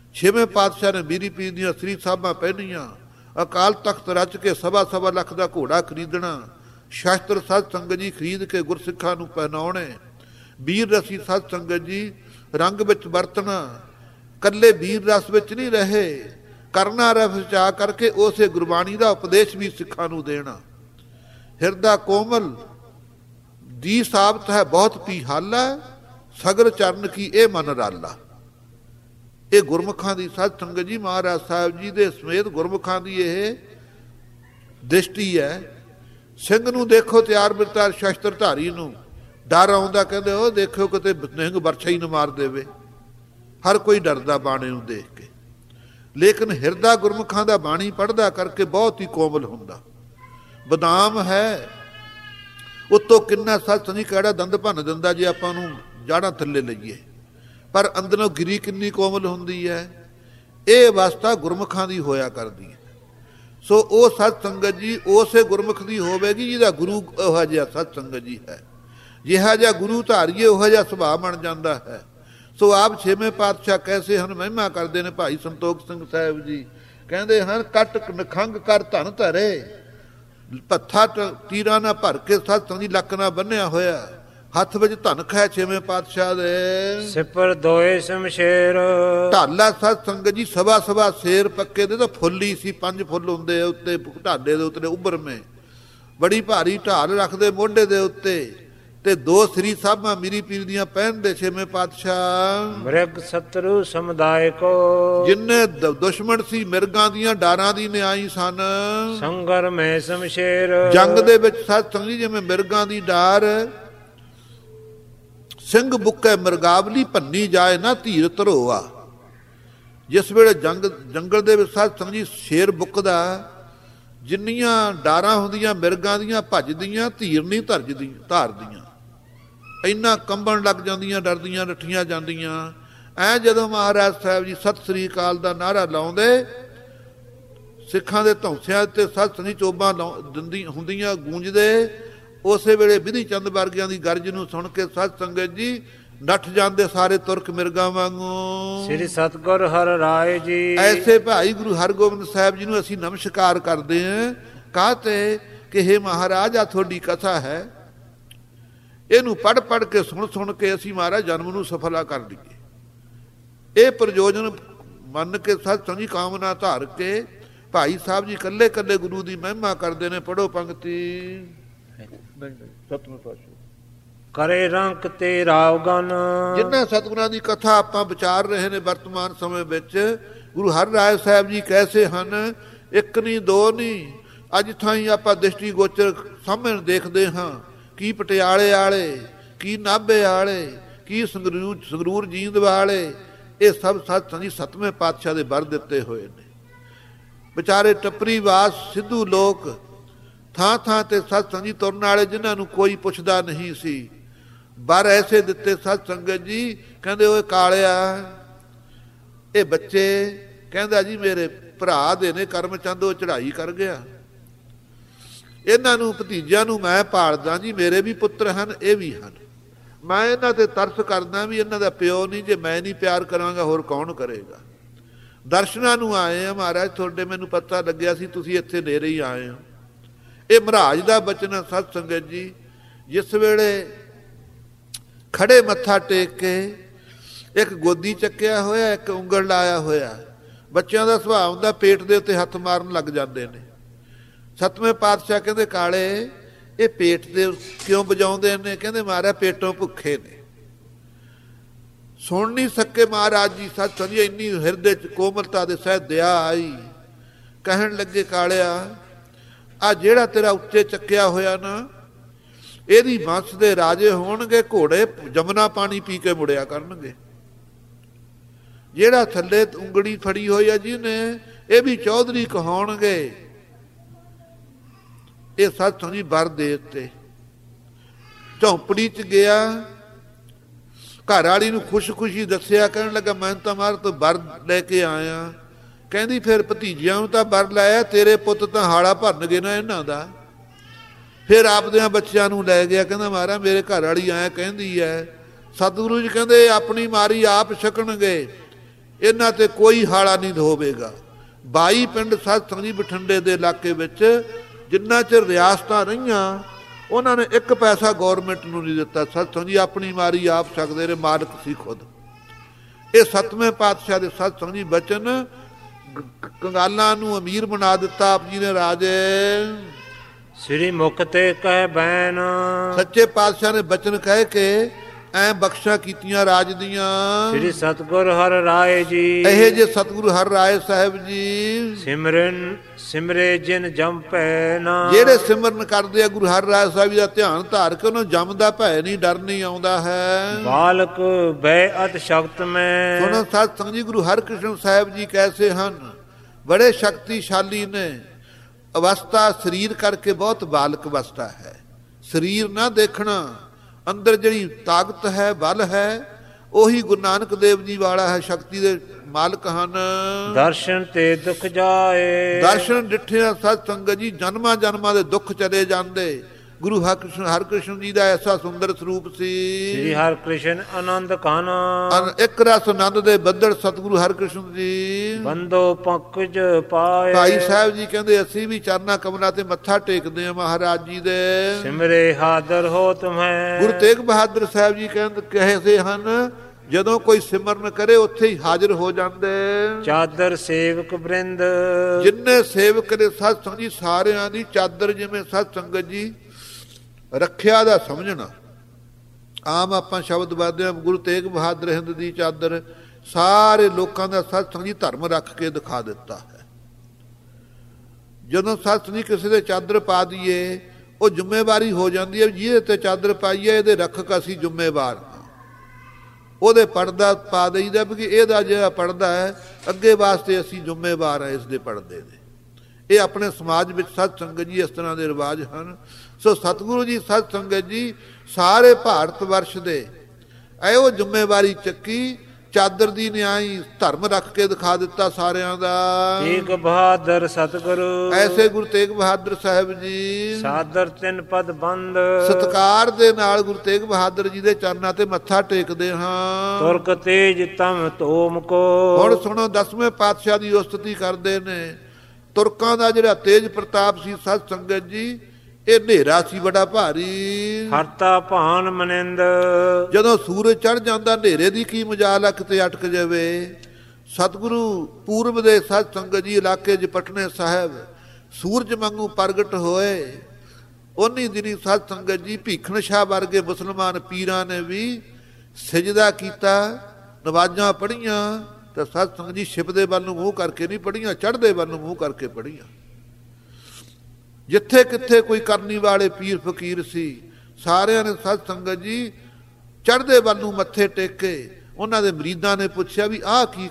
Speaker 1: ਛੇਵੇਂ ਪਾਤਸ਼ਾਹ ਨੇ ਮੀਰੀ ਪੀਰ ਦੀਆਂ ਸ੍ਰੀ ਸਾਹਿਬਾਂ ਪਹਿਨੀਆਂ, ਅਕਾਲ ਤਖਤ ਰਚ ਕੇ ਸਵਾ ਲੱਖ ਦਾ ਘੋੜਾ ਖਰੀਦਣਾ, ਸ਼ਾਸਤਰ ਸਾਧ ਸੰਗਤ ਜੀ ਖਰੀਦ ਕੇ ਗੁਰਸਿੱਖਾਂ ਨੂੰ ਪਹਿਨਾਉਣੇ, ਵੀਰ ਰਸੀ ਸਾਧ ਸੰਗਤ ਜੀ ਰੰਗ ਵਿੱਚ ਵਰਤਣਾ, ਕੱਲੇ ਵੀਰ ਰਸ ਵਿੱਚ ਨਹੀਂ ਰਹੇ, ਕਰਨਾ ਰਫਚਾ ਕਰਕੇ ਉਸੇ ਗੁਰਬਾਣੀ ਦਾ ਉਪਦੇਸ਼ ਵੀ ਸਿੱਖਾਂ ਨੂੰ ਦੇਣਾ। ਹਿਰਦਾ ਕੋਮਲ ਦੀ ਸਾਬਤ ਹੈ ਬਹੁਤ ਪੀਹਾਲਾ, ਸਗਲ ਚਰਨ ਕੀ ਇਹ ਮਨ ਰਾਲਾ। ਇਹ ਗੁਰਮੁਖਾਂ ਦੀ ਸਾਧ ਸੰਗਤ ਜੀ ਮਹਾਰਾਜ ਸਾਹਿਬ ਜੀ ਦੇ ਸਮੇਤ ਗੁਰਮੁਖਾਂ ਦੀ ਇਹ ਦ੍ਰਿਸ਼ਟੀ ਹੈ। ਸਿੰਘ ਨੂੰ ਦੇਖੋ ਤਿਆਰ ਬਿਰਤਾਰ ਸ਼ਸਤਰ ਧਾਰੀ ਨੂੰ, ਡਰ ਆਉਂਦਾ, ਕਹਿੰਦੇ ਉਹ ਦੇਖੋ ਕਿਤੇ ਨਿਹੰਗ ਵਰਛਾ ਹੀ ਨਾ ਮਾਰ ਦੇਵੇ। ਹਰ ਕੋਈ ਡਰਦਾ ਬਾਣੇ ਨੂੰ ਦੇਖ ਕੇ, ਲੇਕਿਨ ਹਿਰਦਾ ਗੁਰਮੁਖਾਂ ਦਾ ਬਾਣੀ ਪੜ੍ਹਦਾ ਕਰਕੇ ਬਹੁਤ ਹੀ ਕੋਮਲ ਹੁੰਦਾ। ਬਦਾਮ ਹੈ ਉੱਤੋਂ ਕਿੰਨਾ ਸੱਚ ਨਹੀਂ, ਕਿਹੜਾ ਦੰਦ ਭੰਨ ਦਿੰਦਾ ਜੇ ਆਪਾਂ ਨੂੰ ਜਾੜਾਂ ਥੱਲੇ ਲਈਏ, ਪਰ ਅੰਦਰੋਂ ਗਿਰੀ ਕਿੰਨੀ ਕੋਮਲ ਹੁੰਦੀ ਹੈ। ਇਹ ਅਵਸਥਾ ਗੁਰਮੁਖਾਂ ਦੀ ਹੋਇਆ ਕਰਦੀ ਹੈ। ਸੋ ਉਹ ਸਤ ਸੰਗਤ ਜੀ ਉਸੇ ਗੁਰਮੁਖ ਦੀ ਹੋਵੇਗੀ ਜਿਹਦਾ ਗੁਰੂ ਉਹੋ ਜਿਹਾ ਸਤ ਸੰਗਤ ਜੀ ਹੈ। ਜਿਹਾ ਜਿਹਾ ਗੁਰੂ ਧਾਰੀਏ ਉਹੋ ਜਿਹਾ ਸੁਭਾਅ ਬਣ ਜਾਂਦਾ ਹੈ। ਸੋ ਆਪ ਛੇਵੇਂ ਪਾਤਸ਼ਾਹ ਕੈਸੇ ਹਨ ਮਹਿਮਾ ਕਰਦੇ ਨੇ। ਭਾਈ ਸੰਤੋਖ ਸਿੰਘ ਸਾਹਿਬ ਜੀ ਕਹਿੰਦੇ ਹਨ, ਕੱਟ ਨਖੰਗ ਕਰ ਧਨ ਧਰੇ, ਪੱਥਾ ਤੀਰਾਂ ਨਾਲ ਭਰ ਕੇ ਸਤ ਸੰਗਤ ਜੀ ਲੱਕ ਨਾਲ ਬੰਨਿਆ ਹੋਇਆ, ਹੱਥ ਵਿੱਚ ਧਨਖ ਹੈ ਛੇਵੇਂ ਪਾਤਸ਼ਾਹ ਦੇ,
Speaker 2: ਸਿਪਰ ਦੋਏ ਸ਼ਮਸ਼ੇਰ।
Speaker 1: ਢਾਲਾ ਸਤ ਸੰਗਤ ਜੀ ਸਵਾ ਸ਼ੇਰ ਪੱਕੇ ਦੇ ਤਾਂ ਫੁੱਲ ਹੀ ਸੀ, 5 ਫੁੱਲ ਹੁੰਦੇ ਉੱਤੇ ਢਾਲੇ ਦੇ ਉੱਤੇ ਉਭਰਵੇਂ, ਬੜੀ ਭਾਰੀ ਢਾਲ ਰੱਖਦੇ ਮੋਢੇ ਦੇ ਉੱਤੇ, ਤੇ 2 ਸ੍ਰੀ ਸਾਹਿਬਾਂ ਮੀਰੀ ਪੀਰ ਦੀਆਂ ਪਹਿਨਦੇ ਛੇਵੇਂ ਪਾਤਸ਼ਾਹ।
Speaker 2: ਮ੍ਰਿਗ ਸਤਰੂ ਸਮੁਦਾਇ ਕੋ,
Speaker 1: ਜਿੰਨੇ ਦੁਸ਼ਮਣ ਸੀ ਮਿਰਗਾਂ ਦੀਆਂ ਡਾਰਾਂ ਦੀ ਨਿਆਈ ਸਨ।
Speaker 2: ਸੰਗਰ ਮੈਂ ਸ਼ਮਸ਼ੇਰ,
Speaker 1: ਜੰਗ ਦੇ ਵਿੱਚ ਸਤ ਸੰਗਤ ਜੀ ਜਿਵੇਂ ਮਿਰਗਾਂ ਦੀ ਡਾਰ, ਸਿੰਘ ਬੁੱਕੇ ਮਿਰਗਾਵਲੀ ਭੰਨੀ ਜਾਏ ਨਾ ਧੀਰ ਧਰੋਆ। ਜਿਸ ਵੇਲੇ ਜੰਗਲ ਦੇ ਵਿੱਚ ਸਤ ਸੰਗਤ ਜੀ ਸ਼ੇਰ ਬੁੱਕਦਾ, ਜਿੰਨੀਆਂ ਡਾਰਾਂ ਹੁੰਦੀਆਂ ਮਿਰਗਾਂ ਦੀਆਂ ਭੱਜਦੀਆਂ, ਧੀਰ ਨਹੀਂ ਧਾਰਦੀਆਂ, ਇੰਨਾ ਕੰਬਣ ਲੱਗ ਜਾਂਦੀਆਂ, ਡਰਦੀਆਂ ਨੱਠੀਆਂ ਜਾਂਦੀਆਂ। ਐ ਜਦੋਂ ਮਹਾਰਾਜ ਸਾਹਿਬ ਜੀ ਸਤਿ ਸ੍ਰੀ ਅਕਾਲ ਦਾ ਨਾਅਰਾ ਲਾਉਂਦੇ, ਸਿੱਖਾਂ ਦੇ ਧੌਂਸਿਆਂ ਤੇ ਸਤਿ ਸ੍ਰੀ ਚੋਬਾਂ ਦਿੰਦੀ ਹੁੰਦੀਆਂ ਗੂੰਜਦੇ, ਉਸੇ ਵੇਲੇ ਵਿਧੀ ਚੰਦ ਵਰਗਿਆਂ ਦੀ ਗਰਜ ਨੂੰ ਸੁਣ ਕੇ ਸਤ ਸੰਗਤ ਜੀ ਨੱਠ ਜਾਂਦੇ ਸਾਰੇ ਤੁਰਕ ਮਿਰਗਾਂ ਵਾਂਗੂ।
Speaker 2: ਸ੍ਰੀ ਸਤਿਗੁਰ ਹਰਿ ਰਾਏ ਜੀ।
Speaker 1: ਐਸੇ ਭਾਈ ਗੁਰੂ ਹਰਗੋਬਿੰਦ ਸਾਹਿਬ ਜੀ ਨੂੰ ਅਸੀਂ ਨਮਸਕਾਰ ਕਰਦੇ ਹਾਂ। ਕਾਹਤੇ ਕਿ ਹੇ ਮਹਾਰਾਜ ਆ ਤੁਹਾਡੀ ਕਥਾ ਹੈ, ਇਹਨੂੰ ਪੜ੍ਹ ਕੇ ਸੁਣ ਕੇ ਅਸੀਂ ਮਹਾਰਾਜ ਜਨਮ ਨੂੰ ਸਫਲਾ ਕਰ ਲਈਏ। ਇਹ ਪ੍ਰਯੋਜਨ ਮੰਨ ਕੇ ਸਤ ਸੰਗੀ ਕਾਮਨਾ ਧਾਰ ਕੇ ਭਾਈ ਸਾਹਿਬ ਜੀ ਕੱਲੇ ਗੁਰੂ ਦੀ ਮਹਿਮਾ ਕਰਦੇ ਨੇ। ਪੜੋ ਪੰਕਤੀ। ਸਤਿਗੁਰ ਪਾਤਸ਼ਾਹ
Speaker 2: ਕਰੇ ਰੰਕ ਤੇ ਰਾਵਗਨ।
Speaker 1: ਜਿੰਨਾ ਸਤਿਗੁਰਾਂ ਦੀ ਕਥਾ ਆਪਾਂ ਵਿਚਾਰ ਰਹੇ ਨੇ ਵਰਤਮਾਨ ਸਮੇਂ ਵਿੱਚ, ਗੁਰੂ ਹਰਿ ਰਾਏ ਸਾਹਿਬ ਜੀ ਕੈਸੇ ਹਨ, ਇੱਕ ਨਹੀਂ ਦੋ ਨਹੀਂ, ਅੱਜ ਥਾਈਂ ਆਪਾਂ ਦ੍ਰਿਸ਼ਟੀ ਗੋਚਰ ਸਾਹਮਣੇ ਦੇਖਦੇ ਹਾਂ। ਕੀ ਪਟਿਆਲੇ ਵਾਲੇ, ਕੀ ਨਾਭੇ ਵਾਲੇ, ਕੀ ਸੰਗਰੂਰ ਜੀਂਦ ਵਾਲੇ, ਇਹ ਸਭ ਸਤ ਸੰਗੀ 7ਵੇਂ ਪਾਤਸ਼ਾਹ ਦੇ ਵਰ ਦਿੱਤੇ ਹੋਏ ਨੇ। ਵਿਚਾਰੇ ਟੱਪਰੀ ਵਾਸ ਸਿੱਧੂ ਲੋਕ ਥਾਂ ਤੇ ਸਤ ਸੰਗੀ ਤੁਰਨ ਵਾਲੇ, ਜਿਨ੍ਹਾਂ ਨੂੰ ਕੋਈ ਪੁੱਛਦਾ ਨਹੀਂ ਸੀ, ਵਰ ਐਸੇ ਦਿੱਤੇ ਸਤ ਸੰਗਤ ਜੀ। ਕਹਿੰਦੇ ਓਏ ਕਾਲਿਆ, ਇਹ ਬੱਚੇ ਕਹਿੰਦਾ ਜੀ ਮੇਰੇ ਭਰਾ ਦੇ ਨੇ ਕਰਮ ਚੰਦ, ਉਹ ਚੜ੍ਹਾਈ ਕਰ ਗਿਆ, ਇਹਨਾਂ ਨੂੰ ਭਤੀਜਿਆਂ ਨੂੰ ਮੈਂ ਪਾਲਦਾ ਜੀ, ਮੇਰੇ ਵੀ ਪੁੱਤਰ ਹਨ, ਇਹ ਵੀ ਹਨ, ਮੈਂ ਇਹਨਾਂ ਤੇ ਤਰਸ ਕਰਦਾ ਵੀ ਇਹਨਾਂ ਦਾ ਪਿਓ ਨਹੀਂ, ਜੇ ਮੈਂ ਨਹੀਂ ਪਿਆਰ ਕਰਾਂਗਾ ਹੋਰ ਕੌਣ ਕਰੇਗਾ। ਦਰਸ਼ਨਾਂ ਨੂੰ ਆਏ ਆ ਮਹਾਰਾਜ ਤੁਹਾਡੇ, ਮੈਨੂੰ ਪਤਾ ਲੱਗਿਆ ਸੀ ਤੁਸੀਂ ਇੱਥੇ ਨੇੜੇ ਹੀ ਆਏ ਹੋ। ਇਹ ਮਹਾਰਾਜ ਦਾ ਬਚਨ ਹੈ ਸਤ ਸੰਗਤ ਜੀ। ਜਿਸ ਵੇਲੇ ਖੜੇ ਮੱਥਾ ਟੇਕ ਕੇ ਇੱਕ ਗੋਦੀ ਚੱਕਿਆ ਹੋਇਆ, ਇੱਕ ਉਂਗਲ ਲਾਇਆ ਹੋਇਆ, ਬੱਚਿਆਂ ਦਾ ਸੁਭਾਅ ਹੁੰਦਾ ਪੇਟ ਦੇ ਉੱਤੇ ਹੱਥ ਮਾਰਨ ਲੱਗ ਜਾਂਦੇ ਨੇ। 7ਵੇਂ ਪਾਤਸ਼ਾਹ ਕਹਿੰਦੇ ਕਾਲੇ, ਇਹ ਪੇਟ ਦੇ ਕਿਉਂ ਵਜਾਉਂਦੇ ਨੇ? ਕਹਿੰਦੇ ਮਹਾਰਾਜ ਪੇਟੋਂ ਭੁੱਖੇ ਨੇ। ਸੁਣ ਨਹੀਂ ਸਕੇ ਮਹਾਰਾਜ ਜੀ ਸਤ ਸੰਗੀ, ਇੰਨੀ ਹਿਰਦੇ ਚ ਕੋਮਲਤਾ ਦੇ ਸਹਿਤ ਦਇਆ ਆਈ। ਕਹਿਣ ਲੱਗੇ ਕਾਲਿਆ, ਆ ਜਿਹੜਾ ਤੇਰਾ ਉੱਤੇ ਚੱਕਿਆ ਹੋਇਆ ਨਾ, ਇਹਦੀ ਵੰਸ਼ ਦੇ ਰਾਜੇ ਹੋਣਗੇ, ਘੋੜੇ ਜਮਨਾ ਪਾਣੀ ਪੀ ਕੇ ਮੁੜਿਆ ਕਰਨਗੇ। ਜਿਹੜਾ ਥੱਲੇ ਉਂਗਲੀ ਫੜੀ ਹੋਈ ਆ ਜਿਹਨੇ, ਇਹ ਵੀ ਚੌਧਰੀ ਕਹਾਉਣਗੇ। ਇਹ ਸਤ ਸੰਗੀ ਵਰ ਦੇ ਦਿੱਤੇ। ਝੌਂਪੜੀ ਚ ਗਿਆ, ਘਰ ਵਾਲੀ ਨੂੰ ਖੁਸ਼ੀ ਦੱਸਿਆ, ਕਹਿਣ ਲੱਗਾ ਮੈਂ ਤਾਂ ਮਾਰ ਤੋਂ ਵਰ ਲੈ ਕੇ ਆਇਆ। ਕਹਿੰਦੀ ਫਿਰ ਭਤੀਜਿਆਂ ਨੂੰ ਤਾਂ ਵਰ ਲਾਇਆ, ਤੇਰੇ ਪੁੱਤ ਤਾਂ ਹਾਲਾ ਭਰਨਗੇ ਨਾ ਇਹਨਾਂ ਦਾ। ਫਿਰ ਆਪਦਿਆਂ ਬੱਚਿਆਂ ਨੂੰ ਲੈ ਗਿਆ, ਕਹਿੰਦਾ ਮਹਾਰਾਜ ਮੇਰੇ ਘਰ ਵਾਲੀ ਆਇਆ ਕਹਿੰਦੀ ਹੈ। ਸਤਿਗੁਰੂ ਜੀ ਕਹਿੰਦੇ ਆਪਣੀ ਮਾਰੀ ਆਪ ਛਕਣਗੇ, ਇਹਨਾਂ ਤੇ ਕੋਈ ਹਾਲਾ ਨਹੀਂ ਹੋਵੇਗਾ। 22 ਪਿੰਡ ਸਾਧ ਸੰਗਤ ਜੀ ਬਠਿੰਡੇ ਦੇ ਇਲਾਕੇ ਵਿੱਚ ਜਿੰਨਾ ਚਿਰ ਰਿਆਸਤਾਂ ਰਹੀਆਂ ਉਹਨਾਂ ਨੇ 1 ਪੈਸਾ ਗੌਰਮੈਂਟ ਨੂੰ ਨਹੀਂ ਦਿੱਤਾ। ਸਾਧ ਸੰਗਤ ਜੀ ਆਪਣੀ ਮਾਰੀ ਆਪ ਛਕਦੇ ਰਹੇ, ਮਾਲਕ ਸੀ ਖੁਦ। ਇਹ 7ਵੇਂ ਪਾਤਸ਼ਾਹ ਦੇ ਸਾਧ ਸੰਗਤ ਜੀ ਬਚਨ ਕੰਗਾਲਾਂ ਨੂੰ ਅਮੀਰ ਬਣਾ ਦਿੱਤਾ ਆਪ ਜੀ ਨੇ ਰਾਜੇ।
Speaker 2: ਸ੍ਰੀ ਮੁਖ ਤੇ ਕਹਿ ਬੈਨ,
Speaker 1: ਸੱਚੇ ਪਾਤਸ਼ਾਹ ਨੇ ਬਚਨ ਕਹਿ ਕੇ ਐ ਬਖਸ਼ਾ ਕੀਤੀਆਂ ਰਾਜ ਦੀਆਂ।
Speaker 2: ਸ੍ਰੀ ਸਤਿਗੁਰ ਹਰਿ ਰਾਏ ਜੀ,
Speaker 1: ਇਹ ਜੇ ਸਤਿਗੁਰੂ ਹਰਿ ਰਾਏ ਸਾਹਿਬ ਜੀ
Speaker 2: ਸਿਮਰਨ ਸਿਮਰੇ ਜਿਨ ਜਮ ਭੈ ਨਾ,
Speaker 1: ਜਿਹੜੇ ਸਿਮਰਨ ਕਰਦੇ ਆ ਗੁਰੂ ਹਰਿ ਰਾਏ ਸਾਹਿਬ ਜੀ ਦਾ ਧਿਆਨ ਧਾਰ ਕੇ ਉਹਨੂੰ ਜਮ ਦਾ ਭੈ ਨਹੀਂ, ਡਰ ਨਹੀਂ ਆਉਂਦਾ ਹੈ।
Speaker 2: ਬਾਲਕ ਬੈ ਅਤ ਸ਼ਕਤ ਮੈਂ,
Speaker 1: ਸੁਣੋ ਸਾਧ ਸੰਗਤ ਜੀ ਗੁਰੂ ਹਰਿਕ੍ਰਿਸ਼ਨ ਸਾਹਿਬ ਜੀ ਕੈਸੇ ਹਨ, ਬੜੇ ਸ਼ਕਤੀਸ਼ਾਲੀ ਨੇ। ਅਵਸਥਾ ਸਰੀਰ ਕਰਕੇ ਬਹੁਤ ਬਾਲਕ ਅਵਸਥਾ ਹੈ। ਸਰੀਰ ਨਾ ਦੇਖਣਾ, ਅੰਦਰ ਜਿਹੜੀ ਤਾਕਤ ਹੈ, ਬਲ ਹੈ, ਉਹੀ ਗੁਰੂ ਨਾਨਕ ਦੇਵ ਜੀ ਵਾਲਾ ਹੈ, ਸ਼ਕਤੀ ਦੇ ਮਾਲਕ ਹਨ।
Speaker 2: ਦਰਸ਼ਨ ਤੇ ਦੁਖ ਜਾਏ,
Speaker 1: ਦਰਸ਼ਨ ਡਿੱਠਿਆ ਸਤ ਸੰਗਤ ਜੀ ਜਨਮਾਂ ਜਨਮਾਂ ਦੇ ਦੁੱਖ ਚਲੇ ਜਾਂਦੇ। ਗੁਰੂ ਹਰਿਕ੍ਰਿਸ਼ਨ ਜੀ ਦਾ ਐਸਾ ਸੁੰਦਰ ਸਰੂਪ ਸੀ।
Speaker 2: ਸ੍ਰੀ ਹਰਿਕ੍ਰਿਸ਼ਨ ਆਨੰਦ ਕਾਨਾ,
Speaker 1: ਇੱਕ ਰਸ ਆਨੰਦ ਦੇ ਬੱਦਲ ਸਤਿਗੁਰੂ ਹਰਿਕ੍ਰਿਸ਼ਨ ਜੀ।
Speaker 2: ਬੰਦੋ ਪੰਕਜ ਪਾਏ,
Speaker 1: ਭਾਈ ਸਾਹਿਬ ਜੀ ਕਹਿੰਦੇ ਅਸੀਂ ਵੀ ਚਰਨਾ ਕਮਲਾਂ ਤੇ ਮੱਥਾ ਟੇਕਦੇ ਹਾਂ ਮਹਾਰਾਜ ਜੀ ਦੇ।
Speaker 2: ਸਿਮਰੇ ਹਾਜ਼ਰ ਹੋ ਤੁਮੈ,
Speaker 1: ਗੁਰੂ ਤੇਗ ਬਹਾਦਰ ਸਾਹਿਬ ਜੀ ਕਹਿੰਦੇ ਕਹੇ ਹਨ ਜਦੋਂ ਕੋਈ ਸਿਮਰਨ ਕਰੇ ਉੱਥੇ ਹੀ ਹਾਜ਼ਰ ਹੋ ਜਾਂਦੇ।
Speaker 2: ਚਾਦਰ ਸੇਵਕ ਬ੍ਰਿੰਦ,
Speaker 1: ਜਿੰਨੇ ਸੇਵਕ ਨੇ ਸਤ ਸੰਗਤ ਜੀ ਸਾਰਿਆਂ ਦੀ ਚਾਦਰ ਜਿਵੇਂ ਸਤ ਸੰਗਤ ਜੀ ਰੱਖਿਆ ਦਾ ਸਮਝਣਾ। ਆਮ ਆਪਾਂ ਸ਼ਬਦ ਵਰਤਦੇ ਹਾਂ ਗੁਰੂ ਤੇਗ ਬਹਾਦਰ ਹਿੰਦ ਦੀ ਚਾਦਰ, ਸਾਰੇ ਲੋਕਾਂ ਦਾ ਸਤ ਸੰਗਤ ਜੀ ਧਰਮ ਰੱਖ ਕੇ ਦਿਖਾ ਦਿੱਤਾ ਹੈ। ਜਦੋਂ ਸਤ ਸੰਗਤ ਜੀ ਕਿਸੇ ਦੇ ਚਾਦਰ ਪਾ ਦਈਏ ਉਹ ਜ਼ਿੰਮੇਵਾਰੀ ਹੋ ਜਾਂਦੀ ਹੈ, ਜਿਹਦੇ ਤੇ ਚਾਦਰ ਪਾਈਏ ਇਹਦੇ ਰੱਖਕ ਅਸੀਂ ਜ਼ਿੰਮੇਵਾਰ ਹਾਂ। ਉਹਦੇ ਪਰਦਾ ਪਾ ਦਈਦਾ ਵੀ ਇਹਦਾ ਜਿਹੜਾ ਪਰਦਾ ਹੈ ਅੱਗੇ ਵਾਸਤੇ ਅਸੀਂ ਜ਼ਿੰਮੇਵਾਰ ਹਾਂ ਇਸ ਦੇ ਪਰਦੇ ਦੇ। ਇਹ ਆਪਣੇ ਸਮਾਜ ਵਿੱਚ ਸਤ ਸੰਗਤ ਜੀ ਇਸ ਤਰ੍ਹਾਂ ਦੇ ਰਿਵਾਜ ਹਨ। ਸੋ ਸਤਿਗੁਰੂ ਜੀ ਸਤ ਸੰਗਤ ਜੀ ਸਾਰੇ ਭਾਰਤ ਵਰਸ਼ ਦੇ ਇਹੋ ਜ਼ਿੰਮੇਵਾਰੀ ਚੱਕੀ, ਚਾਦਰ ਦੀ ਨਿਆਈ ਧਰਮ ਰੱਖ ਕੇ ਦਿਖਾ ਦਿੱਤਾ ਸਾਰਿਆਂ ਦਾ।
Speaker 2: ਤੇਗ ਬਹਾਦਰ ਸਤਿਗੁਰੂ,
Speaker 1: ਐਸੇ ਗੁਰੂ ਤੇਗ ਬਹਾਦਰ ਸਾਹਿਬ ਜੀ
Speaker 2: ਸਾਦਰ ਤਿੰਨ ਪਦ ਬੰਦ,
Speaker 1: ਸਤਿਕਾਰ ਦੇ ਨਾਲ ਗੁਰੂ ਤੇਗ ਬਹਾਦਰ ਜੀ ਦੇ ਚਰਨਾਂ ਤੇ ਮੱਥਾ ਟੇਕਦੇ ਹਾਂ।
Speaker 2: ਤੁਰਕ ਤੇਜ ਤਮ ਤੋਮ ਕੋ,
Speaker 1: ਹੁਣ ਸੁਣੋ 10ਵੇਂ ਪਾਤਸ਼ਾਹ ਦੀ ਉਸਤਤੀ ਕਰਦੇ ਨੇ। ਤੁਰਕਾਂ ਦਾ ਜਿਹੜਾ ਤੇਜ ਪ੍ਰਤਾਪ ਸੀ ਸਤ ਸੰਗਤ ਜੀ, ਇਹ ਹਨੇਰਾ ਸੀ ਬੜਾ ਭਾਰੀ।
Speaker 2: ਹਰਤਾ ਭਾਨ ਮਨਿੰਦ,
Speaker 1: ਜਦੋਂ ਸੂਰਜ ਚੜ ਜਾਂਦਾ ਹਨੇਰੇ ਦੀ ਕੀ ਮਜਾਲ ਆ, ਕਿਤੇ ਅਟਕ ਜਾਵੇ। ਸਤਿਗੁਰੂ ਪੂਰਬ ਦੇ ਸਤ ਸੰਗਤ ਜੀ ਇਲਾਕੇ 'ਚ ਪਟਨੇ ਸਾਹਿਬ ਸੂਰਜ ਵਾਂਗੂ ਪ੍ਰਗਟ ਹੋਏ। ਉਨੀ ਦਿਨੀ ਸਤ ਸੰਗਤ ਜੀ ਭੀਖਣ ਸ਼ਾਹ ਵਰਗੇ ਮੁਸਲਮਾਨ ਪੀਰਾਂ ਨੇ ਵੀ ਸਜਦਾ ਕੀਤਾ, ਨਵਾਜ਼ਾਂ ਪੜ੍ਹੀਆਂ। ਤਾਂ ਸਤ ਸੰਗਤ ਜੀ ਛਿਪਦੇ ਵੱਲ ਨੂੰ ਮੂੰਹ ਕਰਕੇ ਨਹੀਂ ਪੜ੍ਹੀਆਂ, ਚੜ੍ਹਦੇ ਵੱਲ ਨੂੰ ਮੂੰਹ ਕਰਕੇ ਪੜ੍ਹੀਆਂ। ਜਿੱਥੇ ਕਿੱਥੇ ਕੋਈ ਕਰਨੀ ਵਾਲੇ ਪੀਰ ਫਕੀਰ ਸੀ ਸਾਰਿਆਂ ਨੇ ਸਤ ਸੰਗਤ ਜੀ ਚੜ੍ਹਦੇ ਵੱਲ ਨੂੰ ਮੱਥੇ ਟੇਕੇ। ਉਹਨਾਂ ਦੇ ਮਰੀਦਾਂ ਨੇ ਪੁੱਛਿਆ ਵੀ ਆਹ ਕੀ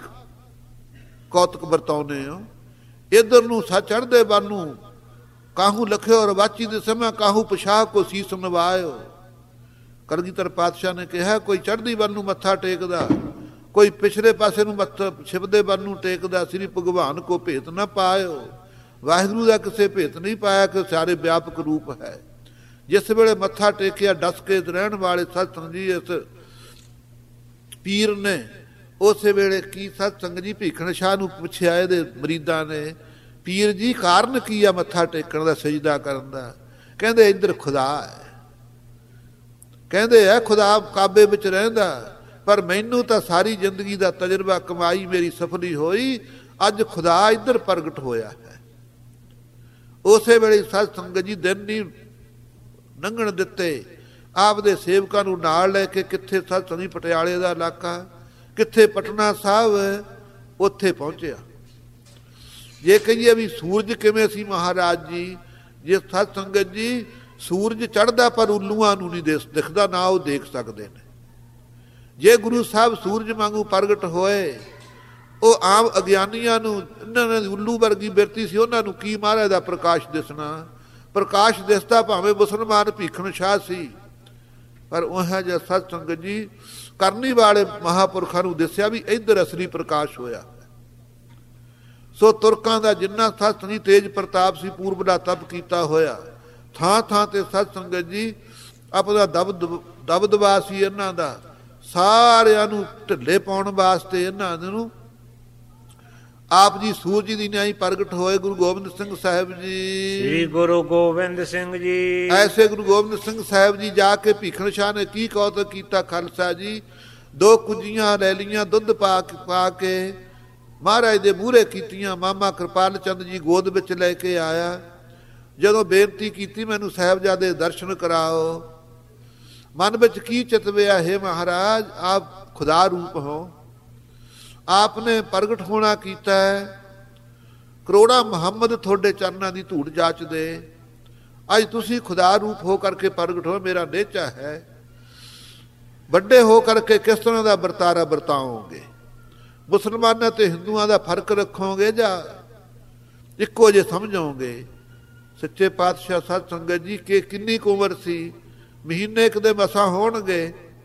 Speaker 1: ਕੌਤਕ ਵਰਤਾਉਂਦੇ ਹੋ। ਇੱਧਰ ਨੂੰ ਚੜ੍ਹਦੇ ਵੱਲ ਨੂੰ ਕਾਹੂ ਲਖਿਓ ਰਵਾਚੀ ਦੇ ਸਮਾਂ ਕਾਹੂ ਪਛਾਹ ਕੋ ਸੀਸ ਨਵਾਇਓ। ਕਲਗੀਧਰ ਪਾਤਸ਼ਾਹ ਨੇ ਕਿਹਾ ਕੋਈ ਚੜ੍ਹਦੀ ਵੱਲ ਨੂੰ ਮੱਥਾ ਟੇਕਦਾ, ਕੋਈ ਪਿਛਲੇ ਪਾਸੇ ਨੂੰ ਮੱਥਾ ਛਿਪਦੇ ਵੱਲ ਨੂੰ ਟੇਕਦਾ। ਸ੍ਰੀ ਭਗਵਾਨ ਕੋ ਭੇਤ ਨਾ ਪਾਇਓ, ਵਾਹਿਗੁਰੂ ਦਾ ਕਿਸੇ ਭੇਤ ਨਹੀਂ ਪਾਇਆ ਕਿ ਸਾਰੇ ਵਿਆਪਕ ਰੂਪ ਹੈ। ਜਿਸ ਵੇਲੇ ਮੱਥਾ ਟੇਕਿਆ ਡਸ ਕੇ ਰਹਿਣ ਵਾਲੇ ਸਤ ਸੰਗਤ ਜੀ ਇਸ ਪੀਰ ਨੇ, ਉਸੇ ਵੇਲੇ ਕੀ ਸਤ ਸੰਗਤ ਜੀ ਭੀਖਣ ਸ਼ਾਹ ਨੂੰ ਪੁੱਛਿਆ ਇਹਦੇ ਮਰੀਦਾਂ ਨੇ, ਪੀਰ ਜੀ ਕਾਰਨ ਕੀ ਆ ਮੱਥਾ ਟੇਕਣ ਦਾ, ਸਜਦਾ ਕਰਨ ਦਾ? ਕਹਿੰਦੇ ਇੱਧਰ ਖੁਦਾ ਹੈ। ਕਹਿੰਦੇ ਹੈ ਖੁਦਾ ਕਾਬੇ ਵਿੱਚ ਰਹਿੰਦਾ, ਪਰ ਮੈਨੂੰ ਤਾਂ ਸਾਰੀ ਜ਼ਿੰਦਗੀ ਦਾ ਤਜਰਬਾ ਕਮਾਈ ਮੇਰੀ ਸਫਲੀ ਹੋਈ, ਅੱਜ ਖੁਦਾ ਇੱਧਰ ਪ੍ਰਗਟ ਹੋਇਆ ਹੈ। ਉਸੇ ਵੇਲੇ ਸਤ ਸੰਗਤ ਜੀ ਦਿਨ ਨਹੀਂ ਲੰਘਣ ਦਿੱਤੇ, ਆਪਦੇ ਸੇਵਕਾਂ ਨੂੰ ਨਾਲ ਲੈ ਕੇ ਕਿੱਥੇ ਸਤ ਸੰਗਤ ਜੀ ਪਟਿਆਲੇ ਦਾ ਇਲਾਕਾ, ਕਿੱਥੇ ਪਟਨਾ ਸਾਹਿਬ, ਉੱਥੇ ਪਹੁੰਚਿਆ। ਜੇ ਕਹੀਏ ਵੀ ਸੂਰਜ ਕਿਵੇਂ ਸੀ ਮਹਾਰਾਜ ਜੀ, ਜੇ ਸਤ ਸੰਗਤ ਜੀ ਸੂਰਜ ਚੜ੍ਹਦਾ ਪਰ ਉੱਲੂਆਂ ਨੂੰ ਨਹੀਂ ਦਿਖਦਾ, ਨਾ ਉਹ ਦੇਖ ਸਕਦੇ ਨੇ। ਜੇ ਗੁਰੂ ਸਾਹਿਬ ਸੂਰਜ ਵਾਂਗੂ ਪ੍ਰਗਟ ਹੋਏ, ਉਹ ਆਮ ਅਗਿਆਨੀਆਂ ਨੂੰ, ਇਹਨਾਂ ਨੇ ਉੱਲੂ ਵਰਗੀ ਬਿਰਤੀ ਸੀ, ਉਹਨਾਂ ਨੂੰ ਕੀ ਮਹਾਰਾਜ ਦਾ ਪ੍ਰਕਾਸ਼ ਦਿਸਣਾ। ਪ੍ਰਕਾਸ਼ ਦਿਸਦਾ ਭਾਵੇਂ ਮੁਸਲਮਾਨ ਭੀਖਣ ਸ਼ਾਹ ਸੀ, ਪਰ ਉਹ ਜਿਹਾ ਸਤ ਸੰਗਤ ਜੀ ਕਰਨੀ ਵਾਲੇ ਮਹਾਂਪੁਰਖਾਂ ਨੂੰ ਦੱਸਿਆ ਵੀ ਇੱਧਰ ਅਸਲੀ ਪ੍ਰਕਾਸ਼ ਹੋਇਆ। ਸੋ ਤੁਰਕਾਂ ਦਾ ਜਿੰਨਾ ਸਤ ਸੰਗਤ ਤੇਜ ਪ੍ਰਤਾਪ ਸੀ, ਪੂਰਬ ਦਾ ਤਪ ਕੀਤਾ ਹੋਇਆ, ਥਾਂ ਥਾਂ ਤੇ ਸਤ ਸੰਗਤ ਜੀ ਆਪਣਾ ਦਬਦਬਾ ਸੀ ਇਹਨਾਂ ਦਾ। ਸਾਰਿਆਂ ਨੂੰ ਢਿੱਲੇ ਪਾਉਣ ਵਾਸਤੇ ਇਹਨਾਂ ਨੂੰ ਆਪ ਜੀ ਸੂਰਜ ਦੀ ਨਿਆਈ ਪ੍ਰਗਟ ਹੋਏ ਗੁਰੂ ਗੋਬਿੰਦ ਸਿੰਘ ਸਾਹਿਬ ਜੀ।
Speaker 2: ਸ੍ਰੀ ਗੁਰੂ ਗੋਬਿੰਦ ਸਿੰਘ ਜੀ।
Speaker 1: ਐਸੇ ਗੁਰੂ ਗੋਬਿੰਦ ਸਿੰਘ ਸਾਹਿਬ ਜੀ ਜਾ ਕੇ ਭੀਖਣ ਸ਼ਾਹ ਨੇ ਕੀ ਕੌਤਕ ਕੀਤਾ ਖਾਲਸਾ ਜੀ। 2 ਕੁੰਜੀਆਂ ਲੈ ਲਈਆਂ, ਦੁੱਧ ਪਾ ਕੇ ਮਹਾਰਾਜ ਦੇ ਮੂਹਰੇ ਕੀਤੀਆਂ। ਮਾਮਾ ਕਿਰਪਾਲ ਚੰਦ ਜੀ ਗੋਦ ਵਿੱਚ ਲੈ ਕੇ ਆਇਆ। ਜਦੋਂ ਬੇਨਤੀ ਕੀਤੀ ਮੈਨੂੰ ਸਾਹਿਬਜ਼ਾਦੇ ਦਰਸ਼ਨ ਕਰਾਓ, ਮਨ ਵਿੱਚ ਕੀ ਚਿਤਵਿਆ, ਹੈ ਮਹਾਰਾਜ ਆਪ ਖੁਦਾ ਰੂਪ ਹੋ, ਆਪ ਨੇ ਪ੍ਰਗਟ ਹੋਣਾ ਕੀਤਾ ਹੈ। ਕਰੋੜਾ ਮੁਹੰਮਦ ਤੁਹਾਡੇ ਚਰਨਾਂ ਦੀ ਧੂੜ ਜਾਚਦੇ, ਅੱਜ ਤੁਸੀਂ ਖੁਦਾ ਰੂਪ ਹੋ ਕਰਕੇ ਪ੍ਰਗਟ ਹੋ। ਮੇਰਾ ਨੇਚਾ ਹੈ ਵੱਡੇ ਹੋ ਕਰਕੇ ਕਿਸ ਤਰ੍ਹਾਂ ਦਾ ਵਰਤਾਰਾ ਵਰਤਾਓਗੇ, ਮੁਸਲਮਾਨਾਂ ਤੇ ਹਿੰਦੂਆਂ ਦਾ ਫਰਕ ਰੱਖੋਗੇ ਜਾਂ ਇੱਕੋ ਜਿਹੇ ਸਮਝੋਗੇ। ਸੱਚੇ ਪਾਤਸ਼ਾਹ ਸਾਧ ਸੰਗਤ ਜੀ ਕਿ ਕਿੰਨੀ ਕੁ ਉਮਰ ਸੀ, ਮਹੀਨੇ ਇੱਕ ਦੇ ਮਸਾਂ ਹੋਣਗੇ।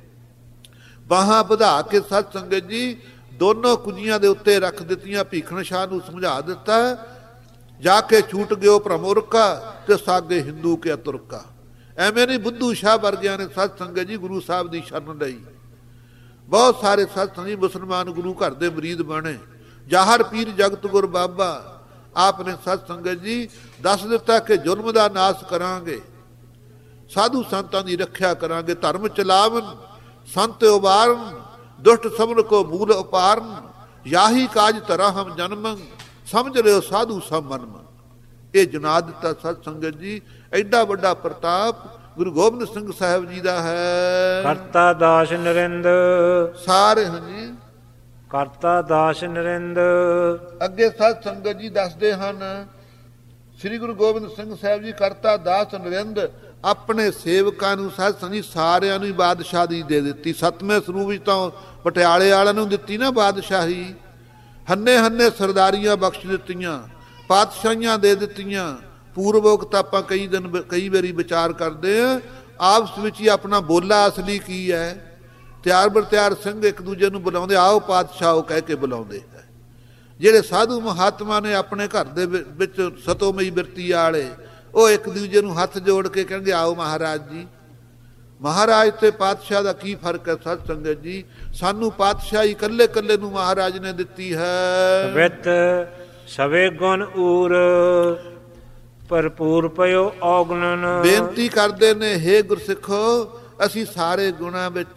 Speaker 1: ਬਾਹਾਂ ਵਧਾ ਕੇ ਸਾਧ ਸੰਗਤ ਜੀ ਦੋਨੋਂ ਕੁੰਜੀਆਂ ਦੇ ਉੱਤੇ ਰੱਖ ਦਿੱਤੀਆਂ। ਭੀਖਣ ਸ਼ਾਹ ਨੂੰ ਸਮਝਾ ਦਿੱਤਾ, ਜਾ ਕੇ ਛੂਟ ਗਿਓ ਭ੍ਰਮੁਰਕਾ ਤੇ ਸਾਗੇ ਹਿੰਦੂ ਕੇ ਅਤੁਰਕਾ। ਐਵੇਂ ਨਹੀਂ ਬੁੱਧੂ ਸ਼ਾਹ ਵਰਗਿਆਂ ਨੇ ਸਾਧ ਸੰਗਤ ਜੀ ਗੁਰੂ ਸਾਹਿਬ ਦੀ ਸ਼ਰਨ ਲਈ। ਬਹੁਤ ਸਾਰੇ ਸਾਧ ਸੰਗਤ ਜੀ ਮੁਸਲਮਾਨ ਗੁਰੂ ਘਰ ਦੇ ਮਰੀਦ ਬਣੇ। ਜਾਹਰ ਪੀਰ ਜਗਤ ਗੁਰ ਬਾਬਾ ਆਪ ਨੇ ਸਾਧ ਸੰਗਤ ਜੀ ਦੱਸ ਦਿੱਤਾ ਕਿ ਜ਼ੁਲਮ ਦਾ ਨਾਸ਼ ਕਰਾਂਗੇ, ਸਾਧੂ ਸੰਤਾਂ ਦੀ ਰੱਖਿਆ ਕਰਾਂਗੇ, ਧਰਮ ਚਲਾਵਨ ਸੰਤ ਉਬਾਰਨ, ਦੁਸ਼ਟ ਸਭਨ ਕੋ ਮੂਲ ਉਪਾਰਨ, ਯਾਹੀ ਕਾਜ ਧਰਾ ਹਮ ਜਨਮੰ, ਸਮਝ ਲਿਓ ਸਾਧੂ ਸਭ ਮਨ ਮਨ। ਇਹ ਜੁਨਾ ਦਿੱਤਾ ਸਾਧ ਸੰਗਤ ਜੀ। ਐਡਾ ਵੱਡਾ ਪ੍ਰਤਾਪ ਗੁਰੂ ਗੋਬਿੰਦ ਸਿੰਘ ਸਾਹਿਬ ਜੀ ਦਾ ਹੈ।
Speaker 2: ਕਰਤਾ ਦਾਸ ਨਰਿੰਦ
Speaker 1: ਸਾਰੇ ਹਾਂਜੀ
Speaker 2: ਕਰਤਾ ਦਾਸ ਨਰਿੰਦ।
Speaker 1: ਅੱਗੇ ਸਾਧ ਸੰਗਤ ਜੀ ਦੱਸਦੇ ਹਨ, ਸ੍ਰੀ ਗੁਰੂ ਗੋਬਿੰਦ ਸਿੰਘ ਸਾਹਿਬ ਜੀ ਕਰਤਾ ਦਾਸ ਨਰਿੰਦ ਆਪਣੇ ਸੇਵਕਾਂ ਨੂੰ ਸਾਧ ਸੰਗਤ ਜੀ ਸਾਰਿਆਂ ਨੂੰ ਹੀ ਬਾਦਸ਼ਾਹੀ ਦੇ ਦਿੱਤੀ। 7ਵੇਂ ਸਰੂਪ ਵਿੱਚ ਤਾਂ ਪਟਿਆਲੇ ਵਾਲਿਆਂ ਨੂੰ ਦਿੱਤੀ ਨਾ ਬਾਦਸ਼ਾਹੀ। ਹੰਨੇ ਹੰਨੇ ਸਰਦਾਰੀਆਂ ਬਖਸ਼ ਦਿੱਤੀਆਂ, ਪਾਤਸ਼ਾਹੀਆਂ ਦੇ ਦਿੱਤੀਆਂ। ਪੂਰਵੋਕਤ ਆਪਾਂ ਕਈ ਵਾਰੀ ਵਿਚਾਰ ਕਰਦੇ ਆ, ਆਪਸ ਵਿੱਚ ਹੀ ਆਪਣਾ ਬੋਲਾ ਅਸਲੀ ਕੀ ਹੈ। ਤਿਆਰ ਬਰ ਤਿਆਰ ਸਿੰਘ ਇੱਕ ਦੂਜੇ ਨੂੰ ਬੁਲਾਉਂਦੇ, ਆਓ ਪਾਤਸ਼ਾਹ ਕਹਿ ਕੇ ਬੁਲਾਉਂਦੇ ਹੈ। ਜਿਹੜੇ ਸਾਧੂ ਮਹਾਤਮਾ ਨੇ ਆਪਣੇ ਘਰ ਦੇ ਵਿੱਚ ਸਤੋਮਈ ਬਿਰਤੀ ਵਾਲੇ, ਉਹ ਇੱਕ ਦੂਜੇ ਨੂੰ ਹੱਥ ਜੋੜ ਕੇ ਕਹਿੰਦੇ ਆਓ ਮਹਾਰਾਜ ਜੀ। ਮਹਾਰਾਜ ਤੇ ਪਾਤਸ਼ਾਹ ਦਾ ਕੀ ਫਰਕ ਹੈ ਸਾਧ ਸੰਗਤ ਜੀ। ਸਾਨੂੰ ਪਾਤਸ਼ਾਹੀ ਇਕੱਲੇ ਇਕੱਲੇ ਨੂੰ ਮਹਾਰਾਜ ਨੇ ਦਿੱਤੀ ਹੈ।
Speaker 2: ਵਿਤ ਸਵੇ ਗੁਣ ਊਰ ਭਰਪੂਰ ਪਇਓ ਔਗਣਨ।
Speaker 1: ਬੇਨਤੀ ਕਰਦੇ ਨੇ, ਹੇ ਗੁਰਸਿੱਖੋ ਅਸੀਂ ਸਾਰੇ ਗੁਣਾਂ ਵਿੱਚ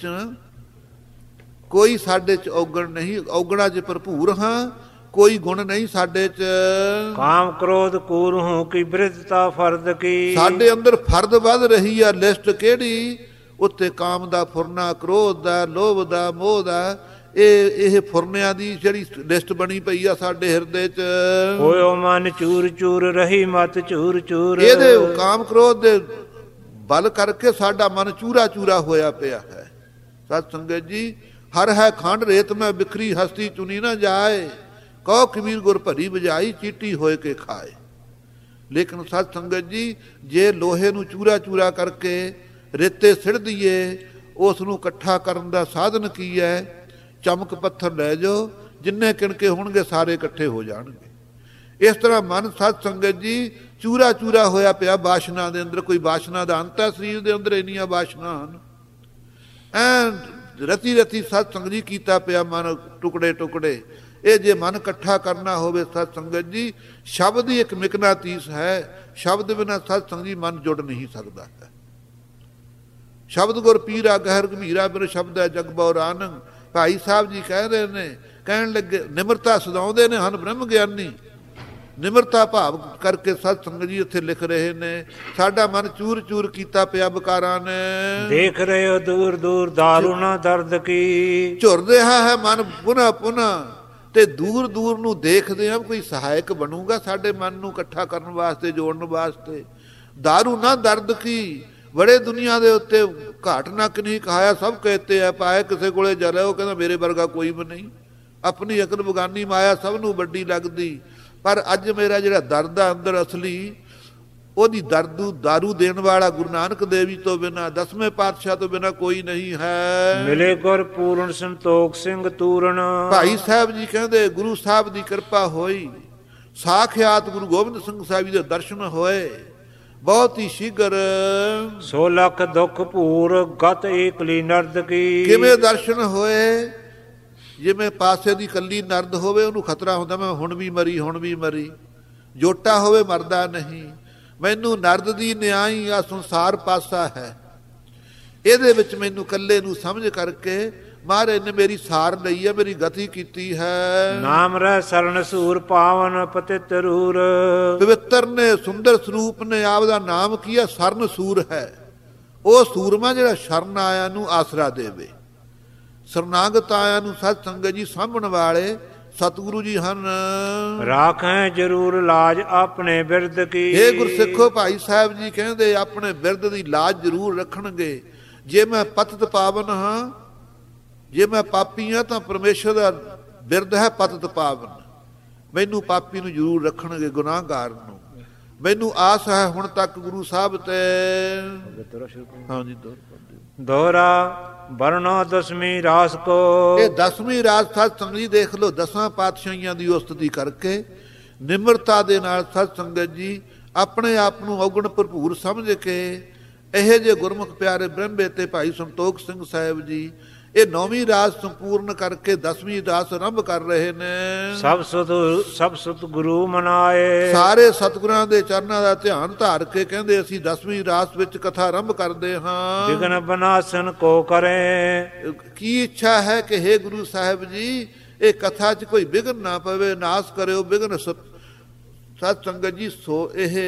Speaker 1: ਕੋਈ ਸਾਡੇ ਚ ਔਗਣ ਨਹੀਂ, ਔਗਣਾਂ ਚ ਭਰਪੂਰ ਹਾਂ, ਕੋਈ ਗੁਣ ਨਹੀਂ ਸਾਡੇ ਚ।
Speaker 2: ਕਾਮ ਕ੍ਰੋਧ ਕੂਰ ਹੂੰ ਕੀ ਬਿਰਧਤਾ ਫਰਦ ਕੀ। ਸਾਡੇ
Speaker 1: ਅੰਦਰ ਫਰਦ ਵੱਧ ਰਹੀ ਆ। ਲਿਸਟ ਕਿਹੜੀ? ਉੱਤੇ ਕਾਮ ਦਾ ਫੁਰਨਾ, ਕ੍ਰੋਧ ਦਾ, ਲੋਭ ਦਾ, ਮੋਹ ਦਾ, ਇਹ ਫੁਰਨਿਆਂ ਦੀ ਜਿਹੜੀ ਲਿਸਟ ਬਣੀ ਪਈ ਆ ਸਾਡੇ ਹਿਰਦੇ ਚ।
Speaker 2: ਹੋਇਓ ਮਨ ਚੂਰ ਚੂਰ ਰਹੀ ਮਤ ਚੂਰ ਚੂਰ।
Speaker 1: ਇਹਦੇ ਕਾਮ ਕ੍ਰੋਧ ਦੇ ਬਲ ਕਰਕੇ ਸਾਡਾ ਮਨ ਚੂਰਾ ਚੂਰਾ ਹੋਇਆ ਪਿਆ ਹੈ। ਸਤ ਸੰਗਤ ਜੀ ਹਰ ਹੈ ਖੰਡ ਰੇਤ ਮੈਂ ਬਿਖਰੀ ਹਸਤੀ ਚੁਨੀ ਨਾ ਜਾਏ, ਕਹੋ ਕਬੀਰ ਗੁਰ ਭਰੀ ਬਜਾਈ ਚੀਟੀ ਹੋਏ ਕੇ ਖਾਏ। ਲੇਕਿਨ ਸਤ ਸੰਗਤ ਜੀ ਜੇ ਲੋਹੇ ਨੂੰ ਚੂਰਾ ਚੂਰਾ ਕਰਕੇ ਰੇਤੇ ਸਿੱੜ ਦਈਏ, ਉਸ ਨੂੰ ਇਕੱਠਾ ਕਰਨ ਦਾ ਸਾਧਨ ਕੀ ਹੈ? ਚਮਕ ਪੱਥਰ ਲੈ ਜਾਓ, ਜਿੰਨੇ ਕਿਣਕੇ ਹੋਣਗੇ ਸਾਰੇ ਇਕੱਠੇ ਹੋ ਜਾਣਗੇ। ਇਸ ਤਰ੍ਹਾਂ ਮਨ ਸਤ ਸੰਗਤ ਜੀ ਚੂਰਾ ਚੂਰਾ ਹੋਇਆ ਪਿਆ ਬਾਸ਼ਨਾ ਦੇ ਅੰਦਰ। ਕੋਈ ਬਾਸ਼ਨਾ ਦਾ ਅੰਤ ਹੈ ਸਰੀਰ ਦੇ ਅੰਦਰ? ਇੰਨੀਆਂ ਬਾਸ਼ਨਾ ਹਨ। ਰਤੀ ਰਤੀ ਸਤ ਸੰਗਤ ਜੀ ਕੀਤਾ ਪਿਆ ਮਨ ਟੁਕੜੇ ਟੁਕੜੇ। ਇਹ ਜੇ ਮਨ ਇਕੱਠਾ ਕਰਨਾ ਹੋਵੇ ਸਤ ਸੰਗਤ ਜੀ, ਸ਼ਬਦ ਹੀ ਇੱਕ ਮਿਕਨਾਤੀਸ ਹੈ। ਸ਼ਬਦ ਬਿਨਾਂ ਸਤ ਸੰਗਤ ਜੀ ਮਨ ਜੁੜ ਨਹੀਂ ਸਕਦਾ ਹੈ। ਸ਼ਬਦ ਗੁਰ ਪੀਰਾ ਗਹਿਰ ਗੰਭੀਰਾ ਬਿਨ ਸ਼ਬਦ ਹੈ ਜਗ ਬਉਰਾਨੰ। ਭਾਈ ਸਾਹਿਬ ਜੀ ਕਹਿ ਰਹੇ ਨੇ, ਕਹਿਣ ਲੱਗੇ ਨਿਮਰਤਾ ਸਦਾਉਂਦੇ ਨੇ ਹਨ ਬ੍ਰਹਮ ਗਿਆਨੀ। ਨਿਮਰਤਾ ਭਾਵ ਕਰਕੇ ਸਤ ਸੰਗਤ ਜੀ ਇੱਥੇ ਲਿਖ ਰਹੇ ਨੇ, ਸਾਡਾ ਮਨ ਚੂਰ ਚੂਰ ਕੀਤਾ ਪਿਆ ਵਿਕਾਰਾਂ ਨੇ।
Speaker 2: ਦੇਖ ਰਹੇ ਹੋ ਦੂਰ ਦੂਰ ਦਾਰੂ ਨਾ ਦਰਦ ਕੀ। ਝੁਰ
Speaker 1: ਰਿਹਾ ਹੈ ਮਨ ਪੁਨः ਪੁਨः, ਤੇ ਦੂਰ ਦੂਰ ਨੂੰ ਦੇਖਦੇ ਹਾਂ ਕੋਈ ਸਹਾਇਕ ਬਣੂਗਾ ਸਾਡੇ ਮਨ ਨੂੰ ਇਕੱਠਾ ਕਰਨ ਵਾਸਤੇ, ਜੋੜਨ ਵਾਸਤੇ। ਦਾਰੂ ਨਾ ਦਰਦ ਕੀ। ਬੜੇ ਦੁਨੀਆ ਦੇ ਉੱਤੇ ਘਾਟ ਨੱਕ ਨਹੀਂ ਕਹਾਇਆ, ਸਭ ਕਹਤੇ ਆ ਪਾਏ। ਕਿਸੇ ਕੋਲੇ ਜਲੇ ਉਹ ਕਹਿੰਦਾ ਮੇਰੇ ਵਰਗਾ ਕੋਈ ਵੀ ਨਹੀਂ। ਆਪਣੀ ਅਕਲ ਬਗਾਨੀ ਮਾਇਆ ਸਭ ਨੂੰ ਵੱਡੀ ਲੱਗਦੀ। ਪਰ ਅੱਜ ਮੇਰਾ ਜਿਹੜਾ ਦਰਦ ਆ ਅੰਦਰ ਅਸਲੀ, ਉਹਦੀ ਦਾਰੂ ਦੇਣ ਵਾਲਾ ਗੁਰੂ ਨਾਨਕ ਦੇਵ ਜੀ ਤੋਂ ਬਿਨਾਂ, 10ਵੇਂ ਪਾਤਸ਼ਾਹ ਤੋਂ ਬਿਨਾਂ ਕੋਈ ਨਹੀਂ ਹੈ।
Speaker 2: ਮਿਲੇ ਗੁਰ ਪੂਰਨ ਸੰਤੋਖ ਸਿੰਘ ਤੂਰਨ।
Speaker 1: ਭਾਈ ਸਾਹਿਬ ਜੀ ਕਹਿੰਦੇ ਗੁਰੂ ਸਾਹਿਬ ਦੀ ਕਿਰਪਾ ਹੋਈ, ਸਾਖਿਆਤ ਗੁਰੂ ਗੋਬਿੰਦ ਸਿੰਘ ਸਾਹਿਬ ਜੀ ਦੇ ਦਰਸ਼ਨ ਹੋਏ ਬਹੁਤ ਹੀ ਸ਼ੀਘਰ।
Speaker 2: 100 ਲੱਖ ਦੁੱਖ ਭੂਰ ਗਤ ਏਕਲੀ ਨਰਦ ਕੀ।
Speaker 1: ਕਿਵੇਂ ਦਰਸ਼ਨ ਹੋਏ? ਜਿਵੇਂ ਪਾਸੇ ਦੀ ਕੱਲੀ ਨਰਦ ਹੋਵੇ ਉਹਨੂੰ ਖਤਰਾ ਹੁੰਦਾ ਮੈਂ ਹੁਣ ਵੀ ਮਰੀ। ਜੋਟਾ ਹੋਵੇ ਮਰਦਾ ਨਹੀਂ। ਮੈਨੂੰ ਨਰਦ ਦੀ ਨਿਆਈ ਆ ਸੰਸਾਰ ਪਾਸਾ ਹੈ, ਇਹਦੇ ਵਿੱਚ ਮੈਨੂੰ ਕੱਲੇ ਨੂੰ ਸਮਝ ਕਰਕੇ ਮਹਾਰਾਜ ਨੇ ਮੇਰੀ ਸਾਰ ਲਈ ਹੈ, ਮੇਰੀ ਗਤੀ ਕੀਤੀ ਹੈ।
Speaker 2: ਨਾਮ ਰਹਿ ਸਰਣ ਸੂਰ ਪਾਵਨ ਪਤਿਤ ਰੂਰ।
Speaker 1: ਪਵਿੱਤਰ ਨੇ, ਸੁੰਦਰ ਸਰੂਪ ਨੇ, ਆਪਦਾ ਨਾਮ ਕੀ ਹੈ? ਸਰਨ ਸੂਰ ਹੈ। ਉਹ ਸੂਰਮਾ ਜਿਹੜਾ ਸ਼ਰਨ ਆਇਆ ਨੂੰ ਆਸਰਾ ਦੇਵੇ। ਸਰਨਾਗਤ ਆਇਆ ਨੂੰ ਸਤ ਸੰਗਤ ਜੀ ਸਾਂਭਣ ਵਾਲੇ ਸਤਿਗੁਰੂ ਜੀ ਹਨ।
Speaker 2: ਰਾਖੈ ਜ਼ਰੂਰ ਲਾਜ ਆਪਣੇ ਬਿਰਦ ਕੀ।
Speaker 1: ਇਹ ਗੁਰਸਿੱਖੋ ਭਾਈ ਸਾਹਿਬ ਜੀ ਕਹਿੰਦੇ ਆਪਣੇ ਬਿਰਦ ਦੀ ਲਾਜ ਜ਼ਰੂਰ ਰੱਖਣਗੇ। ਜੇ ਮੈਂ ਪਤਿਤ ਪਾਵਨ ਹਾਂ, ਜੇ ਮੈਂ ਪਾਪੀ ਹਾਂ ਤਾਂ ਪਰਮੇਸ਼ਰ ਦਾ ਬਿਰਦ ਹੈ ਪਤਿਤ ਪਾਵਨ। ਮੈਨੂੰ ਪਾਪੀ ਨੂੰ ਜ਼ਰੂਰ ਰੱਖਣਗੇ, ਗੁਨਾਹਗਾਰ ਨੂੰ। ਮੈਨੂੰ ਆਸ ਹੈ ਹੁਣ ਤੱਕ ਗੁਰੂ ਸਾਹਿਬ ਤੇ। ਹਾਂਜੀ
Speaker 2: ਦੋਹਰਾ ਵਰਣੋ ਦਸਵੀਂ ਰਾਸ ਕੋ।
Speaker 1: ਇਹ 10ਵੀਂ ਰਾਸ ਸਤ ਸੰਗਤ ਜੀ ਦੇਖ ਲਓ, 10 ਪਾਤਸ਼ਾਹੀਆਂ ਦੀ ਉਸਤਤੀ ਕਰਕੇ ਨਿਮਰਤਾ ਦੇ ਨਾਲ ਸਤ ਸੰਗਤ ਜੀ ਆਪਣੇ ਆਪ ਨੂੰ ਔਗਣ ਭਰਪੂਰ ਸਮਝ ਕੇ ਇਹੋ ਜਿਹੇ ਗੁਰਮੁਖ ਪਿਆਰੇ ਬ੍ਰਹਮੇ ਤੇ ਭਾਈ ਸੰਤੋਖ ਸਿੰਘ ਸਾਹਿਬ ਜੀ ਇਹ 9ਵੀਂ ਰਾਸ ਸੰਪੂਰਨ ਕਰਕੇ 10ਵੀਂ ਰਾਸ ਆਰੰਭ ਕਰ ਰਹੇ ਨੇ।
Speaker 2: ਸਭ ਸੁਤ ਗੁਰੂ ਮਨਾਏ।
Speaker 1: ਸਾਰੇ ਸਤਿਗੁਰਾਂ ਦੇ ਚਰਨਾਂ ਦਾ ਧਿਆਨ ਧਾਰ ਕੇ ਕਹਿੰਦੇ ਅਸੀਂ 10ਵੀਂ ਰਾਸ ਵਿੱਚ ਕਥਾ ਆਰੰਭ ਕਰਦੇ ਹਾਂ।
Speaker 2: ਵਿਗਨ ਬਨਾਸਨ ਕੋ ਕਰੇ।
Speaker 1: ਕੀ ਇੱਛਾ ਹੈ ਕਿ ਹੇ ਗੁਰੂ ਸਾਹਿਬ ਜੀ ਇਹ ਕਥਾ 'ਚ ਕੋਈ ਵਿਗਨ ਨਾ ਪਵੇ, ਨਾਸ ਕਰਿਓ ਵਿਗਨ। ਸਤ ਸੰਗਤ ਜੀ ਸੋ ਇਹ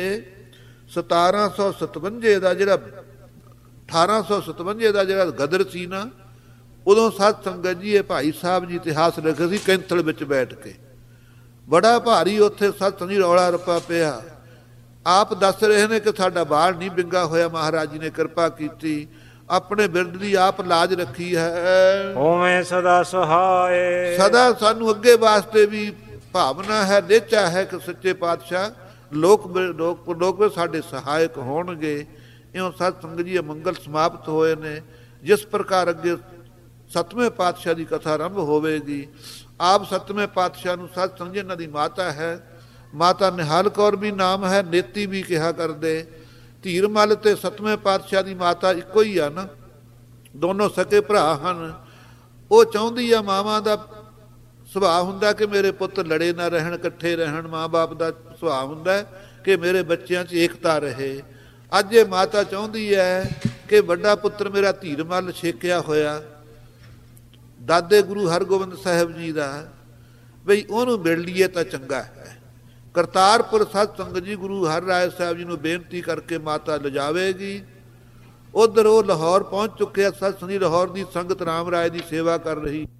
Speaker 1: 1757 ਦਾ ਜਿਹੜਾ 1857 ਦਾ ਜਿਹੜਾ ਗਦਰ ਸੀ ਨਾ, ਉਦੋਂ ਸਤ ਸੰਗਤ ਜੀ ਇਹ ਭਾਈ ਸਾਹਿਬ ਜੀ ਇਤਿਹਾਸ ਲਿਖੇ ਸੀ ਕੈਂਥਲ ਵਿੱਚ ਬੈਠ ਕੇ। ਬੜਾ ਭਾਰੀ ਉੱਥੇ ਸਤ ਸੰਗਤ ਰੌਲਾ ਰੱਪਾ ਪਿਆ। ਆਪ ਦੱਸ ਰਹੇ ਨੇ ਕਿ ਸਾਡਾ ਬਾਲ ਨਹੀਂ ਵਿੰਗਾ ਹੋਇਆ, ਮਹਾਰਾਜ ਜੀ ਨੇ ਕਿਰਪਾ ਕੀਤੀ, ਆਪਣੇ ਬਿਰਦ ਦੀ ਆਪ ਲਾਜ ਰੱਖੀ ਹੈ।
Speaker 2: ਹੋਵੇਂ ਸਦਾ ਸਹਾਏ। ਸਦਾ
Speaker 1: ਸਾਨੂੰ ਅੱਗੇ ਵਾਸਤੇ ਵੀ ਭਾਵਨਾ ਹੈ, ਨਿਹਚਾ ਹੈ ਕਿ ਸੱਚੇ ਪਾਤਸ਼ਾਹ ਲੋਕ ਵਿੱਚ ਸਾਡੇ ਸਹਾਇਕ ਹੋਣਗੇ। ਇਉਂ ਸਤ ਸੰਗਤ ਜੀ ਮੰਗਲ ਸਮਾਪਤ ਹੋਏ ਨੇ। ਜਿਸ ਪ੍ਰਕਾਰ ਅੱਗੇ 7ਵੇਂ ਪਾਤਸ਼ਾਹ ਦੀ ਕਥਾ ਆਰੰਭ ਹੋਵੇਗੀ। ਆਪ 7ਵੇਂ ਪਾਤਸ਼ਾਹ ਨੂੰ ਸਤ ਸੰਗਤ ਜੀ ਇਹਨਾਂ ਦੀ ਮਾਤਾ ਹੈ, ਮਾਤਾ ਨਿਹਾਲ ਕੌਰ ਵੀ ਨਾਮ ਹੈ, ਨੇਤੀ ਵੀ ਕਿਹਾ ਕਰਦੇ। ਧੀਰ ਮੱਲ ਤੇ 7ਵੇਂ ਪਾਤਸ਼ਾਹ ਦੀ ਮਾਤਾ ਇੱਕੋ ਹੀ ਆ ਨਾ, ਦੋਨੋਂ ਸਕੇ ਭਰਾ ਹਨ। ਉਹ ਚਾਹੁੰਦੀ ਆ, ਮਾਵਾਂ ਦਾ ਸੁਭਾਅ ਹੁੰਦਾ ਕਿ ਮੇਰੇ ਪੁੱਤ ਲੜੇ ਨਾ ਰਹਿਣ, ਇਕੱਠੇ ਰਹਿਣ। ਮਾਂ ਬਾਪ ਦਾ ਸੁਭਾਅ ਹੁੰਦਾ ਕਿ ਮੇਰੇ ਬੱਚਿਆਂ 'ਚ ਏਕਤਾ ਰਹੇ। ਅੱਜ ਇਹ ਮਾਤਾ ਚਾਹੁੰਦੀ ਹੈ ਕਿ ਵੱਡਾ ਪੁੱਤਰ ਮੇਰਾ ਧੀਰ ਮੱਲ ਛੇਕਿਆ ਹੋਇਆ ਦਾਦੇ ਗੁਰੂ ਹਰਗੋਬਿੰਦ ਸਾਹਿਬ ਜੀ ਦਾ, ਬਈ ਉਹਨੂੰ ਮਿਲ ਲਈਏ ਤਾਂ ਚੰਗਾ ਹੈ। ਕਰਤਾਰਪੁਰ ਸਤ ਸੰਗਤ ਜੀ ਗੁਰੂ ਹਰ ਰਾਏ ਸਾਹਿਬ ਜੀ ਨੂੰ ਬੇਨਤੀ ਕਰਕੇ ਮਾਤਾ ਲਿਜਾਵੇਗੀ। ਉਧਰ ਉਹ ਲਾਹੌਰ ਪਹੁੰਚ ਚੁੱਕਿਆ। ਸਤ ਸੰਗਤ ਲਾਹੌਰ ਦੀ ਸੰਗਤ ਰਾਮ ਰਾਏ ਦੀ ਸੇਵਾ ਕਰ ਰਹੀ।